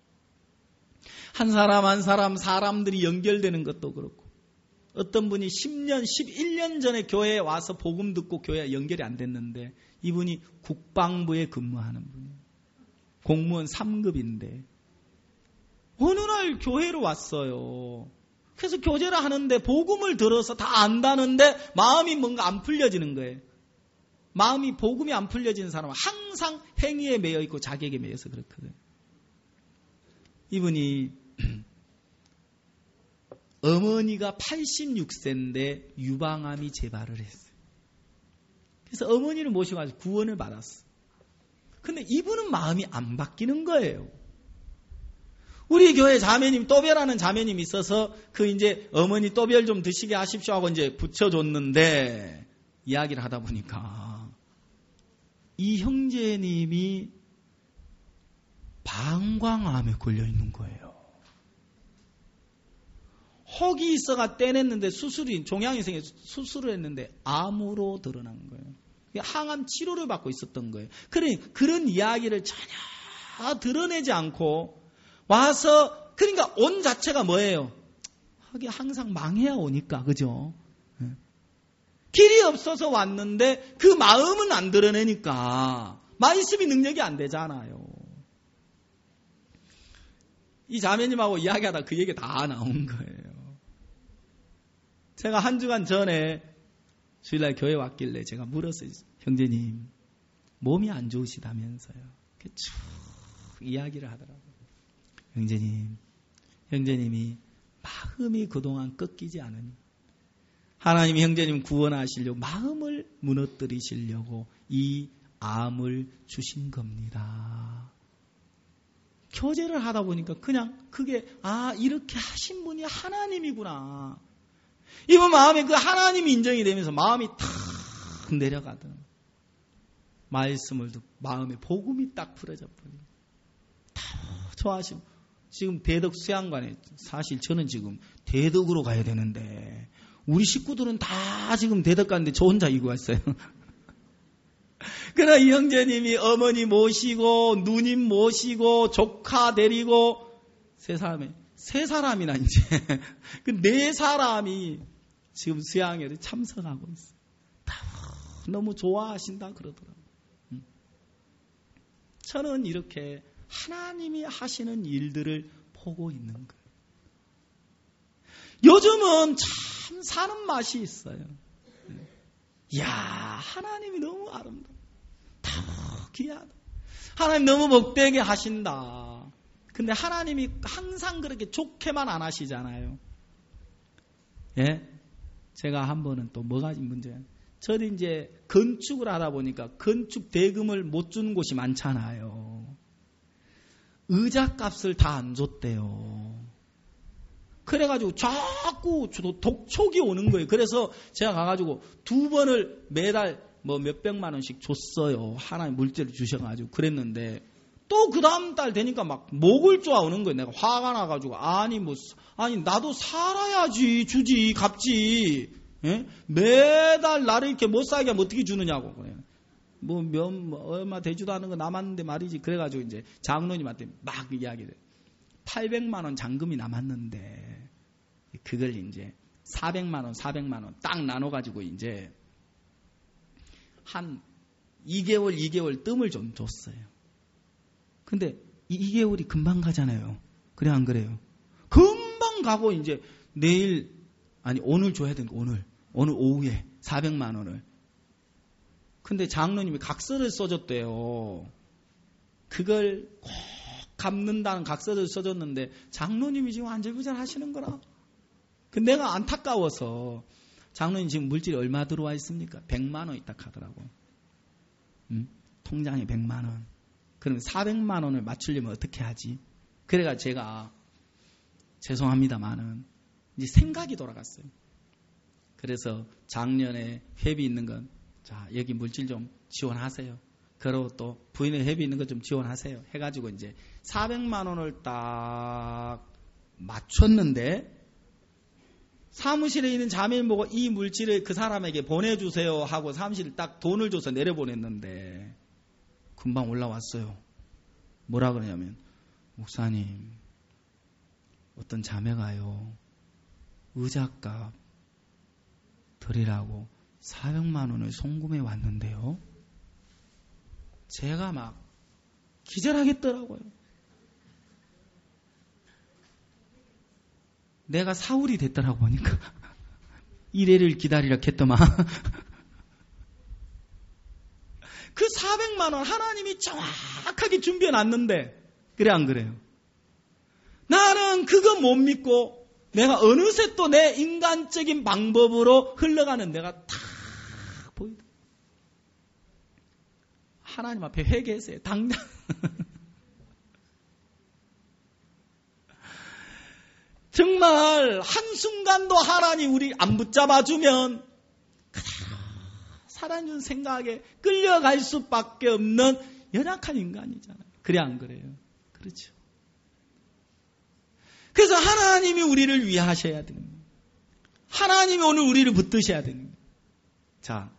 한 사람 한 사람 사람들이 연결되는 것도 그렇고 어떤 분이 10년, 11년 전에 교회에 와서 복음 듣고 교회에 연결이 안 됐는데 이분이 국방부에 근무하는 분이에요. 공무원 3급인데 어느 날 교회로 왔어요. 그래서 교제를 하는데 복음을 들어서 다 안다는데 마음이 뭔가 안 풀려지는 거예요. 복음이 안 풀려지는 사람은 항상 행위에 매여 있고 자기에게 매여서 그렇거든요. 이분이 어머니가 86세인데 유방암이 재발을 했어요. 그래서 어머니를 모셔가지고 구원을 받았어. 근데 이분은 마음이 안 바뀌는 거예요. 우리 교회 자매님, 또별하는 자매님이 있어서 이제 어머니 또별 좀 드시게 하십시오 하고 이제 붙여줬는데 이야기를 하다 보니까 이 형제님이 방광암에 걸려 있는 거예요. 혹이 있어가 떼냈는데 종양이 생겨서 수술을 했는데 암으로 드러난 거예요. 항암 치료를 받고 있었던 거예요. 그런 이야기를 전혀 드러내지 않고 와서, 그러니까 온 자체가 뭐예요? 하긴 항상 망해야 오니까, 그죠? 길이 없어서 왔는데 그 마음은 안 드러내니까 말씀이 능력이 안 되잖아요. 이 자매님하고 이야기하다 그 얘기 다 나온 거예요. 제가 한 주간 전에 주일날 교회 왔길래 제가 물었어요. 형제님, 몸이 안 좋으시다면서요. 쭉 이야기를 하더라고요. 형제님이 마음이 그동안 꺾이지 않으니 하나님이 형제님 구원하시려고 마음을 무너뜨리시려고 이 암을 주신 겁니다. 교제를 하다 보니까 그냥 그게 이렇게 하신 분이 하나님이구나. 이분 마음에 그 하나님이 인정이 되면서 마음이 탁 내려가더라고요. 말씀을 듣고 마음에 복음이 딱 풀어져 버려요. 다 좋아하시고 지금 대덕 수양관에 사실 저는 지금 대덕으로 가야 되는데 우리 식구들은 다 지금 대덕 가는데 저 혼자 이고 왔어요. 그러나 이 형제님이 어머니 모시고 누님 모시고 조카 데리고 세 사람이나 이제 그 네 사람이 지금 수양회에 참석하고 있어요. 다 너무 좋아하신다 그러더라고요. 저는 이렇게 하나님이 하시는 일들을 보고 있는 거예요. 요즘은 참 사는 맛이 있어요. 이야, 하나님이 너무 아름다워. 다 귀하다. 하나님 너무 복되게 하신다. 근데 하나님이 항상 그렇게 좋게만 안 하시잖아요. 예? 제가 한 번은 또 뭐가 문제예요? 저는 이제 건축을 하다 보니까 건축 대금을 못 주는 곳이 많잖아요. 의자 값을 다 안 줬대요. 그래가지고 자꾸 독촉이 오는 거예요. 그래서 제가 가가지고 2번을 매달 몇백만 원씩 줬어요. 하나의 물질을 주셔가지고 그랬는데 또 그 다음 달 되니까 막 목을 쪼아오는 거예요. 내가 화가 나가지고 아니 나도 살아야지 주지 갚지. 예? 매달 나를 이렇게 못 살게 하면 어떻게 주느냐고 그래요. 얼마 되지도 않은 거 남았는데 말이지. 그래가지고 이제 장로님한테 막 이야기를. 800만 원 잔금이 남았는데 그걸 이제 400만 원 딱 나눠가지고 이제 한 2개월 뜸을 좀 줬어요. 근데 2개월이 금방 가잖아요. 그래 안 그래요? 금방 가고 이제 오늘 줘야 되는 거 오늘 오후에 400만 원을. 근데 장로님이 각서를 써줬대요. 그걸 꼭 갚는다는 각서를 써줬는데 장로님이 지금 안절부절 하시는 거라. 근데 내가 안타까워서 장로님 지금 물질이 얼마 들어와 있습니까? 100만 원 있다 하더라고. 통장에 100만 원. 그러면 400만 원을 맞추려면 어떻게 하지? 그래가 제가 죄송합니다만은 이제 생각이 돌아갔어요. 그래서 작년에 회비 있는 건 자, 여기 물질 좀 지원하세요. 그리고 또 부인의 회비 있는 거 좀 지원하세요. 해가지고 이제 400만 원을 딱 맞췄는데 사무실에 있는 자매인 보고 이 물질을 그 사람에게 보내주세요 하고 사무실에 딱 돈을 줘서 내려보냈는데 금방 올라왔어요. 뭐라 그러냐면 목사님 어떤 자매가요 의자값 드리라고 400만 원을 송금해 왔는데요. 제가 막 기절하겠더라고요. 내가 사울이 됐더라고 보니까 이래를 기다리라 했더만 그 400만 원 하나님이 정확하게 준비해 놨는데 그래 안 그래요? 나는 그거 못 믿고 내가 어느새 또 내 인간적인 방법으로 흘러가는 내가 다 보이다. 하나님 앞에 회개했어요. 당장. 정말 한순간도 하나님 우리 안 붙잡아주면 그대로 살아있는 생각에 끌려갈 수밖에 없는 연약한 인간이잖아요. 그래 안 그래요? 그렇죠. 그래서 하나님이 우리를 위하셔야 됩니다. 하나님이 오늘 우리를 붙드셔야 됩니다. 자,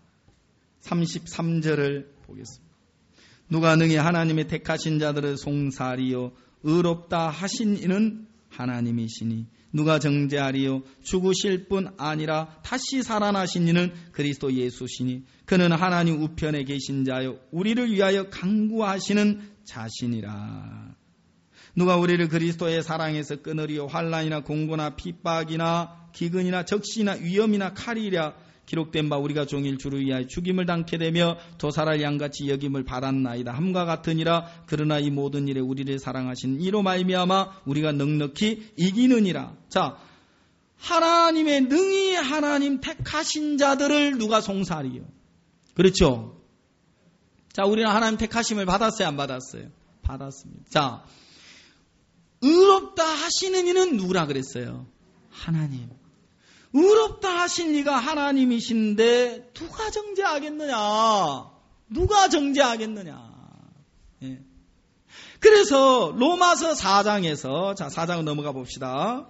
33절을 보겠습니다. 누가 능히 하나님의 택하신 자들을 송사하리요 의롭다 하신 이는 하나님이시니 누가 정죄하리요 죽으실 뿐 아니라 다시 살아나신 이는 그리스도 예수시니 그는 하나님 우편에 계신 자요 우리를 위하여 간구하시는 자신이라. 누가 우리를 그리스도의 사랑에서 끊으리요 환난이나 공고나 핍박이나 기근이나 적시나 위험이나 칼이랴 기록된 바 우리가 종일 주를 위하여 죽임을 당케 되며 도살할 양같이 여김을 받았나이다 함과 같으니라. 그러나 이 모든 일에 우리를 사랑하신 이로 말미암아 우리가 넉넉히 이기느니라. 자, 하나님의 능히 하나님 택하신 자들을 누가 송사하리요? 그렇죠? 자, 우리는 하나님 택하심을 받았어요, 안 받았어요? 받았습니다. 자, 의롭다 하시는 이는 누구라 그랬어요? 하나님. 의롭다 하신 이가 하나님이신데 누가 정죄하겠느냐? 누가 정죄하겠느냐? 예. 그래서 로마서 4장에서 자 4장 넘어가 봅시다.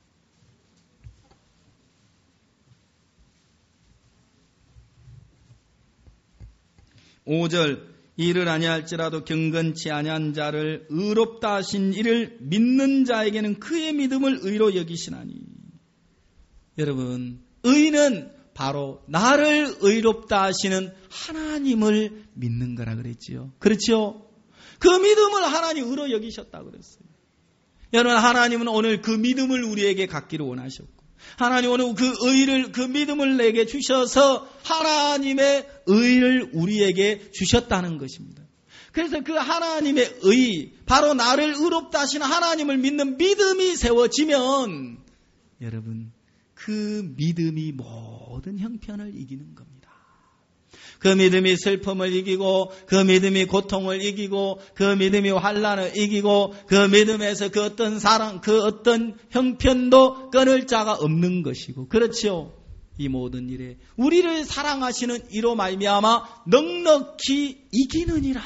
5절 이를 아니할지라도 경건치 아니한 자를 의롭다 하신 이를 믿는 자에게는 그의 믿음을 의로 여기시나니. 여러분, 의는 바로 나를 의롭다 하시는 하나님을 믿는 거라 그랬지요. 그렇죠? 그 믿음을 하나님 의로 여기셨다고 그랬어요. 여러분, 하나님은 오늘 그 믿음을 우리에게 갖기를 원하셨고, 하나님 오늘 그 믿음을 내게 주셔서 하나님의 의를 우리에게 주셨다는 것입니다. 그래서 그 하나님의 의, 바로 나를 의롭다 하시는 하나님을 믿는 믿음이 세워지면 여러분, 그 믿음이 모든 형편을 이기는 겁니다. 그 믿음이 슬픔을 이기고, 그 믿음이 고통을 이기고, 그 믿음이 환난을 이기고, 그 믿음에서 그 어떤 사랑, 그 어떤 형편도 끊을 자가 없는 것이고, 그렇죠? 이 모든 일에 우리를 사랑하시는 이로 말미암아 넉넉히 이기느니라.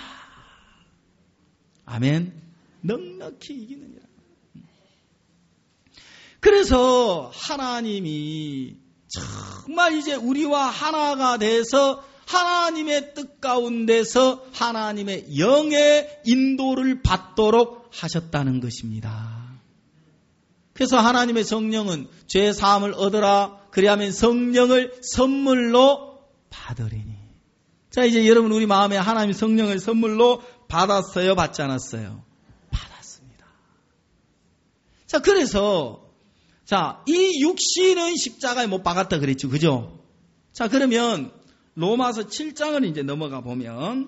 아멘. 넉넉히 이기느니라. 그래서 하나님이 정말 이제 우리와 하나가 돼서 하나님의 뜻 가운데서 하나님의 영의 인도를 받도록 하셨다는 것입니다. 그래서 하나님의 성령은 죄 사함을 얻으라. 그리하면 성령을 선물로 받으리니. 자, 이제 여러분 우리 마음에 하나님의 성령을 선물로 받았어요? 받지 않았어요? 받았습니다. 자, 그래서 자, 이 육신은 십자가에 못 박았다 그랬죠. 그죠? 자, 그러면 로마서 7장을 이제 넘어가 보면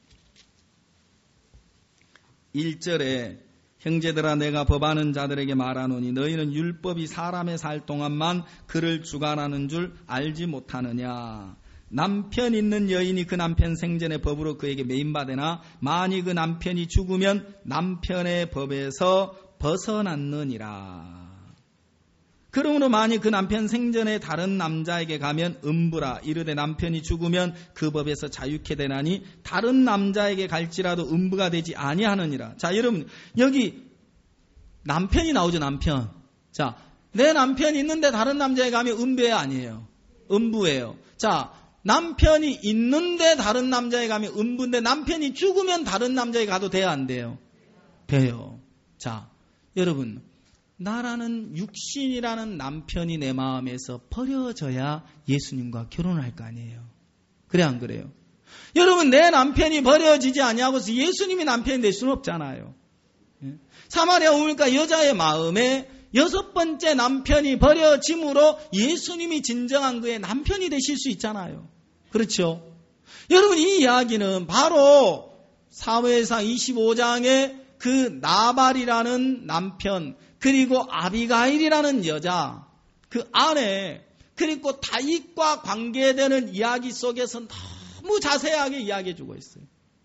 1절에 형제들아 내가 법하는 자들에게 말하노니 너희는 율법이 사람의 살 동안만 그를 주관하는 줄 알지 못하느냐. 남편 있는 여인이 그 남편 생전의 법으로 그에게 매인받으나 만일 그 남편이 죽으면 남편의 법에서 벗어났느니라. 그러므로 만일 그 남편 생전에 다른 남자에게 가면 음부라. 이르되 남편이 죽으면 그 법에서 자유케 되나니 다른 남자에게 갈지라도 음부가 되지 아니하느니라. 자, 여러분 여기 남편이 나오죠. 남편. 자, 내 남편이 있는데 다른 남자에게 가면 음부예요, 아니에요? 음부예요. 자, 남편이 있는데 다른 남자에게 가면 음부인데 남편이 죽으면 다른 남자에게 가도 돼요, 안 돼요? 돼요. 자, 여러분 나라는 육신이라는 남편이 내 마음에서 버려져야 예수님과 결혼을 할 거 아니에요. 그래 안 그래요? 여러분 내 남편이 버려지지 아니하고서 예수님이 남편이 될 수는 없잖아요. 사마리아 우물가 여자의 마음에 6번째 남편이 버려짐으로 예수님이 진정한 그의 남편이 되실 수 있잖아요. 그렇죠? 여러분 이 이야기는 바로 사무엘상 25장에 그 나발이라는 남편, 그리고 아비가일이라는 여자, 그 아내, 그리고 다윗과 관계되는 이야기 속에서 너무 자세하게 이야기해주고 있어요.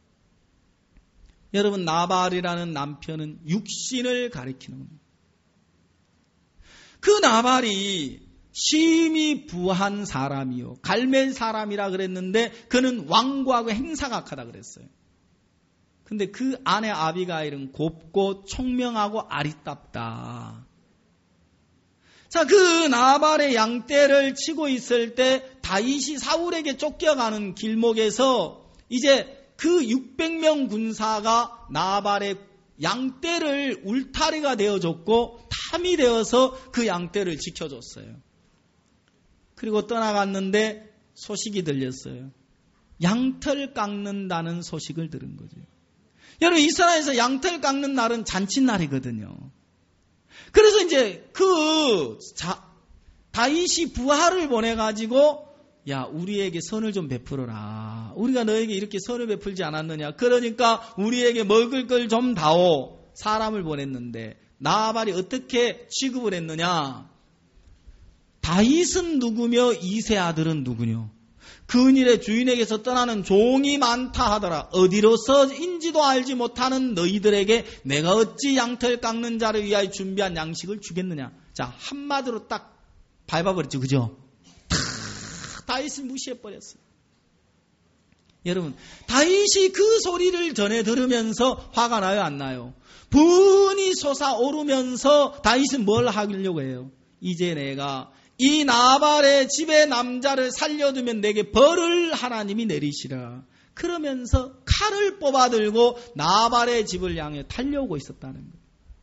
여러분, 나발이라는 남편은 육신을 가리키는 겁니다. 그 나발이 심히 부한 사람이요, 갈멜 사람이라 그랬는데 그는 완고하고 행사각하다 그랬어요. 근데 그 아내 아비가일은 곱고 총명하고 아리답다. 자, 그 나발의 양떼를 치고 있을 때 다윗이 사울에게 쫓겨가는 길목에서 이제 그 600명 군사가 나발의 양떼를 울타리가 되어줬고 탐이 되어서 그 양떼를 지켜줬어요. 그리고 떠나갔는데 소식이 들렸어요. 양털 깎는다는 소식을 들은 거죠. 여러분, 이스라엘에서 양털 깎는 날은 잔칫날이거든요. 그래서 이제 다윗이 부하를 보내가지고 야, 우리에게 선을 좀 베풀어라. 우리가 너에게 이렇게 선을 베풀지 않았느냐. 그러니까 우리에게 먹을 걸 좀 다오. 사람을 보냈는데 나발이 어떻게 취급을 했느냐. 다윗은 누구며 이세 아들은 누구뇨. 그은일의 주인에게서 떠나는 종이 많다 하더라. 어디로서인지도 알지 못하는 너희들에게 내가 어찌 양털 깎는 자를 위하여 준비한 양식을 주겠느냐. 자, 한마디로 딱 밟아버렸죠. 그죠? 다윗을 무시해버렸어요. 여러분, 다윗이 그 소리를 전해 들으면서 화가 나요, 안 나요? 분이 솟아오르면서 다윗은 뭘 하려고 해요? 이제 내가 이 나발의 집의 남자를 살려두면 내게 벌을 하나님이 내리시라. 그러면서 칼을 뽑아들고 나발의 집을 향해 달려오고 있었다는 거예요.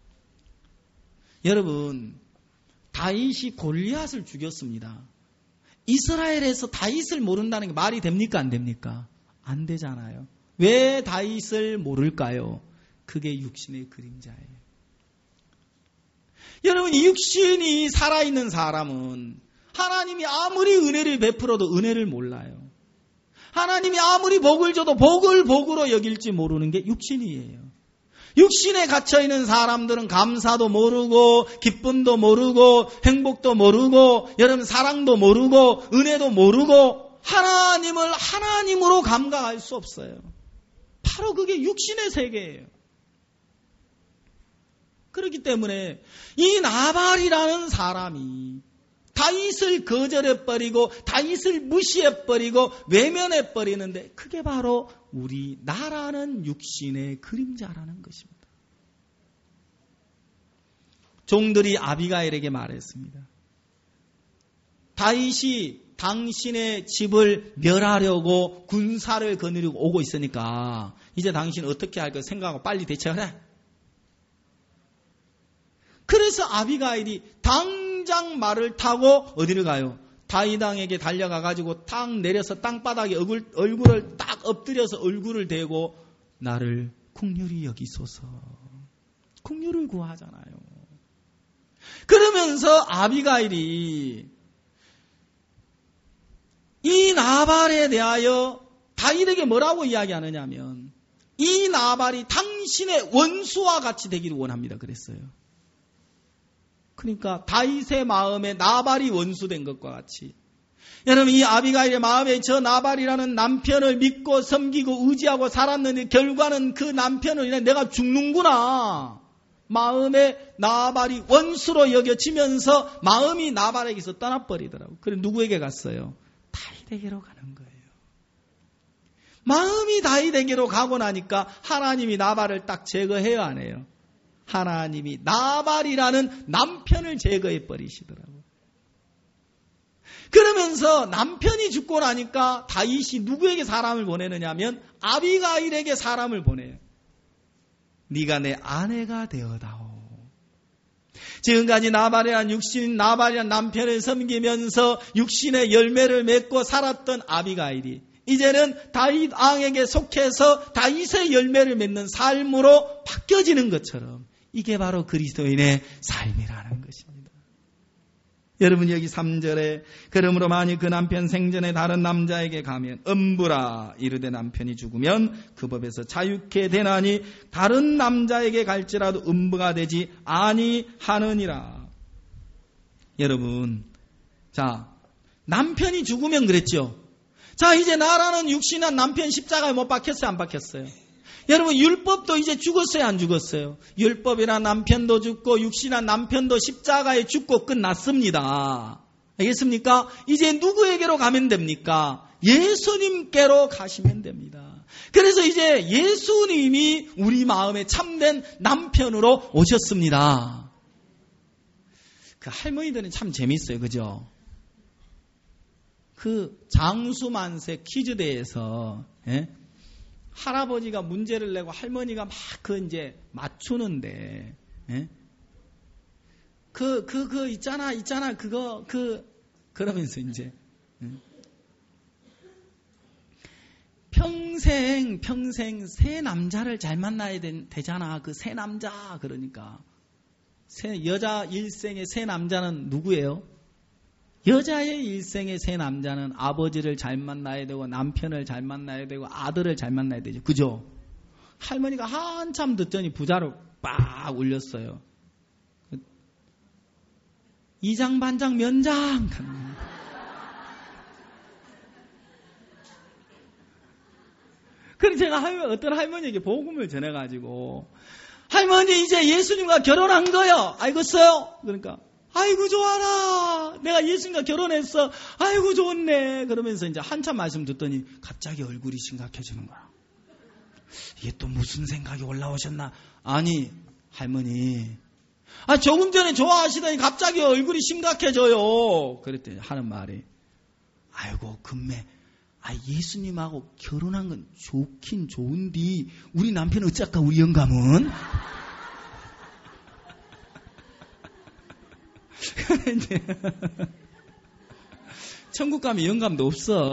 여러분, 다윗이 골리앗을 죽였습니다. 이스라엘에서 다윗을 모른다는 게 말이 됩니까? 안 됩니까? 안 되잖아요. 왜 다윗을 모를까요? 그게 육신의 그림자예요. 여러분, 이 육신이 살아있는 사람은 하나님이 아무리 은혜를 베풀어도 은혜를 몰라요. 하나님이 아무리 복을 줘도 복을 복으로 여길지 모르는 게 육신이에요. 육신에 갇혀있는 사람들은 감사도 모르고 기쁨도 모르고 행복도 모르고 여러분 사랑도 모르고 은혜도 모르고 하나님을 하나님으로 감각할 수 없어요. 바로 그게 육신의 세계예요. 그렇기 때문에 이 나발이라는 사람이 다윗을 거절해버리고 다윗을 무시해버리고 외면해버리는데 그게 바로 우리 나라는 육신의 그림자라는 것입니다. 종들이 아비가일에게 말했습니다. 다윗이 당신의 집을 멸하려고 군사를 거느리고 오고 있으니까 이제 당신 어떻게 할까 생각하고 빨리 대처하라. 그래서 아비가일이 당장 말을 타고 어디를 가요? 다윗 왕에게 달려가가지고 딱 내려서 땅바닥에 얼굴을 딱 엎드려서 얼굴을 대고 나를 긍휼히 여기소서. 긍휼을 구하잖아요. 그러면서 아비가일이 이 나발에 대하여 다윗에게 뭐라고 이야기하느냐면 이 나발이 당신의 원수와 같이 되기를 원합니다. 그랬어요. 그러니까 다윗의 마음에 나발이 원수된 것과 같이 여러분 이 아비가일의 마음에 저 나발이라는 남편을 믿고 섬기고 의지하고 살았는데 결과는 그 남편을 인해 내가 죽는구나. 마음에 나발이 원수로 여겨지면서 마음이 나발에게서 떠나버리더라고요. 그래서 누구에게 갔어요? 다윗에게로 가는 거예요. 마음이 다윗에게로 가고 나니까 하나님이 나발을 딱 제거해요, 안 해요? 하나님이 나발이라는 남편을 제거해 버리시더라고요. 그러면서 남편이 죽고 나니까 다윗이 누구에게 사람을 보내느냐 하면 아비가일에게 사람을 보내요. 네가 내 아내가 되어다오. 지금까지 나발이란 남편을 섬기면서 육신의 열매를 맺고 살았던 아비가일이 이제는 다윗 왕에게 속해서 다윗의 열매를 맺는 삶으로 바뀌어지는 것처럼 이게 바로 그리스도인의 삶이라는 것입니다. 여러분 여기 3절에 그러므로 만일 그 남편 생전에 다른 남자에게 가면 음부라 이르되 남편이 죽으면 그 법에서 자유케 되나니 다른 남자에게 갈지라도 음부가 되지 아니하느니라. 여러분, 자, 남편이 죽으면 그랬죠. 자, 이제 나라는 육신한 남편 십자가에 못 박혔어요, 안 박혔어요? 여러분, 율법도 이제 죽었어요, 안 죽었어요? 율법이란 남편도 죽고 육신한 남편도 십자가에 죽고 끝났습니다. 알겠습니까? 이제 누구에게로 가면 됩니까? 예수님께로 가시면 됩니다. 그래서 이제 예수님이 우리 마음에 참된 남편으로 오셨습니다. 그 할머니들은 참 재밌어요, 그죠? 그 장수만세 퀴즈대에서, 예? 할아버지가 문제를 내고 할머니가 막 이제 맞추는데, 예? 있잖아, 그러면서 이제, 예? 평생 새 남자를 잘 만나야 되잖아. 그 새 남자, 그러니까. 여자 일생의 새 남자는 누구예요? 여자의 일생의 새 남자는 아버지를 잘 만나야 되고 남편을 잘 만나야 되고 아들을 잘 만나야 되죠. 그죠? 할머니가 한참 듣더니 부자로 빡 울렸어요. 이장반장 면장. 그래서 제가 어떤 할머니에게 복음을 전해가지고 할머니 이제 예수님과 결혼한 거요. 알겠어요? 그러니까 아이고 좋아라. 내가 예수님과 결혼했어. 아이고 좋네. 그러면서 이제 한참 말씀 듣더니 갑자기 얼굴이 심각해지는 거야. 이게 또 무슨 생각이 올라오셨나? 아니 할머니, 조금 전에 좋아하시더니 갑자기 얼굴이 심각해져요. 그랬더니 하는 말이 아이고 금매 예수님하고 결혼한 건 좋긴 좋은데 우리 남편 어쩔까 우리 영감은? 천국 가면 영감도 없어.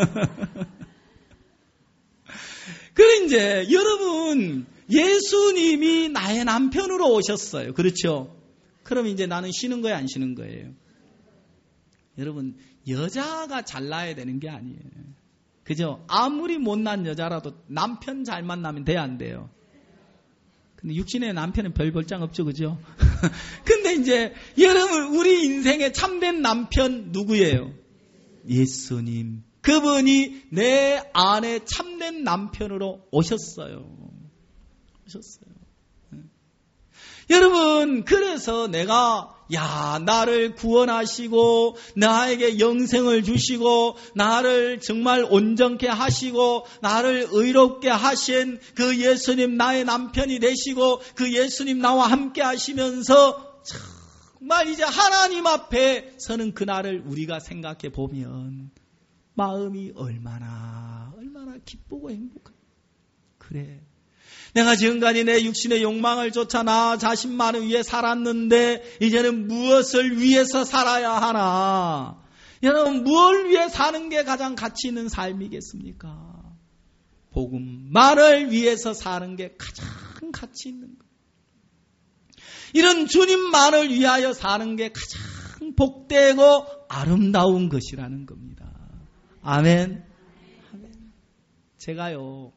그래 이제 여러분 예수님이 나의 남편으로 오셨어요. 그렇죠? 그럼 이제 나는 쉬는 거예요, 안 쉬는 거예요? 여러분 여자가 잘나야 되는 게 아니에요. 그죠? 아무리 못난 여자라도 남편 잘 만나면 돼야 안 돼요? 근데 육신의 남편은 별 볼장 없죠, 그죠? 근데 이제 여러분 우리 인생의 참된 남편 누구예요? 예수님. 그분이 내 안에 참된 남편으로 오셨어요. 여러분 그래서 내가 나를 구원하시고 나에게 영생을 주시고 나를 정말 온전케 하시고 나를 의롭게 하신 그 예수님 나의 남편이 되시고 그 예수님 나와 함께 하시면서 정말 이제 하나님 앞에 서는 그날을 우리가 생각해 보면 마음이 얼마나 기쁘고 행복해. 그래. 내가 지금까지 내 육신의 욕망을 쫓아 나 자신만을 위해 살았는데 이제는 무엇을 위해서 살아야 하나? 여러분 무엇을 위해 사는 게 가장 가치 있는 삶이겠습니까? 복음만을 위해서 사는 게 가장 가치 있는 것. 이런 주님만을 위하여 사는 게 가장 복되고 아름다운 것이라는 겁니다. 아멘. 제가요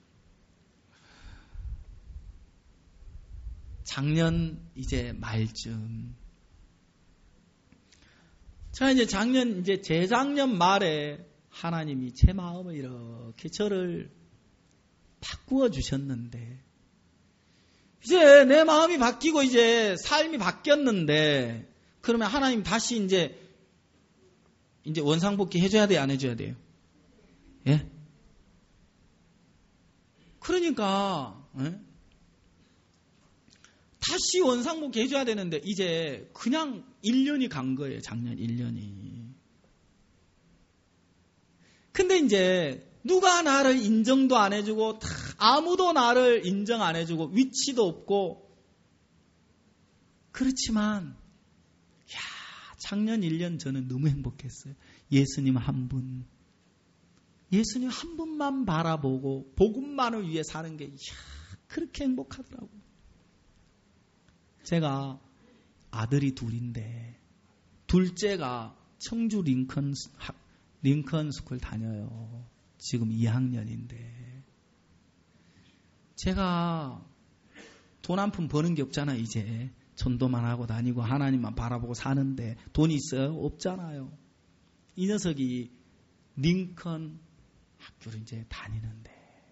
작년 이제 말쯤 제가 이제 재작년 말에 하나님이 제 마음을 이렇게 저를 바꾸어 주셨는데 이제 내 마음이 바뀌고 이제 삶이 바뀌었는데 그러면 하나님 다시 이제 원상복귀 해줘야 돼요, 안 해줘야 돼요? 예? 그러니까 다시 원상복귀 해줘야 되는데 이제 그냥 1년이 간 거예요. 작년 1년이. 근데 이제 누가 나를 인정도 안 해주고 아무도 나를 인정 안 해주고 위치도 없고 그렇지만 작년 1년 저는 너무 행복했어요. 예수님 한 분만 바라보고 복음만을 위해 사는 게 그렇게 행복하더라고요. 제가 아들이 둘인데 둘째가 청주 링컨 스쿨 다녀요. 지금 2학년인데. 제가 돈 한 푼 버는 게 없잖아요. 이제 전도만 하고 다니고 하나님만 바라보고 사는데 돈이 있어요? 없잖아요. 이 녀석이 링컨 학교를 이제 다니는데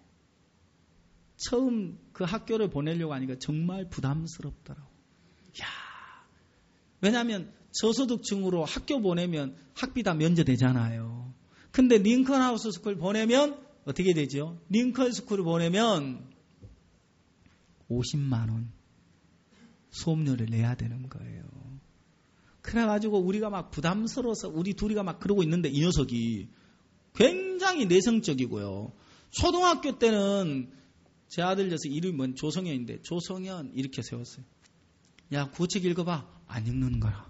처음 그 학교를 보내려고 하니까 정말 부담스럽더라고. 야, 왜냐하면 저소득층으로 학교 보내면 학비 다 면제되잖아요. 근데 링컨 하우스 스쿨 보내면 어떻게 되죠? 링컨 스쿨을 보내면 50만 원 수업료를 내야 되는 거예요. 그래가지고 우리가 막 부담스러워서 우리 둘이가 막 그러고 있는데 이 녀석이 굉장히 내성적이고요. 초등학교 때는 제 아들 녀석 이름이 조성현인데 조성현 이렇게 세웠어요. 야, 구어책 읽어봐. 안 읽는 거라.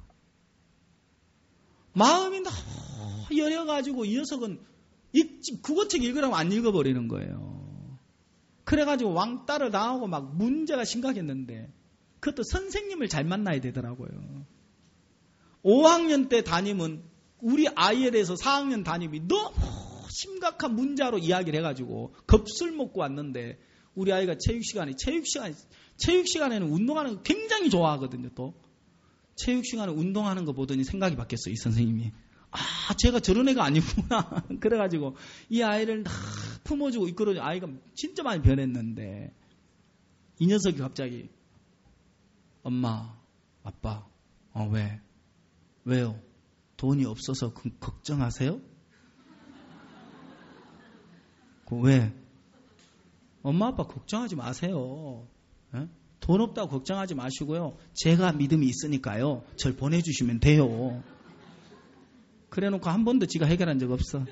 마음이 너무 여려가지고 이 녀석은 국어책 읽으라고 안 읽어버리는 거예요. 그래가지고 왕따를 당하고 막 문제가 심각했는데 그것도 선생님을 잘 만나야 되더라고요. 5학년 때 담임은 우리 아이에 대해서 4학년 담임이 너무 심각한 문제로 이야기를 해가지고 겁술 먹고 왔는데 우리 아이가 체육 시간에는 운동하는 거 굉장히 좋아하거든요. 또 체육 시간에 운동하는 거 보더니 생각이 바뀌었어요. 이 선생님이. 아, 제가 저런 애가 아니구나. 그래가지고 이 아이를 다 품어주고 이끌어주고 아이가 진짜 많이 변했는데 이 녀석이 갑자기 엄마, 아빠, 왜요? 돈이 없어서 걱정하세요? 왜? 엄마, 아빠 걱정하지 마세요. 에? 돈 없다고 걱정하지 마시고요. 제가 믿음이 있으니까요. 절 보내주시면 돼요. 그래놓고 한 번도 지가 해결한 적 없어.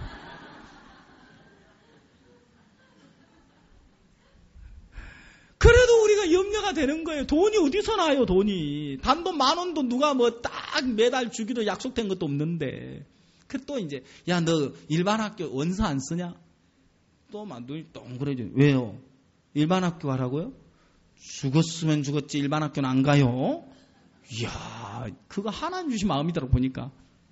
그래도 우리가 염려가 되는 거예요. 돈이 어디서 나요, 돈이. 단돈 10,000원도 누가 뭐 딱 매달 주기로 약속된 것도 없는데. 또 이제, 야, 너 일반 학교 원서 안 쓰냐? 또 막 눈이 동그래져. 왜요? 일반 학교 가라고요? 죽었으면 죽었지 일반 학교는 안 가요? 이야, 그거 하나님 주신 마음이더라고 보니까.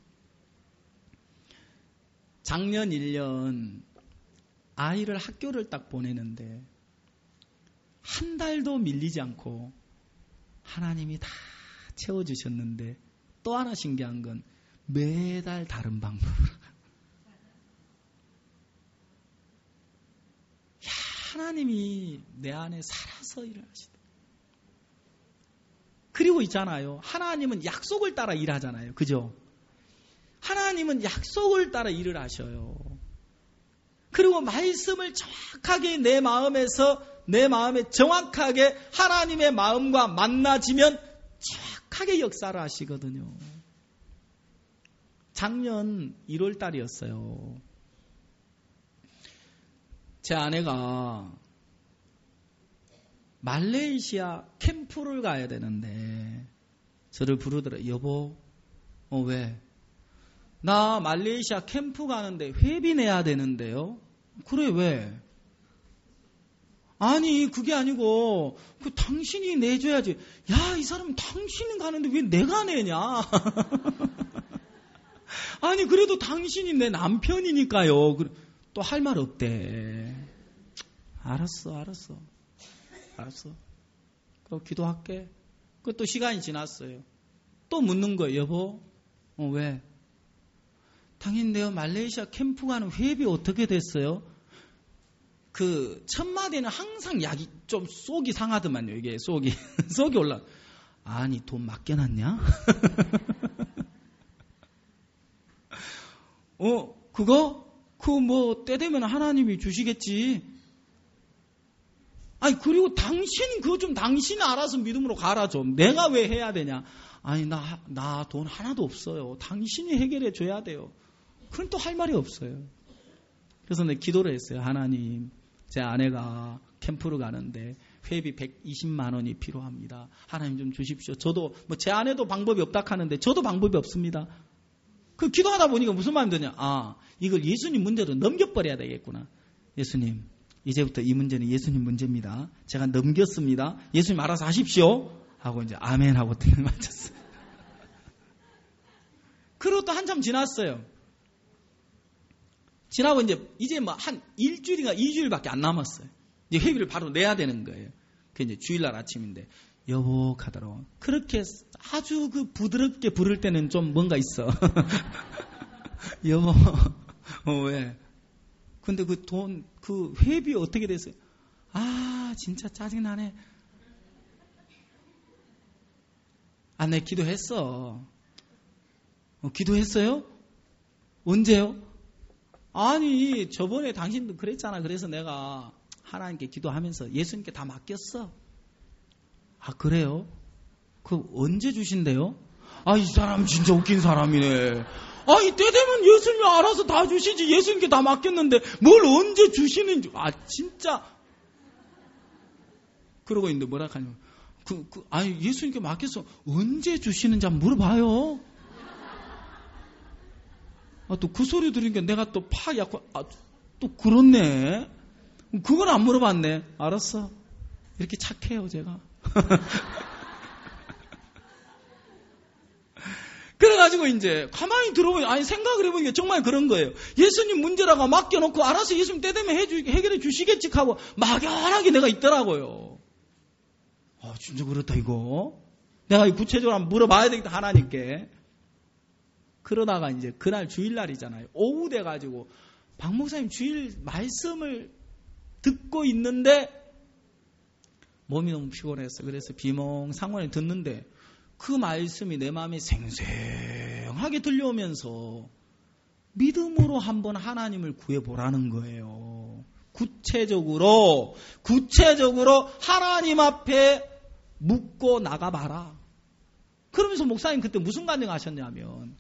작년 1년 아이를 학교를 딱 보내는데 한 달도 밀리지 않고 하나님이 다 채워주셨는데 또 하나 신기한 건 매달 다른 방법으로 하나님이 내 안에 살아서 일을 하시다. 그리고 있잖아요. 하나님은 약속을 따라 일하잖아요. 그죠? 하나님은 약속을 따라 일을 하셔요. 그리고 말씀을 정확하게 내 마음에 정확하게 하나님의 마음과 만나지면 정확하게 역사를 하시거든요. 작년 1월 달이었어요. 제 아내가 말레이시아 캠프를 가야 되는데 저를 부르더라고요. 여보, 왜? 나 말레이시아 캠프 가는데 회비 내야 되는데요. 그래, 왜? 아니, 그게 아니고 당신이 내줘야지. 야, 이 사람은 당신이 가는데 왜 내가 내냐? 아니, 그래도 당신이 내 남편이니까요. 또 할 말 없대. 알았어. 그럼 기도할게. 또 시간이 지났어요. 또 묻는 거예요. 여보, 왜? 당연히 내가 말레이시아 캠프 가는 회비 어떻게 됐어요? 첫 마디는 항상 약이 좀 속이 상하더만요. 이게 속이 올라. 아니, 돈 맡겨놨냐? 그거 뭐 때 되면 하나님이 주시겠지. 아니, 그리고 당신 그거 좀 당신이 알아서 믿음으로 가라 좀. 내가 왜 해야 되냐? 아니, 나 돈 하나도 없어요. 당신이 해결해 줘야 돼요. 그건 또 할 말이 없어요. 그래서 내가 기도를 했어요. 하나님, 제 아내가 캠프를 가는데 회비 120만 원이 필요합니다. 하나님 좀 주십시오. 저도 제 아내도 방법이 없다 하는데 저도 방법이 없습니다. 그 기도하다 보니까 무슨 마음이 드냐? 이걸 예수님 문제로 넘겨버려야 되겠구나. 예수님, 이제부터 이 문제는 예수님 문제입니다. 제가 넘겼습니다. 예수님 알아서 하십시오. 하고 이제 아멘 하고 등을 맞췄어요. 그리고 또 한참 지났어요. 지나고 이제 뭐 한 일주일인가 2주일밖에 안 남았어요. 이제 회비를 바로 내야 되는 거예요. 그 이제 주일날 아침인데 여보 하더라고. 그렇게 아주 그 부드럽게 부를 때는 좀 뭔가 있어. 여보, 왜? 근데 그 돈, 그 회비 어떻게 됐어요? 아, 진짜 짜증나네. 아, 내 기도했어. 기도했어요? 언제요? 아니, 저번에 당신도 그랬잖아. 그래서 내가 하나님께 기도하면서 예수님께 다 맡겼어. 아, 그래요? 그 언제 주신대요? 아, 이 사람 진짜 웃긴 사람이네. 아, 이때 되면 예수님이 알아서 다 주시지. 예수님께 다 맡겼는데 뭘 언제 주시는지. 아, 진짜. 그러고 있는데 뭐라 하냐면 아니, 예수님께 맡겼어. 언제 주시는지 한번 물어봐요. 아, 또 그 소리 들으니까 내가 또 팍 약간, 또 그렇네. 그건 안 물어봤네. 알았어. 이렇게 착해요, 제가. 그래가지고 이제 가만히 들어보니까, 아니, 생각을 해보니까 정말 그런 거예요. 예수님 문제라고 맡겨놓고 알아서 예수님 때 되면 해결해 주시겠지 하고 막연하게 내가 있더라고요. 아, 진짜 그렇다, 이거. 내가 구체적으로 한번 물어봐야 되겠다, 하나님께. 그러다가 이제 그날 주일날이잖아요. 오후 돼가지고 박 목사님 주일 말씀을 듣고 있는데 몸이 너무 피곤했어. 그래서 비몽사몽하게 듣는데 그 말씀이 내 마음에 생생하게 들려오면서 믿음으로 한번 하나님을 구해보라는 거예요. 구체적으로 하나님 앞에 묻고 나가봐라. 그러면서 목사님 그때 무슨 간증하셨냐면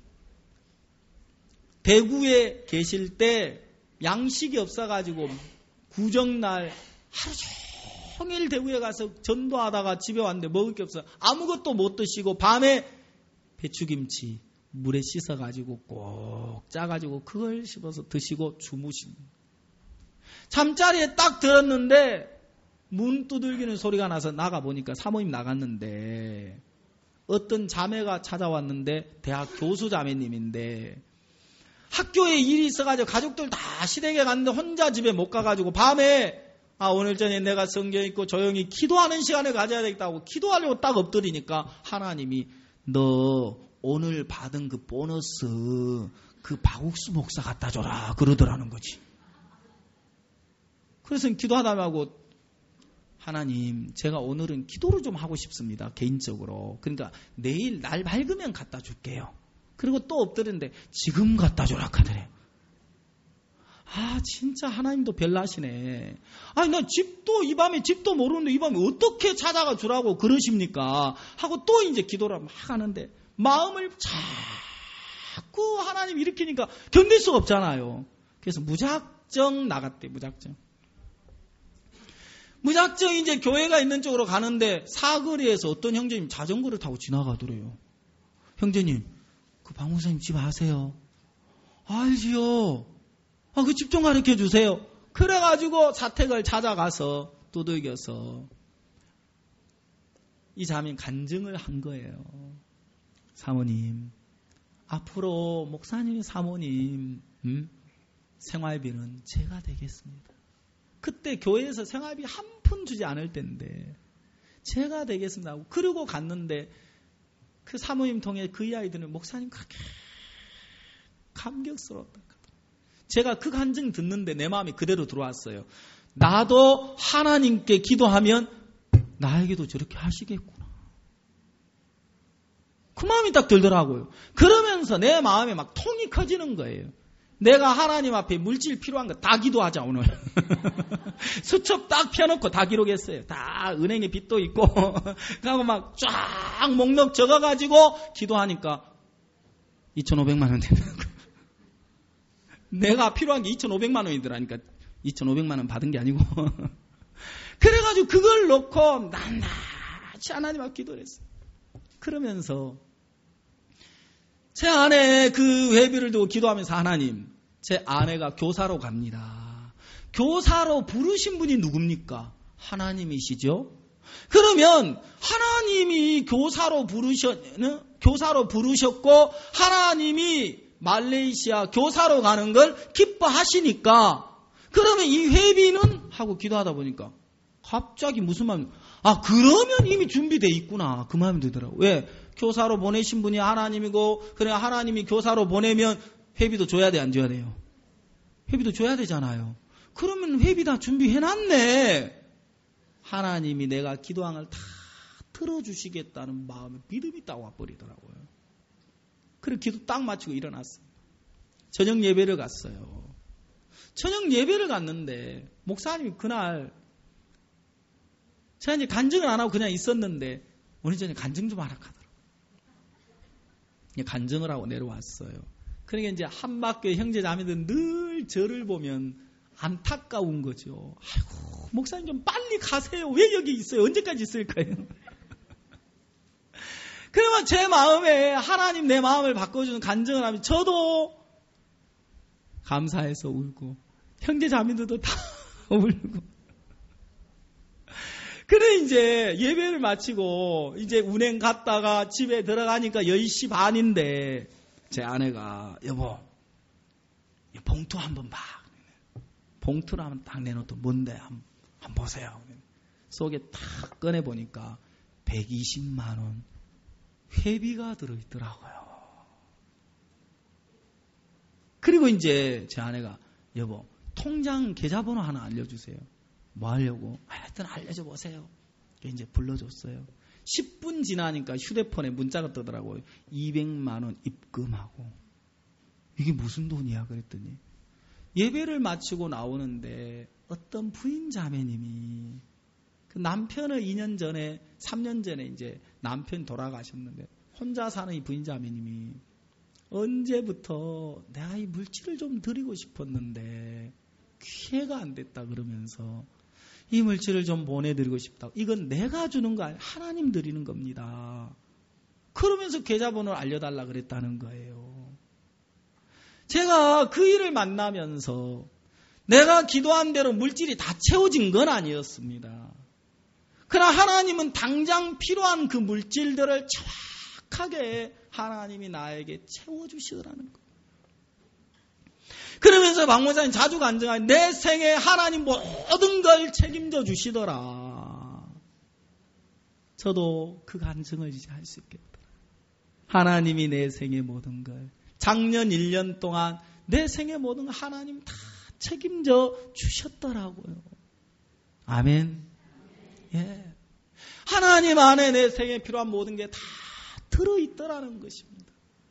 대구에 계실 때 양식이 없어가지고 구정날 하루 종일 대구에 가서 전도하다가 집에 왔는데 먹을 게 없어. 아무것도 못 드시고 밤에 배추김치 물에 씻어가지고 꼭 짜가지고 그걸 씹어서 드시고 주무신. 잠자리에 딱 들었는데 문 두들기는 소리가 나서 나가보니까 사모님 나갔는데 어떤 자매가 찾아왔는데 대학 교수 자매님인데 학교에 일이 있어가지고 가족들 다 시댁에 갔는데 혼자 집에 못 가가지고 밤에 오늘 저녁에 내가 성경 읽고 조용히 기도하는 시간을 가져야 되겠다고 기도하려고 딱 엎드리니까 하나님이 너 오늘 받은 그 보너스 그 박욱수 목사 갖다 줘라 그러더라는 거지. 그래서 기도하다 말고 하나님 제가 오늘은 기도를 좀 하고 싶습니다. 개인적으로. 그러니까 내일 날 밝으면 갖다 줄게요. 그리고 또 엎드렸는데 지금 갖다 줘라 하더래. 아 진짜 하나님도 별나시네. 아니 나 집도 이 밤에 집도 모르는데 이 밤에 어떻게 찾아가 주라고 그러십니까? 하고 또 이제 기도를 막 하는데 마음을 자꾸 하나님 일으키니까 견딜 수가 없잖아요. 그래서 무작정 나갔대. 무작정 이제 교회가 있는 쪽으로 가는데 사거리에서 어떤 형제님 자전거를 타고 지나가더래요. 형제님 그 박 목사님 집 아세요? 알지요. 그 집 좀 가르쳐 주세요. 그래가지고 사택을 찾아가서 두들겨서 이 자매는 간증을 한 거예요. 사모님, 앞으로 목사님 사모님 생활비는 제가 되겠습니다. 그때 교회에서 생활비 한 푼 주지 않을 때인데 제가 되겠습니다 하고 그러고 갔는데 그 사모님 통해 그 이야기들은 목사님 그렇게 감격스러웠다. 제가 그 간증 듣는데 내 마음이 그대로 들어왔어요. 나도 하나님께 기도하면 나에게도 저렇게 하시겠구나. 그 마음이 딱 들더라고요. 그러면서 내 마음에 막 통이 커지는 거예요. 내가 하나님 앞에 물질 필요한 거 다 기도하자 오늘. 수첩 딱 펴놓고 다 기록했어요. 다 은행에 빚도 있고 그리고 막 쫙 목록 적어가지고 기도하니까 2,500만 원 되는 거예요. 내가 필요한 게 2,500만 원이더라니까 2,500만 원 받은 게 아니고 그래가지고 그걸 놓고 낱낱이 하나님 앞에 기도를 했어요. 그러면서 제 아내 그 회비를 두고 기도하면서 하나님 제 아내가 교사로 갑니다. 교사로 부르신 분이 누굽니까? 하나님이시죠? 그러면 하나님이 교사로 교사로 부르셨고 하나님이 말레이시아 교사로 가는 걸 기뻐하시니까 그러면 이 회비는 하고 기도하다 보니까 갑자기 무슨 마음, 그러면 이미 준비돼 있구나 그 마음이 들더라고요. 왜? 교사로 보내신 분이 하나님이고 그래 하나님이 교사로 보내면 회비도 줘야 돼 안 줘야 돼요? 회비도 줘야 되잖아요. 그러면 회비 다 준비해놨네. 하나님이 내가 기도한 걸 다 들어주시겠다는 마음에 믿음이 딱 와버리더라고요. 그래서 기도 딱 마치고 일어났어요. 저녁 예배를 갔어요. 저녁 예배를 갔는데 목사님이 그날 제가 이제 간증을 안 하고 그냥 있었는데 오늘 저녁에 간증 좀 하라 하더라고요. 간증을 하고 내려왔어요. 그러니까 이제 한박교회 형제자매들은 늘 저를 보면 안타까운 거죠. 아이고 목사님 좀 빨리 가세요. 왜 여기 있어요? 언제까지 있을 거예요? 그러면 제 마음에 하나님 내 마음을 바꿔주는 간증을 하면 저도 감사해서 울고 형제자매들도 다 울고 그래 이제 예배를 마치고 이제 운행 갔다가 집에 들어가니까 10시 반인데 제 아내가 여보 봉투 한번 봐. 봉투를 한번 딱 내놓고 뭔데 한번 보세요. 속에 탁 꺼내보니까 120만 원 회비가 들어있더라고요. 그리고 이제 제 아내가 여보 통장 계좌번호 하나 알려주세요. 뭐 하려고? 하여튼 알려줘 보세요. 이제 불러줬어요. 10분 지나니까 휴대폰에 문자가 뜨더라고요. 200만 원 입금하고. 이게 무슨 돈이야? 그랬더니 예배를 마치고 나오는데 어떤 부인 자매님이 그 남편을 2년 전에 3년 전에 이제 남편 돌아가셨는데 혼자 사는 이 부인 자매님이 언제부터 내가 이 물질을 좀 드리고 싶었는데 기회가 안 됐다 그러면서 이 물질을 좀 보내드리고 싶다고. 이건 내가 주는 거 아니야. 하나님 드리는 겁니다. 그러면서 계좌번호를 알려달라 그랬다는 거예요. 제가 그 일을 만나면서 내가 기도한 대로 물질이 다 채워진 건 아니었습니다. 그러나 하나님은 당장 필요한 그 물질들을 정확하게 하나님이 나에게 채워주시더라는 거예요. 그러면서 박 목사님 자주 간증하니 내 생에 하나님 모든 걸 책임져 주시더라. 저도 그 간증을 이제 할 수 있겠더라. 하나님이 내 생의 모든 걸 작년 1년 동안 내 생의 모든 걸 하나님 다 책임져 주셨더라고요. 아멘. 예. 하나님 안에 내 생에 필요한 모든 게 다 들어있더라는 것입니다.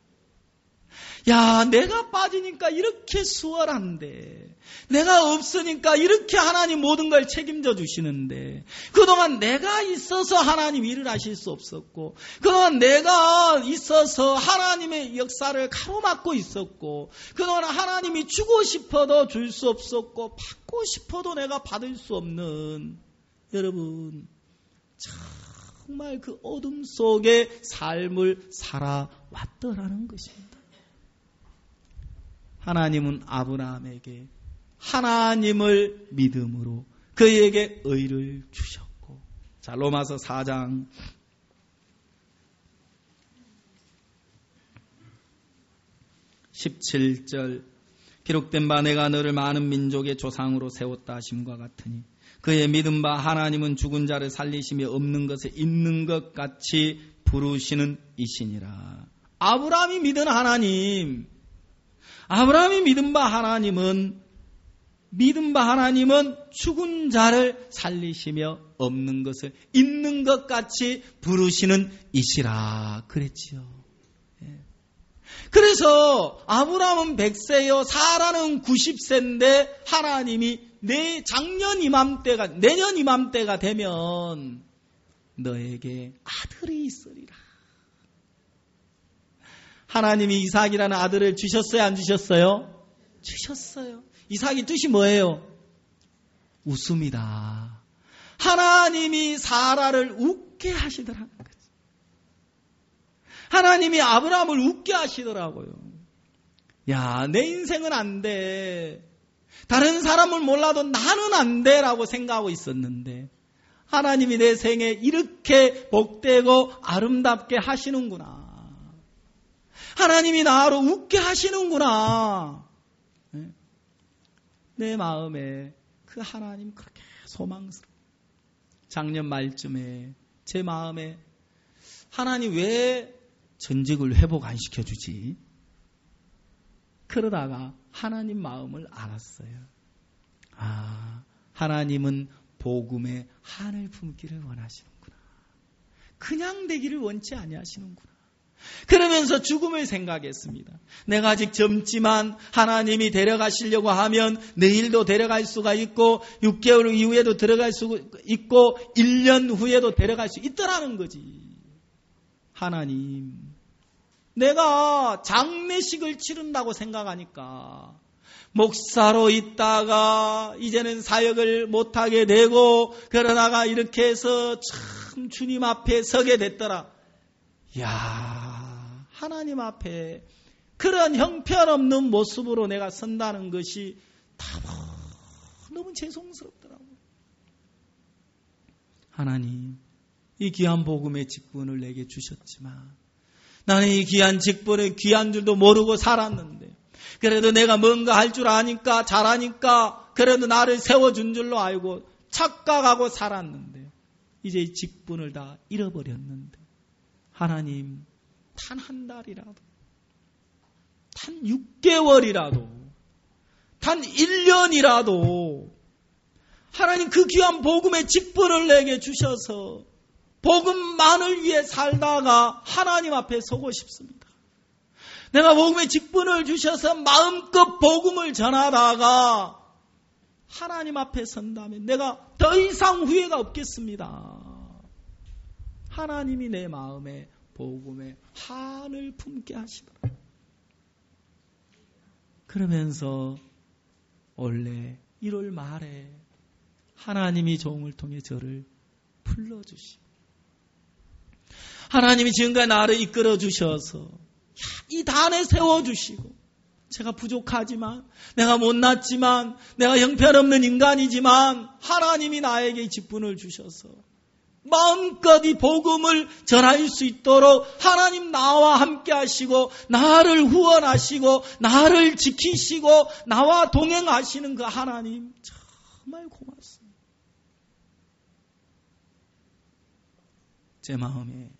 야, 내가 빠지니까 이렇게 수월한데, 내가 없으니까 이렇게 하나님 모든 걸 책임져 주시는데, 그동안 내가 있어서 하나님 일을 하실 수 없었고, 그동안 내가 있어서 하나님의 역사를 가로막고 있었고, 그동안 하나님이 주고 싶어도 줄 수 없었고, 받고 싶어도 내가 받을 수 없는, 여러분, 정말 그 어둠 속에 삶을 살아왔더라는 것입니다. 하나님은 아브라함에게 하나님을 믿음으로 그에게 의를 주셨고, 자, 로마서 4장 17절 기록된 바 내가 너를 많은 민족의 조상으로 세웠다 하심과 같으니 그의 믿은 바 하나님은 죽은 자를 살리시며 없는 것에 있는 것 같이 부르시는 이시니라. 아브라함이 믿은 하나님, 아브라함이 믿은 바 하나님은 죽은 자를 살리시며 없는 것을 있는 것 같이 부르시는 이시라 그랬지요. 예. 그래서 아브라함은 100세요 사라는 90세인데 하나님이 내년 이맘때가 되면 너에게 아들이 있으리라. 하나님이 이삭이라는 아들을 주셨어요? 안 주셨어요? 주셨어요. 이삭이 뜻이 뭐예요? 웃음이다. 하나님이 사라를 웃게 하시더라는 거죠. 하나님이 아브라함을 웃게 하시더라고요. 야, 내 인생은 안 돼. 다른 사람을 몰라도 나는 안 돼라고 생각하고 있었는데 하나님이 내 생에 이렇게 복되고 아름답게 하시는구나. 하나님이 나로 웃게 하시는구나. 내 마음에 그 하나님 그렇게 소망스러워. 작년 말쯤에 제 마음에 하나님 왜 전직을 회복 안 시켜주지? 그러다가 하나님 마음을 알았어요. 하나님은 복음의 한을 품기를 원하시는구나. 그냥 되기를 원치 아니하시는구나. 그러면서 죽음을 생각했습니다. 내가 아직 젊지만 하나님이 데려가시려고 하면 내일도 데려갈 수가 있고 6개월 이후에도 데려갈 수 있고 1년 후에도 데려갈 수 있더라는 거지. 하나님, 내가 장례식을 치른다고 생각하니까 목사로 있다가 이제는 사역을 못하게 되고 그러다가 이렇게 해서 참 주님 앞에 서게 됐더라. 이야, 하나님 앞에 그런 형편없는 모습으로 내가 선다는 것이 너무 죄송스럽더라고요. 하나님, 이 귀한 복음의 직분을 내게 주셨지만 나는 이 귀한 직분의 귀한 줄도 모르고 살았는데 그래도 내가 뭔가 할 줄 아니까 잘하니까 그래도 나를 세워준 줄로 알고 착각하고 살았는데 이제 이 직분을 다 잃어버렸는데 하나님, 단 한 달이라도, 단 6개월이라도, 단 1년이라도 하나님 그 귀한 복음의 직분을 내게 주셔서 복음만을 위해 살다가 하나님 앞에 서고 싶습니다. 내가 복음의 직분을 주셔서 마음껏 복음을 전하다가 하나님 앞에 선다면 내가 더 이상 후회가 없겠습니다. 하나님이 내 마음에 복음의 한을 품게 하시더라. 그러면서 원래 1월 말에 하나님이 종을 통해 저를 불러주시고 하나님이 지금까지 나를 이끌어 주셔서 이 단에 세워주시고 제가 부족하지만 내가 못났지만 내가 형편없는 인간이지만 하나님이 나에게 직분을 주셔서 마음껏 이 복음을 전할 수 있도록 하나님 나와 함께 하시고 나를 후원하시고 나를 지키시고 나와 동행하시는 그 하나님 정말 고맙습니다. 제 마음에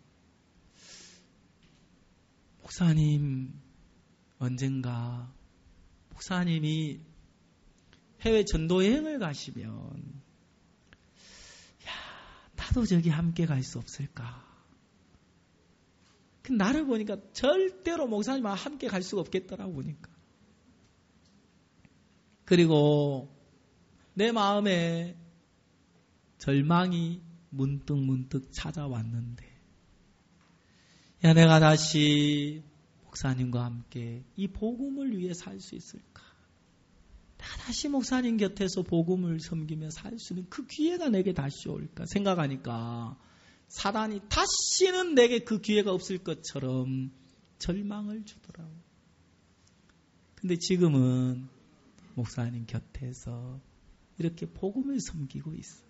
목사님 언젠가 목사님이 해외 전도 여행을 가시면 나도 저기 함께 갈 수 없을까? 나를 보니까 절대로 목사님과 함께 갈 수가 없겠더라고 보니까. 그리고 내 마음에 절망이 문득 찾아왔는데 야, 내가 다시 목사님과 함께 이 복음을 위해 살 수 있을까? 내가 다시 목사님 곁에서 복음을 섬기며 살 수 있는 그 기회가 내게 다시 올까 생각하니까 사단이 다시는 내게 그 기회가 없을 것처럼 절망을 주더라고요. 근데 지금은 목사님 곁에서 이렇게 복음을 섬기고 있어요.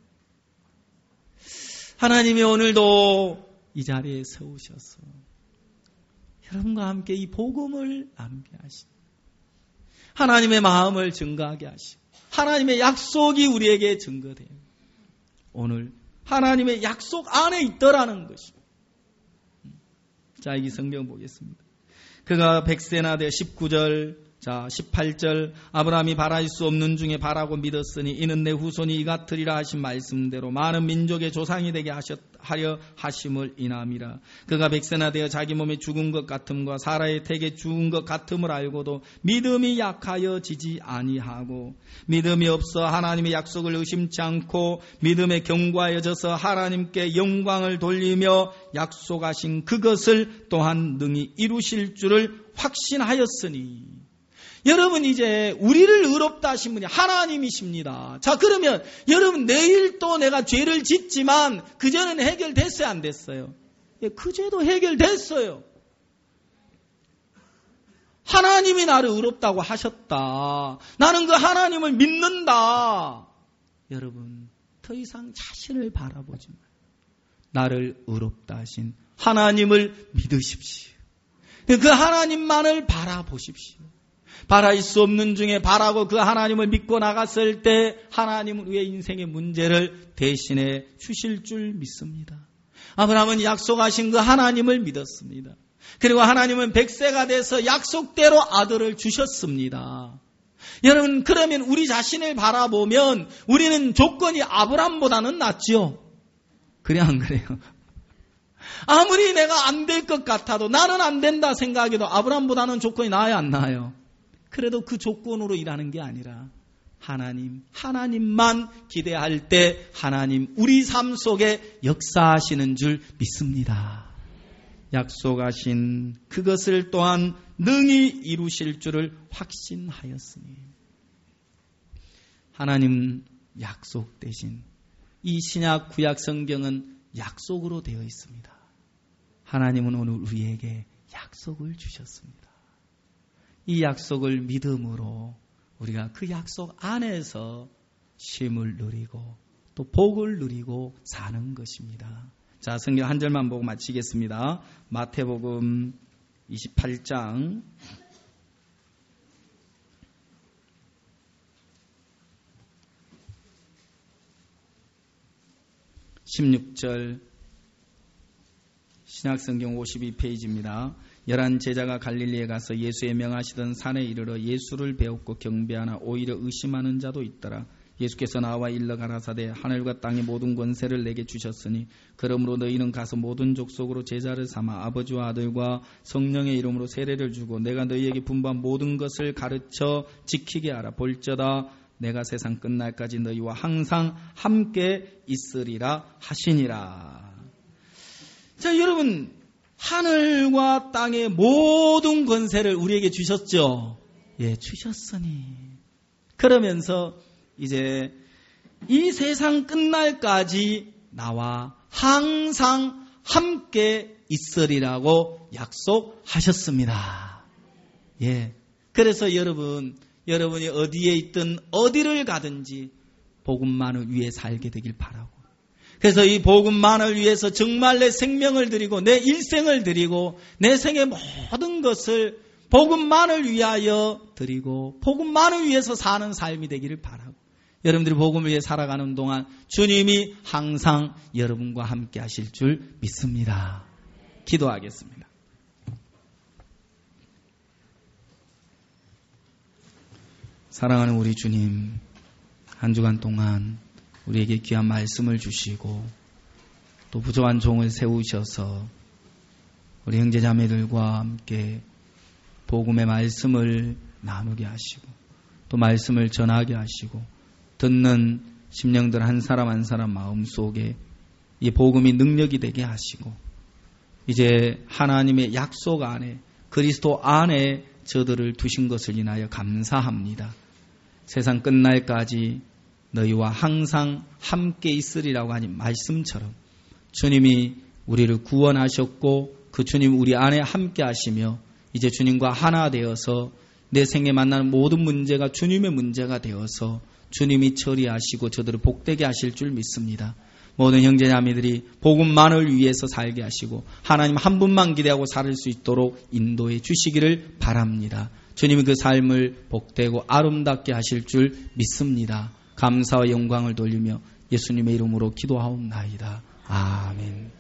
하나님이 오늘도 이 자리에 세우셔서 여러분과 함께 이 복음을 나누게 하시고 하나님의 마음을 증거하게 하시고 하나님의 약속이 우리에게 증거돼요. 오늘 하나님의 약속 안에 있더라는 것입니다. 자, 이 성경 보겠습니다. 그가 100세나 되어 19절, 자 18절 아브라함이 바랄 수 없는 중에 바라고 믿었으니 이는 내 후손이 이 같으리라 하신 말씀대로 많은 민족의 조상이 되게 하려 하심을 인함이라. 그가 100세나 되어 자기 몸에 죽은 것 같음과 사라의 택에 죽은 것 같음을 알고도 믿음이 약하여지지 아니하고 믿음이 없어 하나님의 약속을 의심치 않고 믿음에 견고하여져서 하나님께 영광을 돌리며 약속하신 그것을 또한 능히 이루실 줄을 확신하였으니. 여러분 이제 우리를 의롭다 하신 분이 하나님이십니다. 자, 그러면 여러분 내일 또 내가 죄를 짓지만 그전에는 해결됐어요, 안 됐어요? 예, 그 죄도 해결됐어요. 하나님이 나를 의롭다고 하셨다. 나는 그 하나님을 믿는다. 여러분 더 이상 자신을 바라보지 마요. 나를 의롭다 하신 하나님을 믿으십시오. 그 하나님만을 바라보십시오. 바랄 수 없는 중에 바라고 그 하나님을 믿고 나갔을 때 하나님은 우리의 인생의 문제를 대신해 주실 줄 믿습니다. 아브라함은 약속하신 그 하나님을 믿었습니다. 그리고 하나님은 100세가 돼서 약속대로 아들을 주셨습니다. 여러분, 그러면 우리 자신을 바라보면 우리는 조건이 아브라함보다는 낫죠? 그래 안 그래요? 아무리 내가 안 될 것 같아도, 나는 안 된다 생각해도 아브라함보다는 조건이 나아야 안 나아요? 그래도 그 조건으로 일하는 게 아니라 하나님만 기대할 때 하나님 우리 삶 속에 역사하시는 줄 믿습니다. 약속하신 그것을 또한 능히 이루실 줄을 확신하였으니. 하나님 약속 대신 이 신약 구약 성경은 약속으로 되어 있습니다. 하나님은 오늘 우리에게 약속을 주셨습니다. 이 약속을 믿음으로 우리가 그 약속 안에서 쉼을 누리고 또 복을 누리고 사는 것입니다. 자, 성경 한 절만 보고 마치겠습니다. 마태복음 28장 16절 신약성경 52페이지입니다. 11 제자가 갈릴리에 가서 예수의 명하시던 산에 이르러 예수를 배웠고 경배하나 오히려 의심하는 자도 있더라. 예수께서 나와 일러 가라사대 하늘과 땅의 모든 권세를 내게 주셨으니 그러므로 너희는 가서 모든 족속으로 제자를 삼아 아버지와 아들과 성령의 이름으로 세례를 주고 내가 너희에게 분부한 모든 것을 가르쳐 지키게 하라. 볼저다 내가 세상 끝날까지 너희와 항상 함께 있으리라 하시니라. 자, 여러분, 하늘과 땅의 모든 권세를 우리에게 주셨죠? 예, 주셨으니. 그러면서 이제 이 세상 끝날까지 나와 항상 함께 있으리라고 약속하셨습니다. 예. 그래서 여러분이 어디에 있든 어디를 가든지 복음만을 위해 살게 되길 바라고. 그래서 이 복음만을 위해서 정말 내 생명을 드리고 내 일생을 드리고 내 생의 모든 것을 복음만을 위하여 드리고 복음만을 위해서 사는 삶이 되기를 바라고, 여러분들이 복음을 위해 살아가는 동안 주님이 항상 여러분과 함께 하실 줄 믿습니다. 기도하겠습니다. 사랑하는 우리 주님, 한 주간 동안 우리에게 귀한 말씀을 주시고 또 부족한 종을 세우셔서 우리 형제자매들과 함께 복음의 말씀을 나누게 하시고 또 말씀을 전하게 하시고 듣는 심령들 한 사람 한 사람 마음속에 이 복음이 능력이 되게 하시고 이제 하나님의 약속 안에 그리스도 안에 저들을 두신 것을 인하여 감사합니다. 세상 끝날까지 너희와 항상 함께 있으리라고 하는 말씀처럼 주님이 우리를 구원하셨고 그 주님 우리 안에 함께 하시며 이제 주님과 하나 되어서 내 생에 만나는 모든 문제가 주님의 문제가 되어서 주님이 처리하시고 저들을 복되게 하실 줄 믿습니다. 모든 형제자매들이 복음만을 위해서 살게 하시고 하나님 한 분만 기대하고 살 수 있도록 인도해 주시기를 바랍니다. 주님이 그 삶을 복되고 아름답게 하실 줄 믿습니다. 감사와 영광을 돌리며 예수님의 이름으로 기도하옵나이다. 아멘.